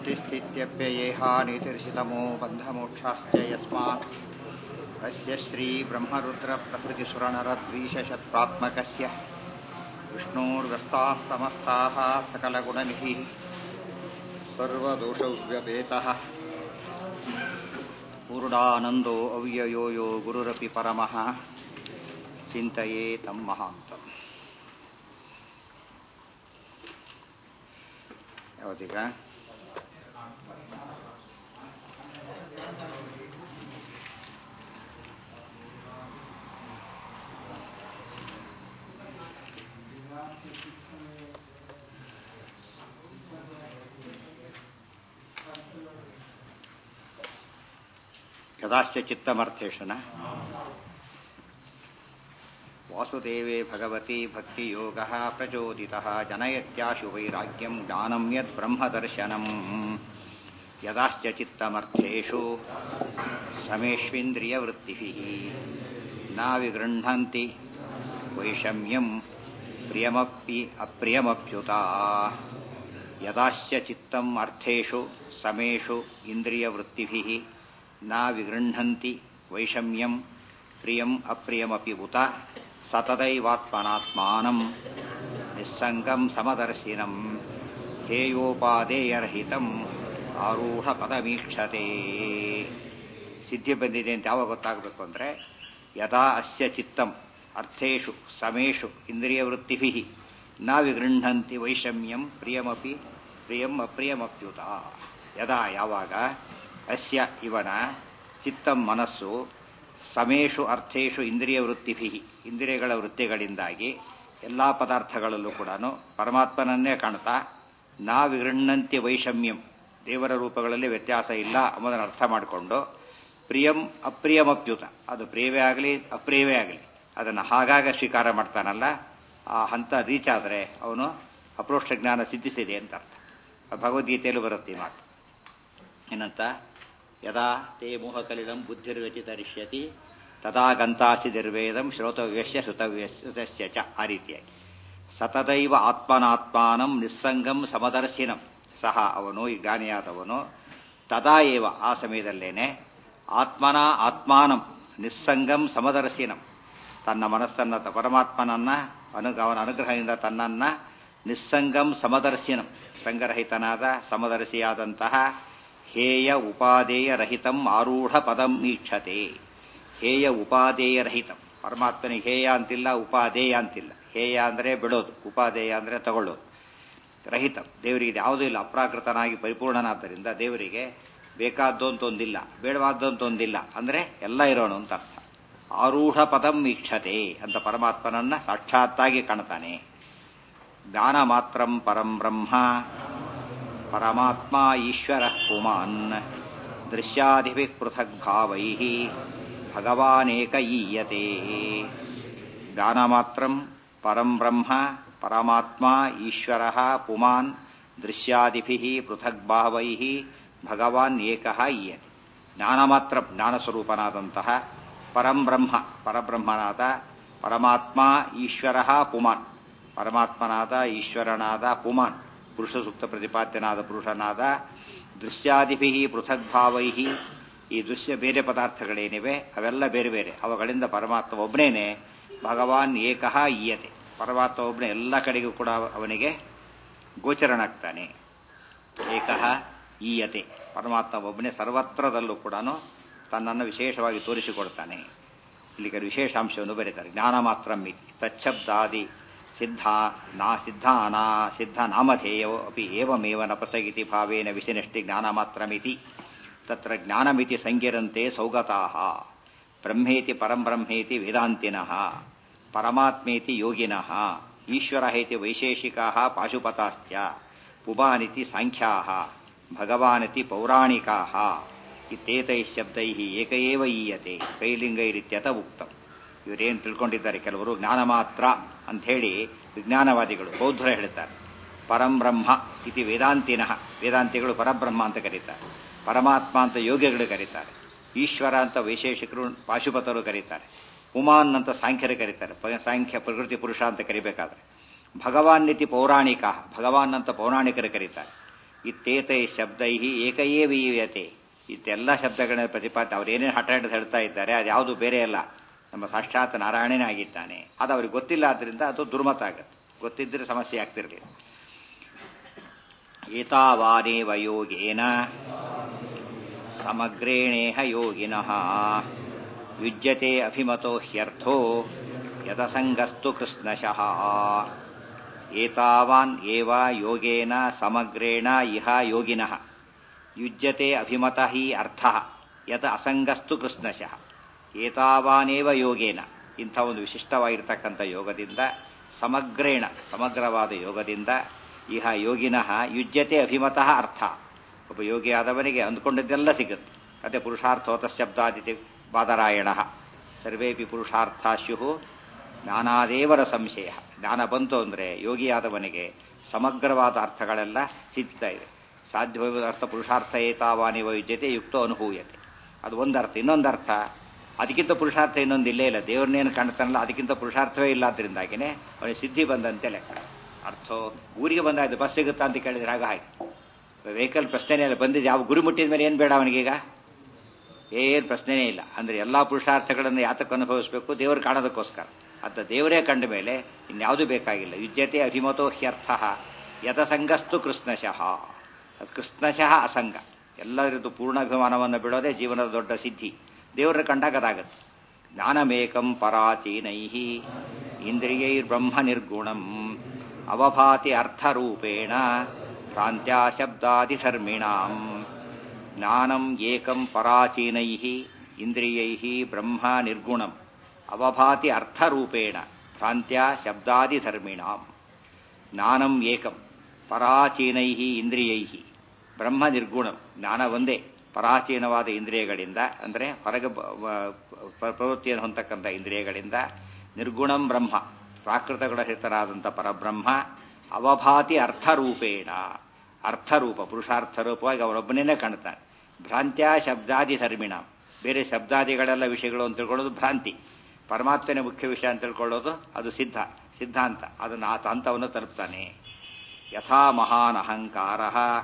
सृष्टिस्थित्यप्ययेहानितिर्षितमो बन्धमोक्षाश्च यस्मात् अस्य श्रीब्रह्मरुद्रप्रभृतिसुरनरद्वीषशत्प्रात्मकस्य विष्णोर्व्यस्ताः समस्ताः सकलगुणनिधिः सर्वदोषव्यपेतः पूर्णानन्दो अव्ययो यो गुरुरपि परमः चिन्तये तं महान्तम्. ಯಾವತ್ತೀಗ ಯದಾಶ್ಚ ಚಿತ್ತಮರ್ಥೇಶನ ವಾಸುದೇವೇ ಭಗವತಿ ಭಕ್ತಿಯೋಗಃ ಪ್ರಚೋದಿತಃ ಜನಯತ್ಯಾಶು ವೈರಾಗ್ಯಂ ಜ್ಞಾನಂ ಯದ್ ಬ್ರಹ್ಮದರ್ಶನಂ ಯದಾಶ್ಚ ಚಿತ್ತಮರ್ಥೇಷು ಸಮೇಷ್ವಿಂದ್ರಿಯವೃತ್ತಿಭಿಃ ನ ವಿಗೃಹ್ಣಂತಿ ವೈಷಮ್ಯಂ ಪ್ರಿಯಮಪಿ ಅಪ್ರಿಯಮಪ್ಯುತ ಯದಾಶ್ಚ ಚಿತ್ತಂ ಅರ್ಥೇಷು ಸಮೇಷು ಇಂದ್ರಿಯವೃತ್ತಿಭಿಃ ನ ವಿಗೃಹ್ಣಂತಿ ವೈಷಮ್ಯಂ ಪ್ರಿಯಂ ಅಪ್ರಿಯಮಪಿ ಉತ ಸತತೈವಾತ್ಮನಾತ್ಮಾನಂ ನಿಸ್ಸಂಗಂ ಸಮದರ್ಶಿನಂ ಹೇಯೋಪಾದೇಯರಹಿತಂ ಆರೂಢ ಪದಮೀಕ್ಷತೆ. ಸಿದ್ಧಿ ಬಂದಿದೆ ಅಂತ ಯಾವಾಗ ಗೊತ್ತಾಗಬೇಕು ಅಂದರೆ, ಯದಾ ಅಸ್ಯ ಚಿತ್ತಂ ಅರ್ಥೇಷು ಸಮೇಷು ಇಂದ್ರಿಯವೃತ್ತಿಭಿಃ ನ ವಿಗೃಹ್ಣಂತಿ ವೈಷಮ್ಯಂ ಪ್ರಿಯಮಪಿ ಪ್ರಿಯಂ ಅಪ್ರಿಯಮಪ್ಯುತ. ಯದಾ ಯಾವಾಗ ಅಸ್ಯ ಇವನ ಚಿತ್ತಂ ಮನಸ್ಸು ಸಮೇಷು ಅರ್ಥೇಷು ಇಂದ್ರಿಯ ವೃತ್ತಿಭಿಃ ಇಂದ್ರಿಯಗಳ ವೃತ್ತಿಗಳಿಂದಾಗಿ ಎಲ್ಲ ಪದಾರ್ಥಗಳಲ್ಲೂ ಕೂಡ ಪರಮಾತ್ಮನನ್ನೇ ಕಾಣ್ತಾ ನಾ ವಿಗೃಹ್ಣಂತಿ ವೈಷಮ್ಯಂ ದೇವರ ರೂಪಗಳಲ್ಲಿ ವ್ಯತ್ಯಾಸ ಇಲ್ಲ ಎಂಬುದನ್ನು ಅರ್ಥ ಮಾಡಿಕೊಂಡು ಪ್ರಿಯಂ ಅಪ್ರಿಯಮಪ್ಯುತ ಅದು ಪ್ರಿಯವೇ ಆಗಲಿ ಅಪ್ರಿಯವೇ ಆಗಲಿ ಅದನ್ನು ಹಾಗಾಗ ಸ್ವೀಕಾರ ಮಾಡ್ತಾನಲ್ಲ, ಆ ಹಂತ ರೀಚ್ ಆದರೆ ಅವನು ಅಪ್ರೋಕ್ಷ ಜ್ಞಾನ ಸಿದ್ಧಿಸಿದೆ ಅಂತ ಅರ್ಥ. ಭಗವದ್ಗೀತೆಯಲ್ಲೂ ಬರುತ್ತೆ ಈ ಮಾತು. ಏನಂತ? ಯದಾ ತೇ ಮೋಹಕಲಿಲಂ ಬುದ್ಧಿರ್ವ್ಯತಿತರಿಷ್ಯತಿ ತದಾ ಗಂತಾಸಿ ನಿರ್ವೇದಂ ಶ್ರೋತವ್ಯಸ್ಯ ಶ್ರುತವ್ಯಸ್ಯ ಚ. ಆ ರೀತಿಯಾಗಿ ಸತತೈವ ಆತ್ಮನಾತ್ಮಾನಂ ನಿಸ್ಸಂಗಂ ಸಮದರ್ಶಿನಂ ಸಹ ಅವನು ಈ ಜ್ಞಾನಿಯಾದವನು ತದಾ ಏವ ಆ ಸಮಯದಲ್ಲೇನೆ ಆತ್ಮನ ಆತ್ಮಾನಂ ನಿಸ್ಸಂಗಂ ಸಮದರ್ಶಿನಂ ತನ್ನ ಮನಸ್ಸನ್ನ ಪರಮಾತ್ಮನನ್ನ ಅವನ ಅನುಗ್ರಹದಿಂದ ತನ್ನನ್ನ ನಿಸ್ಸಂಗಂ ಸಮದರ್ಶಿನಂ ಸಂಗರಹಿತನಾದ ಸಮದರ್ಶಿಯಾದಂತಹ ಹೇಯ ಉಪಾದೇಯ ರಹಿತಂ ಆರೂಢ ಪದಂ ಈಕ್ಷತೆ. ಹೇಯ ಉಪಾದೇಯ ರಹಿತಂ ಪರಮಾತ್ಮನಿಗೆ ಹೇಯ ಅಂತಿಲ್ಲ, ಉಪಾದೇಯ ಅಂತಿಲ್ಲ. ಹೇಯ ಅಂದರೆ ಬಿಡೋದು, ಉಪಾದೇಯ ಅಂದರೆ ತಗೊಳ್ಳೋದು. ರಹಿತಂ ದೇವರಿಗೆ ಯಾವುದೂ ಇಲ್ಲ, ಅಪ್ರಾಕೃತನಾಗಿ ಪರಿಪೂರ್ಣನಾದ್ದರಿಂದ ದೇವರಿಗೆ ಬೇಕಾದ್ದು ಅಂತೊಂದಿಲ್ಲ, ಬೇಡವಾದ್ದು ಅಂತೊಂದಿಲ್ಲ, ಅಂದರೆ ಎಲ್ಲ ಇರೋಣ ಅಂತ ಅರ್ಥ. ಆರೂಢ ಪದಂ ಈಕ್ಷತೆ ಅಂತ ಪರಮಾತ್ಮನನ್ನ ಸಾಕ್ಷಾತ್ತಾಗಿ ಕಾಣ್ತಾನೆ. ಜ್ಞಾನ ಮಾತ್ರಂ ಪರಂ ಬ್ರಹ್ಮ ಪರಮಾತ್ಮ ಈಶ್ವರ ಪುಮಾನ್ ದೃಶ್ಯಾದಿಭಿಃ ಪೃಥಗ್ ಭಾವೈಃ ಭಗವಾನೇಕ ಈಯತೆ. ಜ್ಞಾನಮಾತ್ರಂ ಪರಂ ಬ್ರಹ್ಮ ಪರಮಾತ್ಮ ಈಶ್ವರ ಪುಮಾನ್ ದೃಶ್ಯಾದಿಭಿಃ ಪೃಥಗ್ ಭಾವೈಃ ಭಗವಾನ್ ಏಕಃ ಈಯತೆ. ಜ್ಞಾನಮಾತ್ರ ಜ್ಞಾನಸ್ವರೂಪನಾದಂತಹ ಪರಂ ಬ್ರಹ್ಮ ಪರಬ್ರಹ್ಮನಾದ ಪರಮಾತ್ಮ ಈಶ್ವರ ಪುಮಾನ್ ಪರಮಾತ್ಮನಾದ ಈಶ್ವರನಾದ ಪುಮಾನ್ ಪುರುಷ ಸೂಕ್ತ ಪ್ರತಿಪಾದ್ಯನಾದ ಪುರುಷನಾದ ದೃಶ್ಯಾದಿಭಿಃ ಪೃಥಗ್ ಭಾವೈಃ ಈ ದೃಶ್ಯ ಬೇರೆ ಪದಾರ್ಥಗಳೇನಿವೆ ಅವೆಲ್ಲ ಬೇರೆ ಬೇರೆ, ಅವುಗಳಿಂದ ಪರಮಾತ್ಮ ಒಬ್ಬನೇನೆ ಭಗವಾನ್ ಏಕಃ ಈಯತೆ. ಪರಮಾತ್ಮ ಒಬ್ಬನೇ ಎಲ್ಲ ಕಡೆಗೂ ಕೂಡ ಅವನಿಗೆ ಗೋಚರನಾಗ್ತಾನೆ. ಏಕಃ ಈಯತೆ ಪರಮಾತ್ಮ ಒಬ್ಬನೇ ಸರ್ವತ್ರದಲ್ಲೂ ಕೂಡ ತನ್ನನ್ನು ವಿಶೇಷವಾಗಿ ತೋರಿಸಿಕೊಡ್ತಾನೆ. ಇಲ್ಲಿಗೆ ವಿಶೇಷಾಂಶವನ್ನು ಬರೀತಾರೆ. ಜ್ಞಾನ ಮಾತ್ರ ಮಿತಿ ತಚ್ಛಬ್ದಾದಿ ಸಿದ್ಧ ನಾಮಧೇಯೋ ಅಪಿ ಏವಮೇವ ನ ಪೃಥಗಿತಿ ಭಾವೇನ ವಿಷನಿಷ್ಠಿ ಜ್ಞಾನ ಮಾತ್ರ ಮಿತಿ ತತ್ರ ಜ್ಞಾನಮಿತಿ ಸಂಗಿರಂತೆ ಸೌಗತಾಃ ಬ್ರಹ್ಮೇತಿ ಪರಂ ಬ್ರಹ್ಮೇತಿ ವೇದಾಂತಿನಃ ಪರಮಾತ್ಮೇತಿ ಯೋಗಿನಃ ಈಶ್ವರಃ ವೈಶೇಷಿಕಾಃ ಪಾಶುಪತಾಶ್ಚ ಪುಮಾನಿತಿ ಸಾಂಖ್ಯಾಃ ಭಗವಾನಿತಿ ಪೌರಾಣಿಕಾಃ ಇತ್ಯೇತೈಃ ಶಬ್ದೈಃ ಏಕ ಏವ ಈಯತೆ ಕೈಲಿಂಗೈರಿತ್ಯತ ಉಕ್ತಂ. ಇವರೇನು ತಿಳ್ಕೊಂಡಿದ್ದಾರೆ ಕೆಲವರು, ಜ್ಞಾನ ಮಾತ್ರ ಅಂಥೇಳಿ ವಿಜ್ಞಾನವಾದಿಗಳು ಬೌದ್ಧರು ಹೇಳ್ತಾರೆ. ಪರಂ ಬ್ರಹ್ಮ ಇತಿ ವೇದಾಂತಿನಃ ವೇದಾಂತಿಗಳು ಪರಬ್ರಹ್ಮ ಅಂತ ಕರೀತಾರೆ, ಪರಮಾತ್ಮ ಅಂತ ಯೋಗಿಗಳು ಕರೀತಾರೆ, ಈಶ್ವರ ಅಂತ ವೈಶೇಷಿಕರು ಪಾಶುಪತರು ಕರೀತಾರೆ, ಪುಮಾನ್ ಅಂತ ಸಾಂಖ್ಯರು ಕರೀತಾರೆ, ಸಾಂಖ್ಯ ಪ್ರಕೃತಿ ಪುರುಷ ಅಂತ ಕರಿಬೇಕಾದ್ರೆ, ಭಗವಾನ್ ನೀತಿ ಪೌರಾಣಿಕ ಭಗವಾನ್ ಅಂತ ಪೌರಾಣಿಕರು ಕರೀತಾರೆ, ಇತ್ತೇತೈ ಶಬ್ದೈ ಏಕಏವೀಯತೆ. ಇತ್ತೆಲ್ಲ ಶಬ್ದಗಳ ಪ್ರತಿಪಾದನೆ ಅವರೇನೇನು ಹಠ ಹಿಡಿದು ಹೇಳ್ತಾ ಇದ್ದಾರೆ ಅದ್ಯಾವುದು ಬೇರೆ ಅಲ್ಲ, ನಮ್ಮ ಸಾಕ್ಷಾತ್ ನಾರಾಯಣನೇ ಆಗಿದ್ದಾನೆ. ಅದು ಅವ್ರಿಗೆ ಗೊತ್ತಿಲ್ಲ, ಆದ್ದರಿಂದ ಅದು ದುರ್ಮತ ಆಗುತ್ತೆ. ಗೊತ್ತಿದ್ದರೆ ಸಮಸ್ಯೆ ಆಗ್ತಿರಲಿಲ್ಲ. ಏತಾವಾನೇವ ಯೋಗೇನ ಸಮಗ್ರೇಣೇಹ ಯೋಗಿನಃ ಯುಜ್ಯತೆ ಅಭಿಮತೋ ಹ್ಯರ್ಥೋ ಯತಸಂಗಸ್ತು ಕೃಷ್ಣಶಃ. ಏತಾವಾನ್ ಏವ ಯೋಗೇನ ಸಮಗ್ರೇಣ ಇಹ ಯೋಗಿನಃ ಯುಜ್ಯತೆ ಅಭಿಮತ ಹಿ ಅರ್ಥಃ ಯತ ಅಸಂಗಸ್ತು ಕೃಷ್ಣಶಃ. ಏತಾವಾನೇವ ಯೋಗೇನ, ಇಂಥ ಒಂದು ವಿಶಿಷ್ಟವಾಗಿರ್ತಕ್ಕಂಥ ಯೋಗದಿಂದ, ಸಮಗ್ರೇಣ ಸಮಗ್ರವಾದ ಯೋಗದಿಂದ, ಇಹ ಯೋಗಿನಃ ಯುಜ್ಯತೆ ಅಭಿಮತಃ ಅರ್ಥ, ಒಬ್ಬ ಯೋಗಿಯಾದವನಿಗೆ ಅಂದುಕೊಂಡಿದ್ದೆಲ್ಲ ಸಿಗುತ್ತೆ. ಅದೇ ಪುರುಷಾರ್ಥೋತ ಶಬ್ದಾದಿತಿ ಬಾದರಾಯಣ ಸರ್ವೇಪಿ ಪುರುಷಾರ್ಥಾಶ್ಯು ಜ್ಞಾನಾದೇವರ ಸಂಶಯ. ಜ್ಞಾನ ಬಂತು ಅಂದರೆ ಯೋಗಿಯಾದವನಿಗೆ ಸಮಗ್ರವಾದ ಅರ್ಥಗಳೆಲ್ಲ ಸಿಗ್ತಾ ಇದೆ. ಸಾಧ್ಯವಾದ ಅರ್ಥ ಪುರುಷಾರ್ಥ ಏತಾವಾನಿವ ಯುಜ್ಯತೆ ಯುಕ್ತೋ ಅನುಭೂಯತೆ, ಅದು ಒಂದರ್ಥ. ಇನ್ನೊಂದರ್ಥ ಅದಕ್ಕಿಂತ ಪುರುಷಾರ್ಥ ಇನ್ನೊಂದು ಇಲ್ಲೇ ಇಲ್ಲ. ದೇವ್ರನ್ನೇನು ಕಾಣ್ತಾನಲ್ಲ ಅದಕ್ಕಿಂತ ಪುರುಷಾರ್ಥವೇ ಇಲ್ಲ. ಆದ್ದರಿಂದಾಗಿನೇ ಅವನಿಗೆ ಸಿದ್ಧಿ ಬಂದಂತೆ ಲೆಕ್ಕ. ಅರ್ಥ ಊರಿಗೆ ಬಂದಾಯ್ತು, ಬಸ್ ಸಿಗುತ್ತಾ ಅಂತ ಕೇಳಿದ್ರೆ ಆಗ ಹಾಗೆ ವೆಹಿಕಲ್ ಪ್ರಶ್ನೆನೇ ಇಲ್ಲ. ಬಂದಿದ್ದು ಯಾವ ಗುರಿ ಮುಟ್ಟಿದ ಮೇಲೆ ಏನು ಬೇಡ ಅವನಿಗೀಗ, ಏನು ಪ್ರಶ್ನೆನೇ ಇಲ್ಲ. ಅಂದರೆ ಎಲ್ಲ ಪುರುಷಾರ್ಥಗಳನ್ನು ಯಾತಕ್ಕೆ ಅನುಭವಿಸಬೇಕು, ದೇವರು ಕಾಣೋದಕ್ಕೋಸ್ಕರ. ಅಂತ ದೇವರೇ ಕಂಡ ಮೇಲೆ ಇನ್ಯಾವುದೂ ಬೇಕಾಗಿಲ್ಲ. ಯುಜ್ಯತೆ ಅಭಿಮತೋ ಹ್ಯರ್ಥ ಯತಸಂಗಸ್ತು ಕೃಷ್ಣಶಃ. ಅದು ಕೃಷ್ಣಶಃ ಅಸಂಗ. ಎಲ್ಲರಿದ್ದು ಪೂರ್ಣಾಭಿಮಾನವನ್ನು ಬಿಡೋದೇ ಜೀವನದ ದೊಡ್ಡ ಸಿದ್ಧಿ. ದೇವರ ಕಂಡಾಗ ಅದಾಗತ್ತೆ. ಜ್ಞಾನಮೇಕಂ ಪರಾಚೀನೈ ಇಂದ್ರಿಯೈರ್ಬ್ರಹ್ಮ ನಿರ್ಗುಣಂ ಅವಭಾತಿ ಅರ್ಥರೂಪೇಣ ಭ್ರಾಂತ್ಯಾ ಶಬ್ದಾದಿಧರ್ಮಿಣಾಂ. ಜ್ಞಾನಂ ಏಕಂ ಪರಾಚೀನೈ ಇಂದ್ರಿಯೈ ಬ್ರಹ್ಮ ನಿರ್ಗುಣಂ ಅವಭಾತಿ ಅರ್ಥರೂಪೇಣ ಭ್ರಾಂತ್ಯಾ ಶಬ್ದಾದಿಧರ್ಮಿಣಾಂ. ಜ್ಞಾನಂ ಏಕಂ ಪರಾಚೀನೈ ಇಂದ್ರಿಯೈ ಬ್ರಹ್ಮ ನಿರ್ಗುಣಂ. ಜ್ಞಾನ ಒಂದೇ ಪರಾಚೀನವಾದ ಇಂದ್ರಿಯಗಳಿಂದ, ಅಂದರೆ ಹೊರಗೆ ಪ್ರವೃತ್ತಿಯನ್ನು ಹೊಂದತಕ್ಕಂಥ ಇಂದ್ರಿಯಗಳಿಂದ, ನಿರ್ಗುಣಂ ಬ್ರಹ್ಮ ಪ್ರಾಕೃತಗುಣಹಿತರಾದಂಥ ಪರಬ್ರಹ್ಮ, ಅವಭಾತಿ ಅರ್ಥರೂಪೇಣ, ಅರ್ಥರೂಪ ಪುರುಷಾರ್ಥ ರೂಪವಾಗಿ ಅವರೊಬ್ಬನೇ ಕಾಣ್ತಾನೆ. ಭ್ರಾಂತ್ಯಾ ಶಬ್ದಾದಿ ಧರ್ಮಿಣ, ಬೇರೆ ಶಬ್ದಾದಿಗಳೆಲ್ಲ ವಿಷಯಗಳು ಅಂತ ತಿಳ್ಕೊಳ್ಳೋದು ಭ್ರಾಂತಿ. ಪರಮಾತ್ಮನೇ ಮುಖ್ಯ ವಿಷಯ ಅಂತ ತಿಳ್ಕೊಳ್ಳೋದು ಅದು ಸಿದ್ಧಾಂತ. ಅದನ್ನು ಆ ಹಂತವನ್ನು ತಲುಪ್ತಾನೆ. ಯಥಾ ಮಹಾನ್ ಅಹಂಕಾರ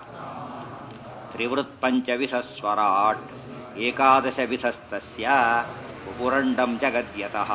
ತ್ರಿವೃತ್ ಪಂಚವಿಧ ಸ್ವರಾಟ್ ಏಕಾದಶ ವಿಧಸ್ತಸ್ಯ ಉಪುರಂಡಂ ಜಗದ್ಯತಃ.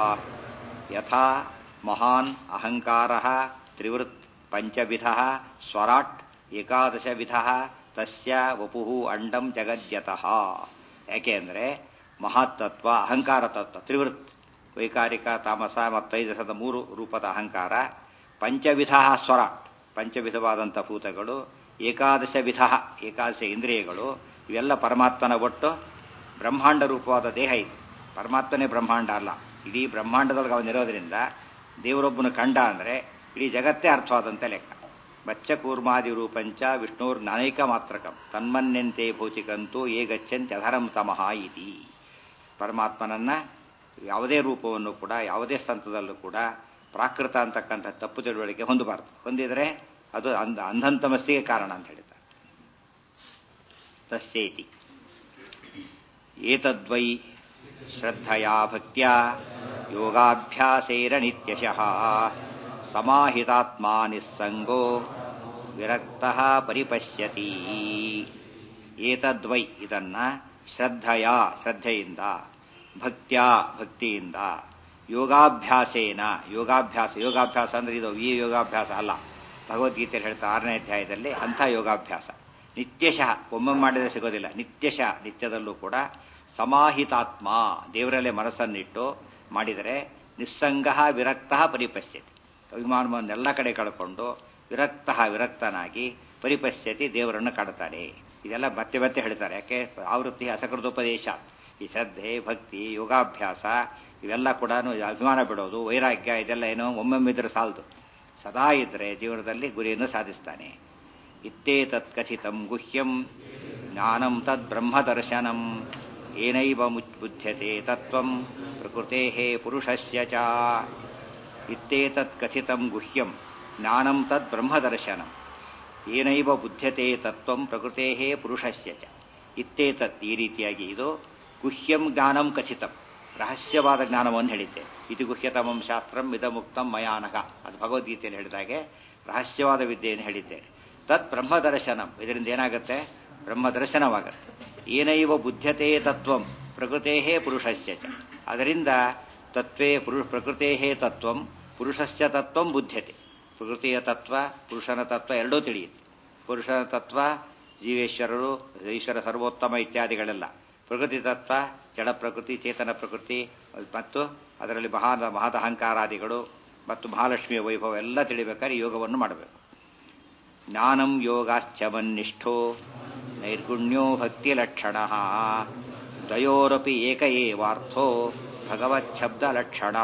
ಯಥಾ ಮಹಾನ್ ಅಹಂಕಾರ ತ್ರಿವೃತ್ ಪಂಚವಿಧ ಸ್ವರಾಟ್ ಏಕಾದಶ ವಿಧ ತಸ್ಯ ವಪುಃ ಅಂಡಂ ಜಗದ್ಯತಃ. ಯಾಕೆ ಅಂದರೆ ಮಹತ್ತತ್ವ, ಅಹಂಕಾರ ತತ್ವ ತ್ರಿವೃತ್, ವೈಕಾರಿಕ, ತಾಮಸ ಮತ್ತು ಐದಸದ ಮೂರು ರೂಪದ ಅಹಂಕಾರ, ಪಂಚವಿಧ ಸ್ವರಾಟ್ ಪಂಚವಿಧವಾದಂಥ ಭೂತಗಳು, ಏಕಾದಶ ವಿಧ ಏಕಾದಶ ಇಂದ್ರಿಯಗಳು, ಇವೆಲ್ಲ ಪರಮಾತ್ಮನ ಒಟ್ಟು ಬ್ರಹ್ಮಾಂಡ ರೂಪವಾದ ದೇಹ ಇದೆ. ಪರಮಾತ್ಮನೇ ಬ್ರಹ್ಮಾಂಡ ಅಲ್ಲ, ಇಡೀ ಬ್ರಹ್ಮಾಂಡದೊಳಗೆ ಅವನಿರೋದ್ರಿಂದ ದೇವರೊಬ್ಬನ ಕಂಡ ಅಂದರೆ ಇಡೀ ಜಗತ್ತೇ ಅರ್ಥವಾದಂತೆ ಲೆಕ್ಕ. ಬಚ್ಚ ಕೂರ್ಮಾದಿ ರೂಪಂಚ ವಿಷ್ಣುರ್ ನಾನೈಕ ಮಾತ್ರಕಂ ತನ್ಮನ್ಯಂತೆ ಭೌತಿಕಂತೂ ಏ ಗಚ್ಚಂತೆ ಅಧರಂ ತಮಃ ಇತಿ. ಪರಮಾತ್ಮನನ್ನ ಯಾವುದೇ ರೂಪವನ್ನು ಕೂಡ ಯಾವುದೇ ಸಂತದಲ್ಲೂ ಕೂಡ ಪ್ರಾಕೃತ ಅಂತಕ್ಕಂಥ ತಪ್ಪು ತಿಳುವಳಿಕೆ ಹೊಂದಬಾರದು. ಹೊಂದಿದರೆ ಅದು ಅಂಧಂತಮಸ್ಸಿಗೆ ಕಾರಣ ಅಂತ ಹೇಳ್ತಾರೆ. ತಸ್ಯೇತಿ ಏತದ್ವೈ ಶ್ರದ್ಧಯಾ ಭಕ್ತ್ಯಾ ಯೋಗಾಭ್ಯಾಸೇನ ನಿತ್ಯಶಃ ಸಮಾಹಿತಾತ್ಮಾ ನಿಸ್ಸಂಗೋ ವಿರಕ್ತಃ ಪರಿಪಶ್ಯತಿ. ಏತದ್ವೈ ಇದನ್ನ ಶ್ರದ್ಧೆಯ ಶ್ರದ್ಧೆಯಿಂದ, ಭಕ್ತ್ಯಾ ಭಕ್ತಿಯಿಂದ, ಯೋಗಾಭ್ಯಾಸೇನ ಯೋಗಾಭ್ಯಾಸ ಅಂದ್ರೆ ಇದು ಈ ಯೋಗಾಭ್ಯಾಸ ಅಲ್ಲ. ಭಗವದ್ಗೀತೆಯಲ್ಲಿ ಹೇಳ್ತಾರೆ 6ನೇ ಅಧ್ಯಾಯದಲ್ಲಿ ಅಂಥ ಯೋಗಾಭ್ಯಾಸ. ನಿತ್ಯಶಃ ಒಮ್ಮೆ ಮಾಡಿದರೆ ಸಿಗೋದಿಲ್ಲ, ನಿತ್ಯಶಃ ನಿತ್ಯದಲ್ಲೂ ಕೂಡ ಸಮಾಹಿತಾತ್ಮ ದೇವರಲ್ಲೇ ಮನಸ್ಸನ್ನಿಟ್ಟು ಮಾಡಿದರೆ ನಿಸ್ಸಂಗ ವಿರಕ್ತ ಪರಿಪಶ್ಯತಿ. ಅಭಿಮಾನವನ್ನೆಲ್ಲ ಕಡೆ ಕಳ್ಕೊಂಡು ವಿರಕ್ತನಾಗಿ ಪರಿಪಶ್ಯತಿ ದೇವರನ್ನು ಕಾಡ್ತಾನೆ. ಇದೆಲ್ಲ ಮತ್ತೆ ಮತ್ತೆ ಹೇಳ್ತಾರೆ. ಯಾಕೆ ಆವೃತ್ತಿ ಅಸಕೃತೋಪದೇಶ. ಈ ಶ್ರದ್ಧೆ, ಭಕ್ತಿ, ಯೋಗಾಭ್ಯಾಸ ಇವೆಲ್ಲ ಕೂಡ ಅಭಿಮಾನ ಬಿಡೋದು, ವೈರಾಗ್ಯ ಇದೆಲ್ಲ ಏನೋ ಒಮ್ಮೊಮ್ಮಿದ್ರೆ ಸಾಲದು, ಸದಾ ಇದ್ರೆ ಜೀವನದಲ್ಲಿ ಗುರಿಯನ್ನು ಸಾಧಿಸ್ತಾನೆ. ಇತ್ತೇತತ್ ಕಥಿತಂ ಗುಹ್ಯಂ ಜ್ಞಾನಂ ತದ್ ಬ್ರಹ್ಮದರ್ಶನಂ ಏನೈವ ಮುಚ್ಬುಧ್ಯತೆ ತತ್ವಂ ಪ್ರಕೃತೇಃ ಪುರುಷಸ್ಯ ಚ. ಇತ್ತೇತತ್ ಕಥಿತಂ ಗುಹ್ಯಂ ಜ್ಞಾನಂ ತದ್ ಬ್ರಹ್ಮದರ್ಶನಂ ಏನೈವ ಬುಧ್ಯತೆ ತತ್ವಂ ಪ್ರಕೃತೇಃ ಪುರುಷಸ್ಯ ಚ. ಇತ್ತೇತತ್ ಈ ರೀತಿಯಾಗಿ ಇದು ಗುಹ್ಯಂ ಜ್ಞಾನಂ ಕಥಿತಂ ರಹಸ್ಯವಾದ ಜ್ಞಾನವನ್ನು ಹೇಳಿದ್ದೆ. ಇದು ಗುಹ್ಯತಮಂ ಶಾಸ್ತ್ರಂ ಇದಮುಕ್ತಂ ಮಯಾನಘ, ಅದು ಭಗವದ್ಗೀತೆಯಲ್ಲಿ ಹೇಳಿದಾಗೆ ರಹಸ್ಯವಾದ ವಿದ್ಯೆಯನ್ನು ಹೇಳಿದ್ದೇನೆ. ತತ್ ಬ್ರಹ್ಮದರ್ಶನಂ. ಇದರಿಂದ ಏನಾಗುತ್ತೆ? ಬ್ರಹ್ಮದರ್ಶನವಾಗುತ್ತೆ. ಏನೈವ ಬುದ್ಧತೆ ತತ್ವಂ ಪ್ರಕೃತೇ ಪುರುಷಸ್ಯ ಚ. ಅದರಿಂದ ತತ್ವೇ ಪ್ರಕೃತೇ ತತ್ವಂ ಪುರುಷಸ್ಯ ತತ್ವಂ ಬುದ್ಧತೆ. ಪ್ರಕೃತಿಯ ತತ್ವ, ಪುರುಷನ ತತ್ವ ಎರಡೂ ತಿಳಿಯುತ್ತೆ. ಪುರುಷನ ತತ್ವ ಜೀವೇಶ್ವರರು, ಈಶ್ವರ ಸರ್ವೋತ್ತಮ ಇತ್ಯಾದಿಗಳೆಲ್ಲ. ಪ್ರಕೃತಿ ತತ್ವ ಜಡ ಪ್ರಕೃತಿ, ಚೇತನ ಪ್ರಕೃತಿ ಮತ್ತು ಅದರಲ್ಲಿ ಮಹದ ಅಹಂಕಾರಾದಿಗಳು ಮತ್ತು ಮಹಾಲಕ್ಷ್ಮಿಯ ವೈಭವ ಎಲ್ಲ ತಿಳಿಬೇಕಾದ್ರೆ ಯೋಗವನ್ನು ಮಾಡಬೇಕು. ಜ್ಞಾನಂ ಯೋಗಾಶ್ಚಮನ್ನಿಷ್ಠೋ ನೈರ್ಗುಣ್ಯೋ ಭಕ್ತಿಲಕ್ಷಣ ದ್ವಯೋರಪಿ ಏಕ ಏವಾರ್ಥೋ ಭಗವಚ್ಛಬ್ದಲಕ್ಷಣ.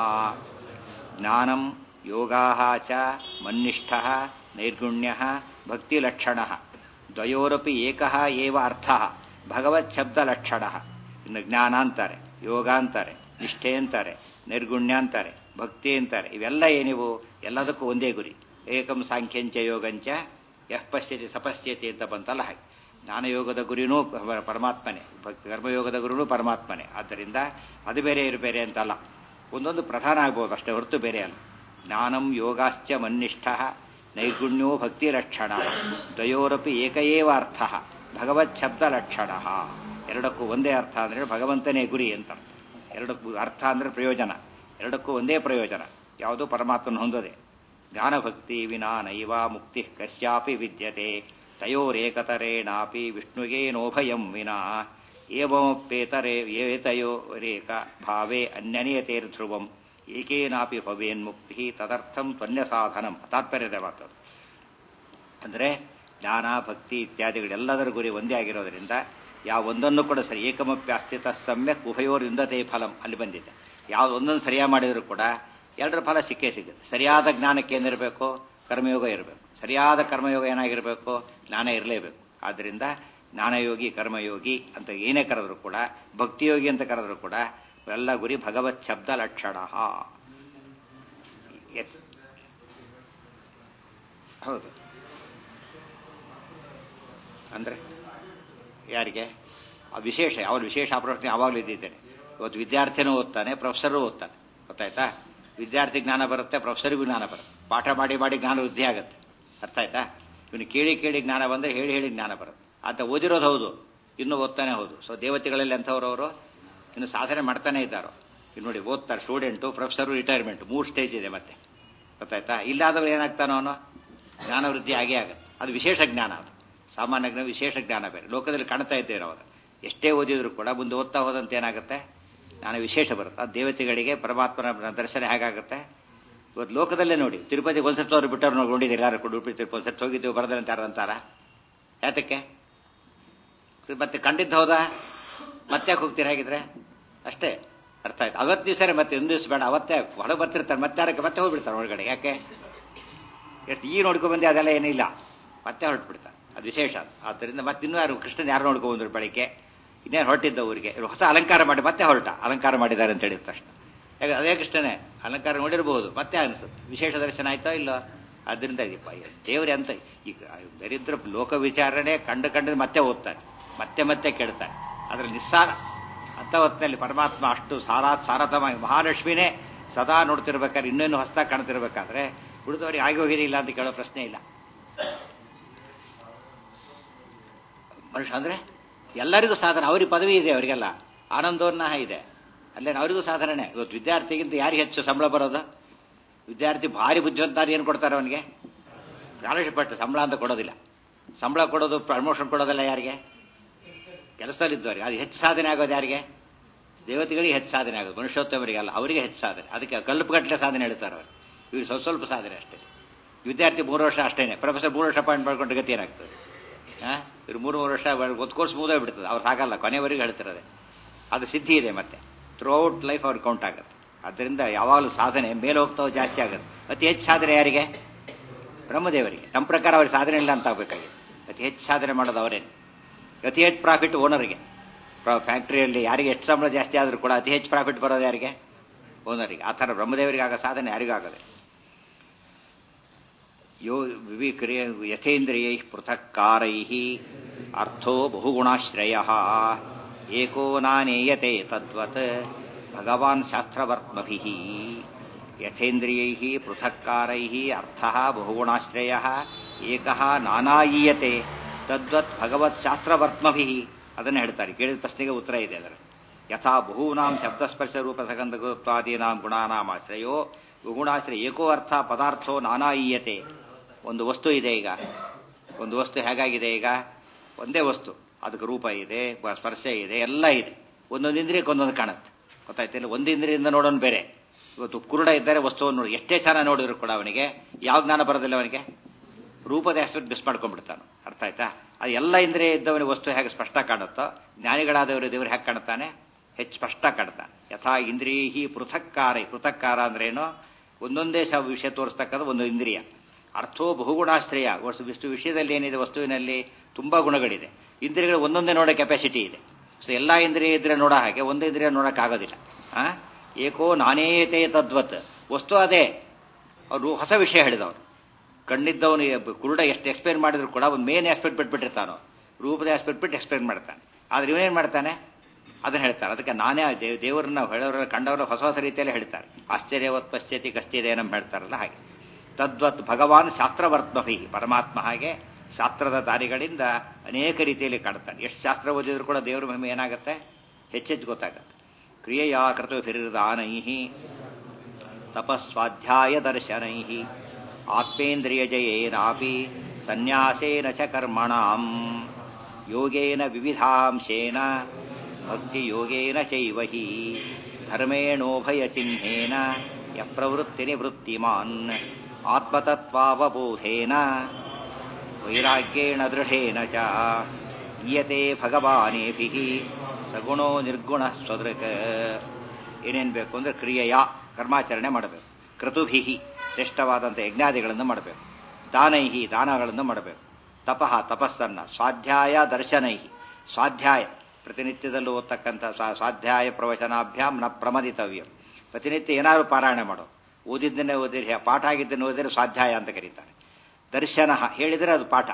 ಜ್ಞಾನಂ ಯೋಗಾಃ ಚ ಮನ್ನಿಷ್ಠಃ ನೈರ್ಗುಣ್ಯಃ ಭಕ್ತಿಲಕ್ಷಣಃ ದ್ವಯೋರಪಿ ಏಕಃ ಏವ ಅರ್ಥಃ ಭಗವಚ್ಛಬ್ದಲಕ್ಷಣಃ. ಇನ್ನು ಜ್ಞಾನ ಅಂತಾರೆ, ಯೋಗ ಅಂತಾರೆ, ನಿಷ್ಠೆ ಅಂತಾರೆ, ನಿರ್ಗುಣ್ಯ ಅಂತಾರೆ, ಭಕ್ತಿ ಅಂತಾರೆ. ಇವೆಲ್ಲ ಏನಿವು? ಎಲ್ಲದಕ್ಕೂ ಒಂದೇ ಗುರಿ. ಏಕಂ ಸಾಂಖ್ಯಂಚ ಯೋಗಂಚ ಯಃ ಪಶ್ಯತಿ ಸಪಶ್ಯತಿ ಅಂತ ಬಂತಲ್ಲ ಹಾಗೆ. ಜ್ಞಾನಯೋಗದ ಗುರಿನೂ ಪರಮಾತ್ಮನೇ, ಕರ್ಮಯೋಗದ ಗುರುನೂ ಪರಮಾತ್ಮನೇ. ಆದ್ದರಿಂದ ಅದು ಬೇರೆ ಇರು ಬೇರೆ ಅಂತಲ್ಲ, ಒಂದೊಂದು ಪ್ರಧಾನ ಆಗ್ಬೋದು ಅಷ್ಟೇ ಹೊರತು ಬೇರೆ ಅಲ್ಲ. ಜ್ಞಾನಂ ಯೋಗಾಶ್ಚ ಮನ್ನಿಷ್ಠ ನೈರ್ಗುಣ್ಯೋ ಭಕ್ತಿಲಕ್ಷಣ ದ್ವಯೋರಪಿ ಏಕ ಏವ ಅರ್ಥ ಭಗವಚ್ಛಬ್ದಲಕ್ಷಣ. ಎರಡಕ್ಕೂ ಒಂದೇ ಅರ್ಥ ಅಂದರೆ ಭಗವಂತನೇ ಗುರಿ ಅಂತ. ಎರಡಕ್ಕೂ ಅರ್ಥ ಅಂದರೆ ಪ್ರಯೋಜನ, ಎರಡಕ್ಕೂ ಒಂದೇ ಪ್ರಯೋಜನ. ಯಾವುದು? ಪರಮಾತ್ಮನ ಹೊಂದದೆ. ಜ್ಞಾನಭಕ್ತಿ ವಿನಾ ನೈವ ಮುಕ್ತಿ ಕಸ್ಯಾಪಿ ವಿದ್ಯತೆ ತಯೋರೇಕತರೇಣಾಪಿ ವಿಷ್ಣುಗೇನೋಭಯಂ ವಿನಾ ಏವಮಪ್ಯೇತರೇ ಏತಯೋರೇಕ ಭಾವೇ ಅನ್ಯನಿಯತೇರ್ಧ್ರುವಂ ಏಕೇನಾಪಿ ಭವೇನ್ಮುಕ್ತಿ ತದರ್ಥಂ ತ್ವನ್ಯಸಾಧನಂ. ತಾತ್ಪರ್ಯದ ಮಾತದು. ಅಂದರೆ ಜ್ಞಾನ ಭಕ್ತಿ ಇತ್ಯಾದಿಗಳೆಲ್ಲದರ ಗುರಿ ಒಂದೇ ಆಗಿರೋದ್ರಿಂದ ಯಾವ ಒಂದನ್ನು ಕೂಡ ಸರಿ ಏಕಮಪ್ಯಾಸ್ಥಿತ ಸಮ್ಯಕ್ ಉಭಯೋರಿಂದತೆ ಫಲಂ ಅಲ್ಲಿ ಬಂದಿದೆ. ಯಾವ ಒಂದೊಂದು ಸರಿಯಾಗಿ ಮಾಡಿದರೂ ಕೂಡ ಎಲ್ಲರ ಫಲ ಸಿಕ್ಕೇ ಸಿಗುತ್ತೆ. ಸರಿಯಾದ ಜ್ಞಾನಕ್ಕೆ ಏನಿರಬೇಕು? ಕರ್ಮಯೋಗ ಇರಬೇಕು. ಸರಿಯಾದ ಕರ್ಮಯೋಗ ಏನಾಗಿರಬೇಕು? ಜ್ಞಾನ ಇರಲೇಬೇಕು. ಆದ್ದರಿಂದ ಜ್ಞಾನಯೋಗಿ, ಕರ್ಮಯೋಗಿ ಅಂತ ಏನೇ ಕರೆದ್ರು ಕೂಡ, ಭಕ್ತಿಯೋಗಿ ಅಂತ ಕರೆದ್ರು ಕೂಡ ಎಲ್ಲ ಗುರಿ ಭಗವತ್ ಶಬ್ದ ಲಕ್ಷಣ. ಹೌದು. ಅಂದ್ರೆ ಯಾರಿಗೆ ಆ ವಿಶೇಷ ಯಾವ ವಿಶೇಷ ಪ್ರಶ್ನೆ ಯಾವಾಗಲೂ ಇದ್ದಿದ್ದೇನೆ. ಇವತ್ತು ವಿದ್ಯಾರ್ಥಿನೂ ಓದ್ತಾನೆ, ಪ್ರೊಫೆಸರೂ ಓದ್ತಾನೆ. ಗೊತ್ತಾಯ್ತಾ? ವಿದ್ಯಾರ್ಥಿ ಜ್ಞಾನ ಬರುತ್ತೆ, ಪ್ರೊಫೆಸರಿಗೂ ಜ್ಞಾನ ಬರುತ್ತೆ. ಪಾಠ ಮಾಡಿ ಮಾಡಿ ಜ್ಞಾನ ವೃದ್ಧಿ ಆಗುತ್ತೆ. ಅರ್ಥ ಆಯ್ತಾ? ಇವನು ಕೇಳಿ ಕೇಳಿ ಜ್ಞಾನ ಬಂದರೆ ಹೇಳಿ ಹೇಳಿ ಜ್ಞಾನ ಬರುತ್ತೆ. ಆತ ಓದಿರೋದು ಹೌದು, ಇನ್ನೂ ಓದ್ತಾನೆ ಹೌದು. ಸೊ ದೇವತೆಗಳಲ್ಲಿ ಅಂಥವ್ರವರು ಇನ್ನು ಸಾಧನೆ ಮಾಡ್ತಾನೆ ಇದ್ದಾರೋ. ಇನ್ನು ನೋಡಿ, ಓದ್ತಾರೆ ಸ್ಟೂಡೆಂಟು, ಪ್ರೊಫೆಸರು, ರಿಟೈರ್ಮೆಂಟ್, 3 ಸ್ಟೇಜ್ ಇದೆ ಮತ್ತೆ. ಗೊತ್ತಾಯ್ತಾ? ಇಲ್ಲಾದವ್ರು ಏನಾಗ್ತಾನೋ ಅವನು ಜ್ಞಾನ ವೃದ್ಧಿ ಆಗೇ ಆಗುತ್ತೆ. ಅದು ವಿಶೇಷ ಜ್ಞಾನ. ಅದು ಸಾಮಾನ್ಯ ಜ್ಞಾನ, ವಿಶೇಷ ಜ್ಞಾನ ಬೇರೆ. ಲೋಕದಲ್ಲಿ ಕಾಣ್ತಾ ಇದ್ದೇವೆ ಅವಾಗ. ಎಷ್ಟೇ ಓದಿದ್ರು ಕೂಡ ಮುಂದೆ ಓದ್ತಾ ಹೋದಂತೆ ಏನಾಗುತ್ತೆ? ಜ್ಞಾನ ವಿಶೇಷ ಬರುತ್ತೆ. ಅದು ದೇವತೆಗಳಿಗೆ ಪರಮಾತ್ಮನ ದರ್ಶನ ಹೇಗಾಗುತ್ತೆ? ಇವತ್ತು ಲೋಕದಲ್ಲೇ ನೋಡಿ, ತಿರುಪತಿಗೆ ಒಂದ್ಸರ್ತಿ ಅವ್ರು ಬಿಟ್ಟವ್ರು ನಾವು ನೋಡಿದ್ದೀರಿ. ಯಾರು ಉಡುಪಿ ತಿರುಪತಿ ಒಂದ್ಸರ್ತಿ ಹೋಗಿದ್ದೀವಿ ಬರದಂತ ಯಾರು ಅಂತಾರ? ಯಾತಕ್ಕೆ? ಮತ್ತೆ ಖಂಡಿತ ಹೌದಾ? ಮತ್ತೆ ಯಾಕೆ ಹೋಗ್ತೀರ? ಹೇಗಿದ್ರೆ ಅಷ್ಟೇ. ಅರ್ಥ ಆಯ್ತು. ಅವತ್ತು ದಿವಸ ಮತ್ತೆ ಒಂದು ದಿವಸ ಬೇಡ, ಅವತ್ತೇ ಹೊರಗೆ ಬರ್ತಿರ್ತಾರೆ. ಮತ್ತೆ ಯಾರಕ್ಕೆ ಮತ್ತೆ ಹೋಗ್ಬಿಡ್ತಾರೆ ಒಳಗಡೆ. ಯಾಕೆ? ಎಷ್ಟು ಈ ನೋಡ್ಕೊಂಡ್ಬಂದೆ ಅದೆಲ್ಲ ಏನಿಲ್ಲ, ಮತ್ತೆ ಹೊರಟು ಬಿಡ್ತಾರೆ. ಅದು ವಿಶೇಷ. ಆದ್ದರಿಂದ ಮತ್ತೆ ಇನ್ನೂ ಯಾರು ಕೃಷ್ಣನ್ ಯಾರು ನೋಡ್ಕೊಂಡ್ಬಂದ್ರು ಬೆಳಿಗ್ಗೆ, ಇನ್ನೇನು ಹೊರಟಿದ್ದ ಊರಿಗೆ ಹೊಸ ಅಲಂಕಾರ ಮಾಡಿ ಮತ್ತೆ ಹೊರಟ. ಅಲಂಕಾರ ಮಾಡಿದ್ದಾರೆ ಅಂತ ಹೇಳಿದ ತಕ್ಷಣ ಯಾಕೆ ಅದೇ ಕೃಷ್ಣನೇ ಅಲಂಕಾರ ನೋಡಿರ್ಬೋದು, ಮತ್ತೆ ಅನಿಸುತ್ತೆ. ವಿಶೇಷ ದರ್ಶನ ಆಯ್ತೋ ಇಲ್ಲೋ? ಅದರಿಂದ ದೇವರೇ ಅಂತ ಈಗ ದರಿದ್ರ ಲೋಕ ವಿಚಾರಣೆ ಕಂಡು ಮತ್ತೆ ಓದ್ತಾರೆ, ಮತ್ತೆ ಮತ್ತೆ ಕೇಳ್ತಾರೆ. ಅದ್ರ ನಿಸ್ಸಾರ ಅಂತ ಹೊತ್ತಿನಲ್ಲಿ ಪರಮಾತ್ಮ ಅಷ್ಟು ಸಾರತಮಾಗಿ ಮಹಾಲಕ್ಷ್ಮಿನೇ ಸದಾ ನೋಡ್ತಿರ್ಬೇಕಾದ್ರೆ, ಇನ್ನೇನು ಹೊಸದಾಗಿ ಕಾಣ್ತಿರ್ಬೇಕಾದ್ರೆ ಉಳಿದವರಿಗೆ ಆಗಿ ಹೋಗಿದಿಲ್ಲ ಅಂತ ಕೇಳೋ ಪ್ರಶ್ನೆ ಇಲ್ಲ. ಮನುಷ್ಯ ಅಂದ್ರೆ ಎಲ್ಲರಿಗೂ ಸಾಧನೆ. ಅವ್ರಿಗೆ ಪದವಿ ಇದೆ, ಅವರಿಗೆಲ್ಲ ಆನಂದೋನ್ನಾಹ ಇದೆ. ಅಲ್ಲೇನು ಅವರಿಗೂ ಸಾಧನೆ. ಇವತ್ತು ವಿದ್ಯಾರ್ಥಿಗಿಂತ ಯಾರಿಗೆ ಹೆಚ್ಚು ಸಂಬಳ ಬರೋದು? ವಿದ್ಯಾರ್ಥಿ ಭಾರಿ ಬುದ್ಧಿವಂತ, ಏನು ಕೊಡ್ತಾರೆ ಅವನಿಗೆ? ಸ್ಕಾಲರ್ಶಿಪ್ ಪಟ್ಟು ಸಂಬಳ ಅಂತ ಕೊಡೋದಿಲ್ಲ. ಸಂಬಳ ಕೊಡೋದು, ಪ್ರಮೋಷನ್ ಕೊಡೋದಿಲ್ಲ ಯಾರಿಗೆ? ಕೆಲಸದಲ್ಲಿದ್ದವರಿಗೆ. ಅದು ಹೆಚ್ಚು ಸಾಧನೆ ಆಗೋದು ಯಾರಿಗೆ? ದೇವತೆಗಳಿಗೆ ಹೆಚ್ಚು ಸಾಧನೆ ಆಗೋದು, ಮನುಷ್ಯೋತ್ತಮರಿಗೆಲ್ಲ. ಅವರಿಗೆ ಹೆಚ್ಚು ಸಾಧನೆ. ಅದಕ್ಕೆ ಕಲ್ಪಗಟ್ಟಲೆ ಸಾಧನೆ ಹೇಳ್ತಾರೆ ಅವರು. ಇವ್ರು ಸ್ವಲ್ಪ ಸಾಧನೆ ಅಷ್ಟೇ. ವಿದ್ಯಾರ್ಥಿ 3 ವರ್ಷ ಅಷ್ಟೇನೆ. ಪ್ರೊಫೆಸರ್ 3 ವರ್ಷ ಪಾಯಿಂಟ್ ಮಾಡ್ಕೊಂಡು ಗತಿ ಏನಾಗ್ತದೆ? ಇವ್ರು 3 ವರ್ಷ ಒಂದು ಕೋರ್ಸ್ ಮುಗಿದೋಗಿ ಬಿಡ್ತದೆ. ಅವ್ರು ಹಾಗಲ್ಲ, ಕೊನೆವರೆಗೂ ಹೇಳ್ತಿರೋದೆ. ಅದು ಸಿದ್ಧಿ ಇದೆ. ಮತ್ತೆ ಥ್ರೂಔಟ್ ಲೈಫ್ ಅವ್ರಿಗೆ ಕೌಂಟ್ ಆಗುತ್ತೆ. ಅದರಿಂದ ಯಾವಾಗಲೂ ಸಾಧನೆ ಮೇಲೆ ಹೋಗ್ತಾವ ಜಾಸ್ತಿ ಆಗುತ್ತೆ. ಅತಿ ಹೆಚ್ಚು ಸಾಧನೆ ಯಾರಿಗೆ? ಬ್ರಹ್ಮದೇವರಿಗೆ. ನಮ್ಮ ಪ್ರಕಾರ ಅವ್ರಿಗೆ ಸಾಧನೆ ಇಲ್ಲ ಅಂತ ಆಗಬೇಕಾಗಿದೆ. ಅತಿ ಹೆಚ್ಚು ಸಾಧನೆ ಮಾಡೋದು ಅವರೇನು. ಅತಿ ಹೆಚ್ಚು ಪ್ರಾಫಿಟ್ ಓನರಿಗೆ. ಫ್ಯಾಕ್ಟ್ರಿಯಲ್ಲಿ ಯಾರಿಗೆ ಎಷ್ಟು ಸಂಬಳ ಜಾಸ್ತಿ ಆದರೂ ಕೂಡ ಅತಿ ಹೆಚ್ಚು ಪ್ರಾಫಿಟ್ ಬರೋದು ಯಾರಿಗೆ? ಓನರಿಗೆ. ಆ ಥರ ಬ್ರಹ್ಮದೇವರಿಗೆ ಆಗೋ ಸಾಧನೆ ಯಾರಿಗೂ ಆಗದೆ. ಯೋ ವಿವಿಕ್ರಿಯ ಯಥೇಂದ್ರಿಯೈ ಪೃಥಕ್ಕಾರೈ ಅರ್ಥೋ ಬಹುಗುಣಾಶ್ರಯ ಏಕೋ ನಾನೇಯತೆ ತದ್ವತ್ ಭಗವಾನ್ ಶಾಸ್ತ್ರವರ್ತ್ಮಭಿಃ. ಯಥೇಂದ್ರಿಯೈ ಪೃಥಕ್ಕಾರೈ ಅರ್ಥ ಬಹುಗುಣಾಶ್ರಯ ಏಕಃ ನಾನಾಯೀಯತೆ ತದ್ವತ್ ಭಗವತ್ ಶಾಸ್ತ್ರವರ್ತ್ಮಭಿ ಅದನ್ನು ಹೇಳ್ತಾರೆ. ಕೇಳಿದ ಪ್ರಶ್ನೆಗೆ ಉತ್ತರ ಇದೆ ಅದರ. ಯಥಾ ಬಹೂನಾಂ ಶಬ್ದಸ್ಪರ್ಶ ರೂಪ ಸಗಂಧ ಗುರುತ್ವಾದೀನಾಂ ಗುಣಾನಾಮಾಶ್ರಯೋ ಗುಣಾಶ್ರಯ ಏಕೋ ಅರ್ಥ ಪದಾರ್ಥೋ ನಾನಾಯೀಯತೆ. ಒಂದು ವಸ್ತು ಇದೆ ಈಗ, ಒಂದು ವಸ್ತು ಹೇಗಾಗಿದೆ ಈಗ, ಒಂದೇ ವಸ್ತು, ಅದಕ್ಕೆ ರೂಪ ಇದೆ, ಸ್ಪರ್ಶ ಇದೆ, ಎಲ್ಲ ಇದೆ. ಒಂದೊಂದು ಇಂದ್ರಿಯಕ್ಕೆ ಒಂದೊಂದು ಕಾಣುತ್ತೆ, ಗೊತ್ತಾಯ್ತಿಲ್ಲ. ಒಂದು ಇಂದ್ರಿಯಿಂದ ನೋಡೋನು ಬೇರೆ. ಇವತ್ತು ಕುರುಡ ಇದ್ದರೆ ವಸ್ತುವನ್ನು ನೋಡಿ ಎಷ್ಟೇ ಚೆನ್ನಾಗಿ ನೋಡಿದ್ರು ಕೂಡ ಅವನಿಗೆ ಯಾವ ಜ್ಞಾನ ಬರೋದಿಲ್ಲ, ಅವನಿಗೆ ರೂಪದ ಆಸ್ಪೆಕ್ಟ್ ಮಿಸ್ ಮಾಡ್ಕೊಂಡ್ಬಿಡ್ತಾನೆ. ಅರ್ಥ ಆಯ್ತಾ? ಅದು ಎಲ್ಲ ಇಂದ್ರಿಯ ಇದ್ದವನಿಗೆ ವಸ್ತು ಹೇಗೆ ಸ್ಪಷ್ಟ ಕಾಣುತ್ತೋ, ಜ್ಞಾನಿಗಳಾದವರು ದೇವರು ಹೇಗೆ ಕಾಣುತ್ತಾನೆ, ಹೆಚ್ಚು ಸ್ಪಷ್ಟ ಕಾಣ್ತಾನೆ. ಯಥಾ ಇಂದ್ರಿಯಹಿ ಪೃಥಕ್ಕಾರ. ಪೃಥಕ್ಕಾರ ಅಂದ್ರೇನು? ಒಂದೊಂದೇ ವಿಷಯ ತೋರಿಸ್ತಕ್ಕಂಥ ಒಂದು ಇಂದ್ರಿಯ. ಅರ್ಥೋ ಬಹುಗುಣಾಶ್ರಯ. ಇಷ್ಟು ವಿಷಯದಲ್ಲಿ ಏನಿದೆ, ವಸ್ತುವಿನಲ್ಲಿ ತುಂಬಾ ಗುಣಗಳಿದೆ. ಇಂದ್ರಿಯಗಳು ಒಂದೊಂದೇ ನೋಡೋ ಕೆಪಾಸಿಟಿ ಇದೆ. ಸೊ ಎಲ್ಲ ಇಂದ್ರಿಯ ಇದ್ರೆ ನೋಡೋ ಹಾಗೆ ಒಂದು ಇಂದ್ರಿಯ ನೋಡೋಕ್ಕಾಗೋದಿಲ್ಲ. ಏಕೋ ನಾನೇತೆ ತದ್ವತ್. ವಸ್ತು ಅದೇ, ಅವರು ಹೊಸ ವಿಷಯ ಹೇಳಿದವರು. ಕಣ್ಣಿದ್ದವನು ಕುರುಡ ಎಷ್ಟು ಎಕ್ಸ್ಪ್ಲೇನ್ ಮಾಡಿದ್ರು ಕೂಡ ಒಂದು ಮೇನ್ ಆಸ್ಪೆಕ್ಟ್ ಬಿಟ್ಬಿಟ್ಟಿರ್ತಾನೋ, ರೂಪದ ಆಸ್ಪೆಕ್ಟ್ ಬಿಟ್ಟು ಎಕ್ಸ್ಪ್ಲೇನ್ ಮಾಡ್ತಾನೆ. ಆದ್ರೆ ಇವನೇನ್ ಮಾಡ್ತಾನೆ, ಅದನ್ನ ಹೇಳ್ತಾರೆ. ಅದಕ್ಕೆ ನಾನೇ ದೇವರನ್ನ ಹೇಳೋರ ಕಂಡವರ ಹೊಸ ಹೊಸ ರೀತಿಯಲ್ಲಿ ಹೇಳ್ತಾರೆ. ಆಶ್ಚರ್ಯವತ್ ಪಶ್ಚಾತಿ ಕಶ್ಚಿದೆ ನಮ್ಮ ಹೇಳ್ತಾರಲ್ಲ ಹಾಗೆ. ತದ್ವತ್ ಭಗವಾನ್ ಶಾಸ್ತ್ರವರ್ತ್ಮಭಿ. ಪರಮಾತ್ಮ ಹಾಗೆ ಶಾಸ್ತ್ರದ ದಾರಿಗಳಿಂದ ಅನೇಕ ರೀತಿಯಲ್ಲಿ ಕಾಣುತ್ತಾನೆ. ಎಷ್ಟು ಶಾಸ್ತ್ರ ಓದಿದ್ರು ಕೂಡ ದೇವರ ಮಹಿಮೆ ಏನಾಗುತ್ತೆ, ಹೆಚ್ಚೆಚ್ಚು ಗೊತ್ತಾಗುತ್ತೆ. ಕ್ರಿಯೆಯ ಕರ್ತೃಭಿರ್ದಾನೈ ತಪಸ್ವಾಧ್ಯಾಯ ದರ್ಶನೈ ಆತ್ಮೇಂದ್ರಿಯ ಜಯೇನಾಪಿ ಸನ್ಯಾಸೇನ ಚ ಕರ್ಮಣಾಂ ಯೋಗೇನ ವಿವಿಧಾಂಶೇನ ಭಕ್ತಿ ಯೋಗೇನ ಚೈವ ಹಿ ಧರ್ಮೇಣೋಭಯ ಚಿಹ್ನೇನ ಯ ಪ್ರವೃತ್ತಿ ನಿವೃತ್ತಿಮಾನ್ ಆತ್ಮತತ್ವಾವಬೋಧೇನ ವೈರಾಗ್ಯೇಣ ದೃಢೇನ ಚ ಈಯತೆ ಭಗವಾನೇಭಿಃ ಸಗುಣೋ ನಿರ್ಗುಣ ಸ್ವದೃಕ್. ಏನೇನು ಬೇಕು ಅಂದ್ರೆ ಕ್ರಿಯೆಯ ಕರ್ಮಾಚರಣೆ ಮಾಡಬೇಕು, ಕ್ರತುಭಿಹಿ ಶ್ರೇಷ್ಠವಾದಂಥ ಯಜ್ಞಾದಿಗಳನ್ನು ಮಾಡಬೇಕು, ದಾನೈಹಿ ದಾನಗಳನ್ನು ಮಾಡಬೇಕು, ತಪಃ ತಪಸ್ಸನ್ನ, ಸ್ವಾಧ್ಯಾಯ ದರ್ಶನೈಹಿ ಸ್ವಾಧ್ಯಾಯ ಪ್ರತಿನಿತ್ಯದಲ್ಲೂ ಓದ್ತಕ್ಕಂಥ ಸ್ವಾಧ್ಯಾಯ ಪ್ರವಚನಾಭ್ಯಾಮ್ ನ ಪ್ರಮದಿತವ್ಯ. ಪ್ರತಿನಿತ್ಯ ಏನಾದರೂ ಪಾರಾಯಣ ಮಾಡೋದು, ಓದಿದ್ದನ್ನೇ ಓದಿರಿ, ಪಾಠ ಆಗಿದ್ದನ್ನು ಓದಿದ್ರೆ ಸ್ವಾಧ್ಯಾಯ ಅಂತ ಕರೀತಾರೆ. ದರ್ಶನ ಹೇಳಿದರೆ ಅದು ಪಾಠ.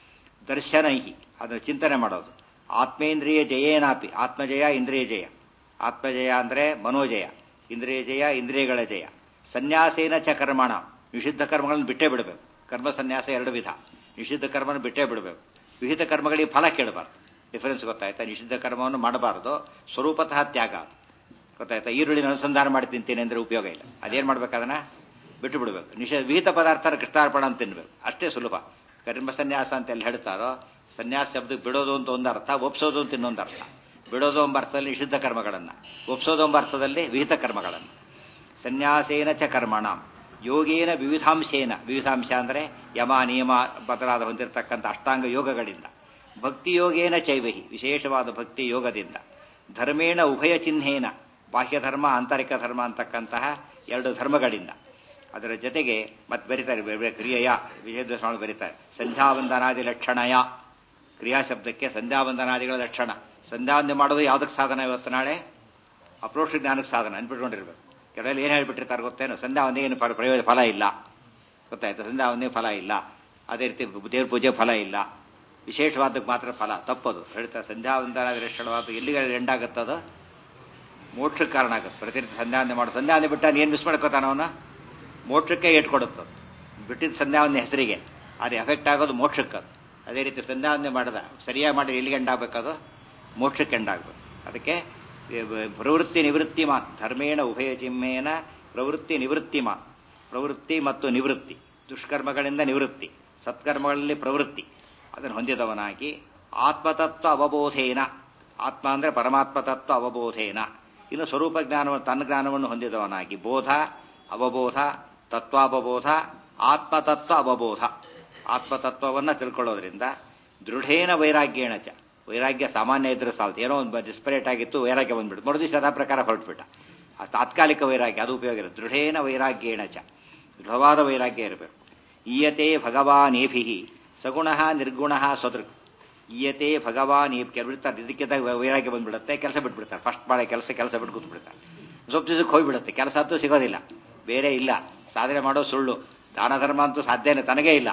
ದರ್ಶನೈಹಿ ಅದನ್ನು ಚಿಂತನೆ ಮಾಡೋದು. ಆತ್ಮೇಂದ್ರಿಯ ಜಯೇನಾಪಿ, ಆತ್ಮಜಯ ಇಂದ್ರಿಯ ಜಯ. ಆತ್ಮಜಯ ಅಂದರೆ ಮನೋಜಯ, ಇಂದ್ರಿಯ ಜಯ ಇಂದ್ರಿಯಗಳ ಜಯ. ಸನ್ಯಾಸೇನ ಚ ಕರ್ಮಣ, ನಿಷಿದ್ಧ ಕರ್ಮಗಳನ್ನು ಬಿಟ್ಟೇ ಬಿಡಬೇಕು. ಕರ್ಮ ಸನ್ಯಾಸ ಎರಡು ವಿಧ. ನಿಷಿದ್ಧ ಕರ್ಮವನ್ನು ಬಿಟ್ಟೇ ಬಿಡಬೇಕು. ವಿಹಿತ ಕರ್ಮಗಳಿಗೆ ಫಲ ಕೇಳಬಾರ್ದು. ಡಿಫರೆನ್ಸ್ ಗೊತ್ತಾಯ್ತಾ? ನಿಷಿದ್ಧ ಕರ್ಮವನ್ನು ಮಾಡಬಾರದು, ಸ್ವರೂಪತಃ ತ್ಯಾಗ. ಗೊತ್ತಾಯ್ತಾ? ಈರುಳ್ಳಿನ ಅನುಸಂಧಾನ ಮಾಡಿ ತಿಂತೀನಿ ಅಂದ್ರೆ ಉಪಯೋಗ ಇಲ್ಲ. ಅದೇನು ಮಾಡ್ಬೇಕು, ಅದನ್ನ ಬಿಟ್ಟು ಬಿಡಬೇಕು. ವಿಹಿತ ಪದಾರ್ಥ ಕೃಷ್ಣಾರ್ಪಣ ಅಂತ ತಿನ್ಬೇಕು, ಅಷ್ಟೇ ಸುಲಭ. ಕರ್ಮ ಸನ್ಯಾಸ ಅಂತ ಎಲ್ಲಿ ಹೇಳ್ತಾರೋ, ಸನ್ಯಾಸ ಶಬ್ದಕ್ಕೆ ಬಿಡೋದು ಅಂತ ಒಂದು ಅರ್ಥ, ಒಪ್ಸೋದು ಅಂತ ಇನ್ನೊಂದು ಅರ್ಥ. ಬಿಡೋದು ಎಂಬ ಅರ್ಥದಲ್ಲಿ ನಿಷಿದ್ಧ ಕರ್ಮಗಳನ್ನು, ಒಪ್ಸೋದು ಎಂಬ ಅರ್ಥದಲ್ಲಿ ವಿಹಿತ ಕರ್ಮಗಳನ್ನು. ಸನ್ಯಾಸೇನ ಚ ಕರ್ಮಣ ಯೋಗೇನ ವಿವಿಧಾಂಶೇನ, ವಿವಿಧಾಂಶ ಅಂದರೆ ಯಮ ನಿಯಮ ಬದಲಾದ ಹೊಂದಿರತಕ್ಕಂಥ ಅಷ್ಟಾಂಗ ಯೋಗಗಳಿಂದ, ಭಕ್ತಿ ಯೋಗೇನ ಚೈವಹಿ ವಿಶೇಷವಾದ ಭಕ್ತಿ ಯೋಗದಿಂದ, ಧರ್ಮೇಣ ಉಭಯ ಚಿಹ್ನೇನ ಬಾಹ್ಯ ಧರ್ಮ ಆಂತರಿಕ ಧರ್ಮ ಅಂತಕ್ಕಂತಹ ಎರಡು ಧರ್ಮಗಳಿಂದ. ಅದರ ಜೊತೆಗೆ ಮತ್ತೆ ಬರೀತಾರೆ ಕ್ರಿಯೆಯ ವಿಜಯದ ಸ್ವಾಮಿ ಬರೀತಾರೆ ಸಂಧ್ಯಾವಂದನಾದಿ ಲಕ್ಷಣಯ. ಕ್ರಿಯಾ ಶಬ್ದಕ್ಕೆ ಸಂಧ್ಯಾವಂದನಾದಿಗಳ ಲಕ್ಷಣ. ಸಂಧ್ಯಾವಂದನೆ ಮಾಡೋದು ಯಾವುದಕ್ಕೆ ಸಾಧನ? ಇವತ್ತು ನಾಳೆ ಅಪ್ರೋಕ್ಷ ಜ್ಞಾನಕ್ಕೆ ಸಾಧನ ಅನ್ಬಿಟ್ಕೊಂಡಿರ್ಬೇಕು. ಕೆಲವೆಲ್ಲ ಏನು ಹೇಳ್ಬಿಟ್ಟಿರ್ತಾರೆ ಗೊತ್ತೇನು? ಸಂಧ್ಯಾವಂದನೆ ಏನು ಪ್ರಯೋಜನ ಫಲ ಇಲ್ಲ, ಗೊತ್ತಾಯ್ತು? ಸಂಧ್ಯಾವಂದನೆ ಫಲ ಇಲ್ಲ. ಅದೇ ರೀತಿ ದೇವ್ರ ಪೂಜೆ ಫಲ ಇಲ್ಲ, ವಿಶೇಷವಾದಕ್ಕೆ ಮಾತ್ರ ಫಲ. ತಪ್ಪದು ಹೇಳ್ತಾರೆ. ಸಂಧ್ಯಾವಂದನಾದಿ ಲಕ್ಷಣವಾದ ಎಲ್ಲಿಗೆ ಎಂಡಾಗುತ್ತದೋ ಮೋಕ್ಷಕ್ಕೆ ಕಾರಣ ಆಗುತ್ತೆ. ಪ್ರತಿನಿತ್ಯ ಸಂಧ್ಯಾವಂದನೆ ಮಾಡೋ, ಸಂಧ್ಯಾವಂದನೆ ಬಿಟ್ಟ ಏನು ಮಿಸ್ ಮಾಡ್ಕೋತಾನ ಅವನು? ಮೋಕ್ಷಕ್ಕೆ ಏಟ್ಕೊಡುತ್ತೆ. ಬಿಟ್ಟಿದ್ದ ಸಂಧ್ಯಾವಂದನೆ ಹೆಸರಿಗೆ ಅದು ಎಫೆಕ್ಟ್ ಆಗೋದು ಮೋಕ್ಷಕ್ಕೆ. ಅದೇ ರೀತಿ ಸಂಧ್ಯಾವಂದನೆ ಮಾಡಿದ ಸರಿಯಾಗಿ ಮಾಡಿ ಎಲ್ಲಿಗೆ ಎಂಡಾಗಬೇಕದು? ಮೋಕ್ಷಕ್ಕೆ ಎಂಡಾಗಬೇಕು. ಅದಕ್ಕೆ ಪ್ರವೃತ್ತಿ ನಿವೃತ್ತಿಮಾನ್, ಧರ್ಮೇಣ ಉಭಯ ಚಿಹ್ಮೇನ ಪ್ರವೃತ್ತಿ ನಿವೃತ್ತಿಮಾನ್. ಪ್ರವೃತ್ತಿ ಮತ್ತು ನಿವೃತ್ತಿ, ದುಷ್ಕರ್ಮಗಳಿಂದ ನಿವೃತ್ತಿ, ಸತ್ಕರ್ಮಗಳಲ್ಲಿ ಪ್ರವೃತ್ತಿ, ಅದನ್ನು ಹೊಂದಿದವನಾಗಿ ಆತ್ಮತತ್ವ ಅವಬೋಧೇನ, ಆತ್ಮ ಅಂದರೆ ಪರಮಾತ್ಮ ತತ್ವ ಅವಬೋಧೇನ, ಇನ್ನು ಸ್ವರೂಪ ಜ್ಞಾನವನ್ನು ತನ್ನ ಜ್ಞಾನವನ್ನು ಹೊಂದಿದವನಾಗಿ, ಬೋಧ ಅವಬೋಧ ತತ್ವಾವಬೋಧ ಆತ್ಮತತ್ವ ಅವಬೋಧ, ಆತ್ಮತತ್ವವನ್ನು ತಿಳ್ಕೊಳ್ಳೋದ್ರಿಂದ ದೃಢೇನ ವೈರಾಗ್ಯೇಣ ಚ, ವೈರಾಗ್ಯ ಸಾಮಾನ್ಯ ಇದ್ರೆ ಸಾಲ್ತು. ಏನೋ ಒಂದು ಡಿಸ್ಪರೇಟ್ ಆಗಿತ್ತು, ವೈರಾಗ್ಯ ಬಂದ್ಬಿಟ್ಟು ಮರುದಿವಸ ಅದ ಪ್ರಕಾರ ಹೊರಟ್ಬಿಟ್ಟ. ಆ ತಾತ್ಕಾಲಿಕ ವೈರಾಗ್ಯ ಅದು ಉಪಯೋಗ ಇರುತ್ತೆ. ದೃಢೇನ ವೈರಾಗ್ಯೇಣ ಚ, ದೃಢವಾದ ವೈರಾಗ್ಯ ಇರಬೇಕು. ಈಯತೆ ಭಗವಾನೇಭಿ ಸಗುಣ ನಿರ್ಗುಣ ಸ್ವದೃಕ್. ಈಯತೆ ಭಗವಾನ್ ಕೆಲಬಿಡ್ತಾರೆ, ಇದಕ್ಕಿಂತ ವೈರಾಗ್ಯ ಬಂದ್ಬಿಡುತ್ತೆ, ಕೆಲಸ ಬಿಟ್ಬಿಡ್ತಾರೆ. ಫಸ್ಟ್ ಮಾಡೋ ಕೆಲಸ ಬಿಟ್ಟು ಕೂತ್ಬಿಡ್ತಾರೆ. ಸ್ವಲ್ಪ ದಿವಸಕ್ಕೆ ಹೋಗ್ಬಿಡುತ್ತೆ, ಕೆಲಸ ಅಂತೂ ಸಿಗೋದಿಲ್ಲ, ಬೇರೆ ಇಲ್ಲ. ಸಾಧನೆ ಮಾಡೋ ಸುಳ್ಳು, ದಾನ ಧರ್ಮ ಅಂತೂ ಸಾಧ್ಯನೇ ತನಗೇ ಇಲ್ಲ.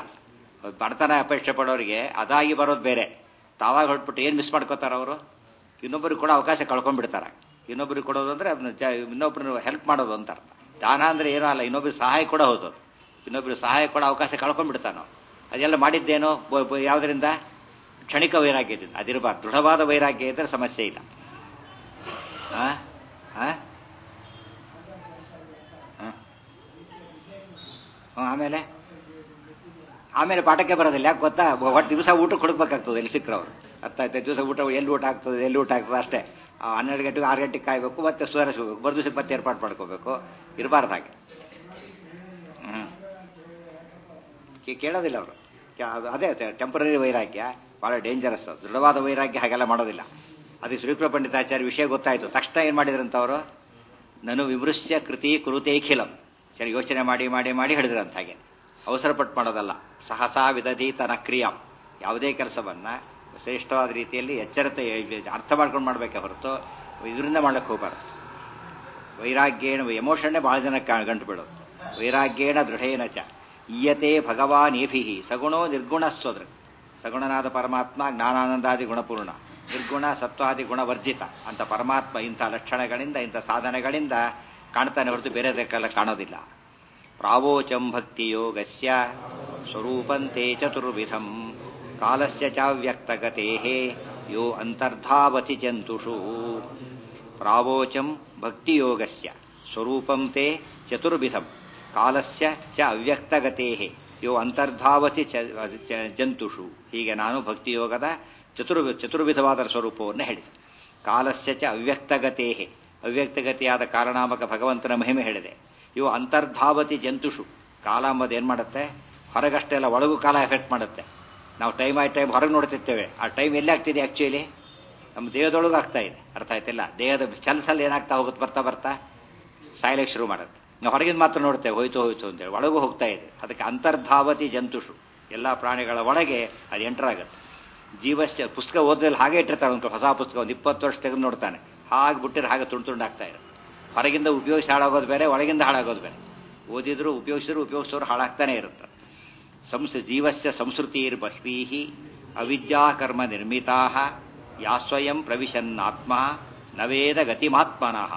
ಬಡತನ ಅಪೇಕ್ಷೆ ಪಡೋರಿಗೆ ಅದಾಗಿ ಬರೋದು ಬೇರೆ. ತಾವಾಗ ಹೊರಟ್ಬಿಟ್ಟು ಏನು ಮಿಸ್ ಮಾಡ್ಕೋತಾರೆ ಅವರು? ಇನ್ನೊಬ್ಬರಿಗೆ ಕೂಡ ಅವಕಾಶ ಕಳ್ಕೊಂಡ್ಬಿಡ್ತಾರೆ. ಇನ್ನೊಬ್ಬರಿಗೆ ಕೊಡೋದು ಅಂದ್ರೆ ಇನ್ನೊಬ್ಬರನ್ನು ಹೆಲ್ಪ್ ಮಾಡೋದು ಅಂತಾರೆ. ದಾನ ಅಂದ್ರೆ ಏನೂ ಅಲ್ಲ, ಇನ್ನೊಬ್ಬರಿಗೆ ಸಹಾಯ ಕೂಡ ಹೋದು. ಇನ್ನೊಬ್ಬರಿಗೆ ಸಹಾಯ ಕೂಡ ಅವಕಾಶ ಕಳ್ಕೊಂಡ್ಬಿಡ್ತಾನೆ. ಅದೆಲ್ಲ ಮಾಡಿದ್ದೇನೋ ಯಾವುದರಿಂದ ಕ್ಷಣಿಕ ವೈರಾಗ್ಯದಿಂದ ಅದಿರಬಾರ್ದು. ದೃಢವಾದ ವೈರಾಗ್ಯ ಇದ್ದರೆ ಸಮಸ್ಯೆ ಇಲ್ಲ. ಆಮೇಲೆ ಪಾಠಕ್ಕೆ ಬರೋದಿಲ್ಲ. ಯಾಕೆ ಗೊತ್ತಾ, ಒಟ್ಟು ದಿವಸ ಊಟಕ್ಕೆ ಹುಡುಕ್ಬೇಕಾಗ್ತದೆ ಎಲ್ಲಿ ಸಿಕ್ಕರವ್ರು. ಅರ್ಥ ಆಯ್ತು? ದಿವಸ ಊಟ ಎಲ್ಲಿ ಊಟ ಆಗ್ತದೆ ಅಷ್ಟೇ. 12 ಗಂಟೆಗೆ 6 ಗಂಟೆಗೆ ಕಾಯ್ಬೇಕು, ಮತ್ತೆ ಸುಧಾರಿಸ್ಬೇಕು, ದಿವಸಕ್ಕೆ ಮತ್ತೆ ಏರ್ಪಾಡು ಮಾಡ್ಕೋಬೇಕು. ಇರಬಾರ್ದು ಹಾಗೆ. ಕೇಳೋದಿಲ್ಲ ಅವರು. ಅದೇ ಟೆಂಪರರಿ ವೈರಾಗ್ಯ ಬಹಳ ಡೇಂಜರಸ್. ದೃಢವಾದ ವೈರಾಗ್ಯ ಹಾಗೆಲ್ಲ ಮಾಡೋದಿಲ್ಲ. ಅದಕ್ಕೆ ಶ್ರೀಕೃಷ್ಣ ಪಂಡಿತಾಚಾರ್ಯ ವಿಷಯ ಗೊತ್ತಾಯ್ತು ತಕ್ಷಣ ಏನ್ ಮಾಡಿದ್ರಂತ ಅವರು, ನಾನು ವಿಮೃಶ್ಯ ಕೃತಿ ಕುರುತೇಖಿಲಂ, ಸರಿ ಯೋಚನೆ ಮಾಡಿ ಮಾಡಿ ಮಾಡಿ ಹೇಳಿದ್ರಂತ. ಹಾಗೆ ಅವಸರಪಟ್ಟು ಮಾಡೋದಲ್ಲ. ಸಹಸಾ ವಿದಧಿ ತನ ಕ್ರಿಯಾಂ, ಯಾವುದೇ ಕೆಲಸವನ್ನ ಶ್ರೇಷ್ಠವಾದ ರೀತಿಯಲ್ಲಿ ಎಚ್ಚರತೆ ಅರ್ಥ ಮಾಡ್ಕೊಂಡು ಮಾಡ್ಬೇಕೆ ಹೊರತು ಇದರಿಂದ ಮಾಡ್ಲಿಕ್ಕೆ ಹೋಗಬಾರ್ದು. ವೈರಾಗ್ಯೇಣ ಎಮೋಷನ್ನೇ ಬಹಳ ಜನಕ್ಕೆ ಗಂಟು ಬಿಡೋದು. ವೈರಾಗ್ಯೇಣ ದೃಢೇನ ಚ ಈಯತೆ ಭಗವಾನೇಭಿ ಸಗುಣೋ ನಿರ್ಗುಣ ಸ್ವದೃಕ್. ಸಗುಣನಾದ ಪರಮಾತ್ಮ ಜ್ಞಾನಾನಂದಾದಿ ಗುಣಪೂರ್ಣ, ನಿರ್ಗುಣ ಸತ್ವಾದಿ ಗುಣವರ್ಜಿತ ಅಂತ ಪರಮಾತ್ಮ ಇಂಥ ಲಕ್ಷಣಗಳಿಂದ ಇಂಥ ಸಾಧನೆಗಳಿಂದ ಕಾಣ್ತಾನೆ ಹೊರತು ಬೇರೆದಕ್ಕೆಲ್ಲ ಕಾಣೋದಿಲ್ಲ. ಪ್ರಾವೋಚಂ ಭಕ್ತಿ ಯೋಗಸ್ಯ ಸ್ವರೂಪಂತೆ ಚತುರ್ವಿಧಂ ಕಾಲಸ್ಯ ಚಾವ್ಯಕ್ತಗತೆ ಯೋ ಅಂತರ್ಧಾವತಿ ಜಂತುಷು. ಪ್ರಾವೋಚಂ ಭಕ್ತಿ ಯೋಗಸ್ಯ ಸ್ವರೂಪಂತೆ ಚತುರ್ವಿಧಂ ಕಾಲಸ್ಯ ಚ ಅವ್ಯಕ್ತಗತೆ ಯೋ ಅಂತರ್ಧಾವತಿ ಜಂತುಷು. ಹೀಗೆ ನಾನು ಭಕ್ತಿಯೋಗದ ಚತುರ್ವಿಧವಾದ ಸ್ವರೂಪವನ್ನು ಹೇಳಿದೆ. ಕಾಲಸ್ಯ ಚ ಅವ್ಯಕ್ತಗತೆ, ಅವ್ಯಕ್ತಗತಿಯಾದ ಕಾರಣಾಮಕ ಭಗವಂತನ ಮಹಿಮೆ ಹೇಳಿದೆ. ಇವು ಅಂತರ್ಧಾವತಿ ಜಂತುಷು. ಕಾಲ ಅಂಬದು ಏನು ಮಾಡುತ್ತೆ, ಹೊರಗಷ್ಟೇ ಅಲ್ಲ ಒಳಗೂ ಕಾಲ ಎಫೆಕ್ಟ್ ಮಾಡುತ್ತೆ. ನಾವು ಟೈಮ್ ಹೊರಗೆ ನೋಡ್ತಿರ್ತೇವೆ, ಆ ಟೈಮ್ ಎಲ್ಲಿ ಆಗ್ತಿದೆ ಆಕ್ಚುಲಿ ನಮ್ಮ ದೇಹದೊಳಗೂ ಆಗ್ತಾ ಇದೆ. ಅರ್ಥ ಆಯ್ತಿಲ್ಲ? ದೇಹದ ಸೆಲ್ಸಲ್ಲಿ ಏನಾಗ್ತಾ ಹೋಗುತ್ತೆ, ಬರ್ತಾ ಬರ್ತಾ ಸಾಯ್ಲಿಕ್ಕೆ ಶುರು ಮಾಡುತ್ತೆ. ನಾವು ಹೊರಗಿಂದ ಮಾತ್ರ ನೋಡ್ತೇವೆ ಹೋಯ್ತು ಅಂತೇಳಿ, ಒಳಗೂ ಹೋಗ್ತಾ ಇದೆ. ಅದಕ್ಕೆ ಅಂತರ್ಧಾವತಿ ಜಂತುಷು, ಎಲ್ಲ ಪ್ರಾಣಿಗಳ ಒಳಗೆ ಅದು ಎಂಟರ್ ಆಗುತ್ತೆ. ಜೀವಸ್ಯ ಪುಸ್ತಕ ಓದ್ರಲ್ಲಿ ಹಾಗೆ ಇಟ್ಟಿರ್ತಾರೆ. ಒಂದು ಹೊಸ ಪುಸ್ತಕ ಒಂದು 20 ವರ್ಷ ತೆಗೆದು ನೋಡ್ತಾನೆ, ಹಾಗೆ ಬಿಟ್ಟಿದ್ರೆ ಹಾಗೆ ತುಂಡಾಗ್ತಾ ಇದೆ. ಹೊರಗಿಂದ ಉಪಯೋಗಿಸಿ ಹಾಳಾಗೋದು ಬೇರೆ, ಒಳಗಿಂದ ಹಾಳಾಗೋದು ಬೇರೆ. ಓದಿದ್ರು ಉಪಯೋಗಿಸೋರು ಹಾಳಾಗ್ತಾನೆ ಇರುತ್ತೆ. ಜೀವಸ್ಯ ಸಂಸ್ಕೃತಿರ್ಬಹ್ವೀಹಿ ಅವಿದ್ಯಾಕರ್ಮ ನಿರ್ಮಿತಾ ಯಾ ಸ್ವಯಂ ಪ್ರವಿಶನ್ನಾತ್ಮ ನವೇದ ಗತಿಮಾತ್ಮನಃ.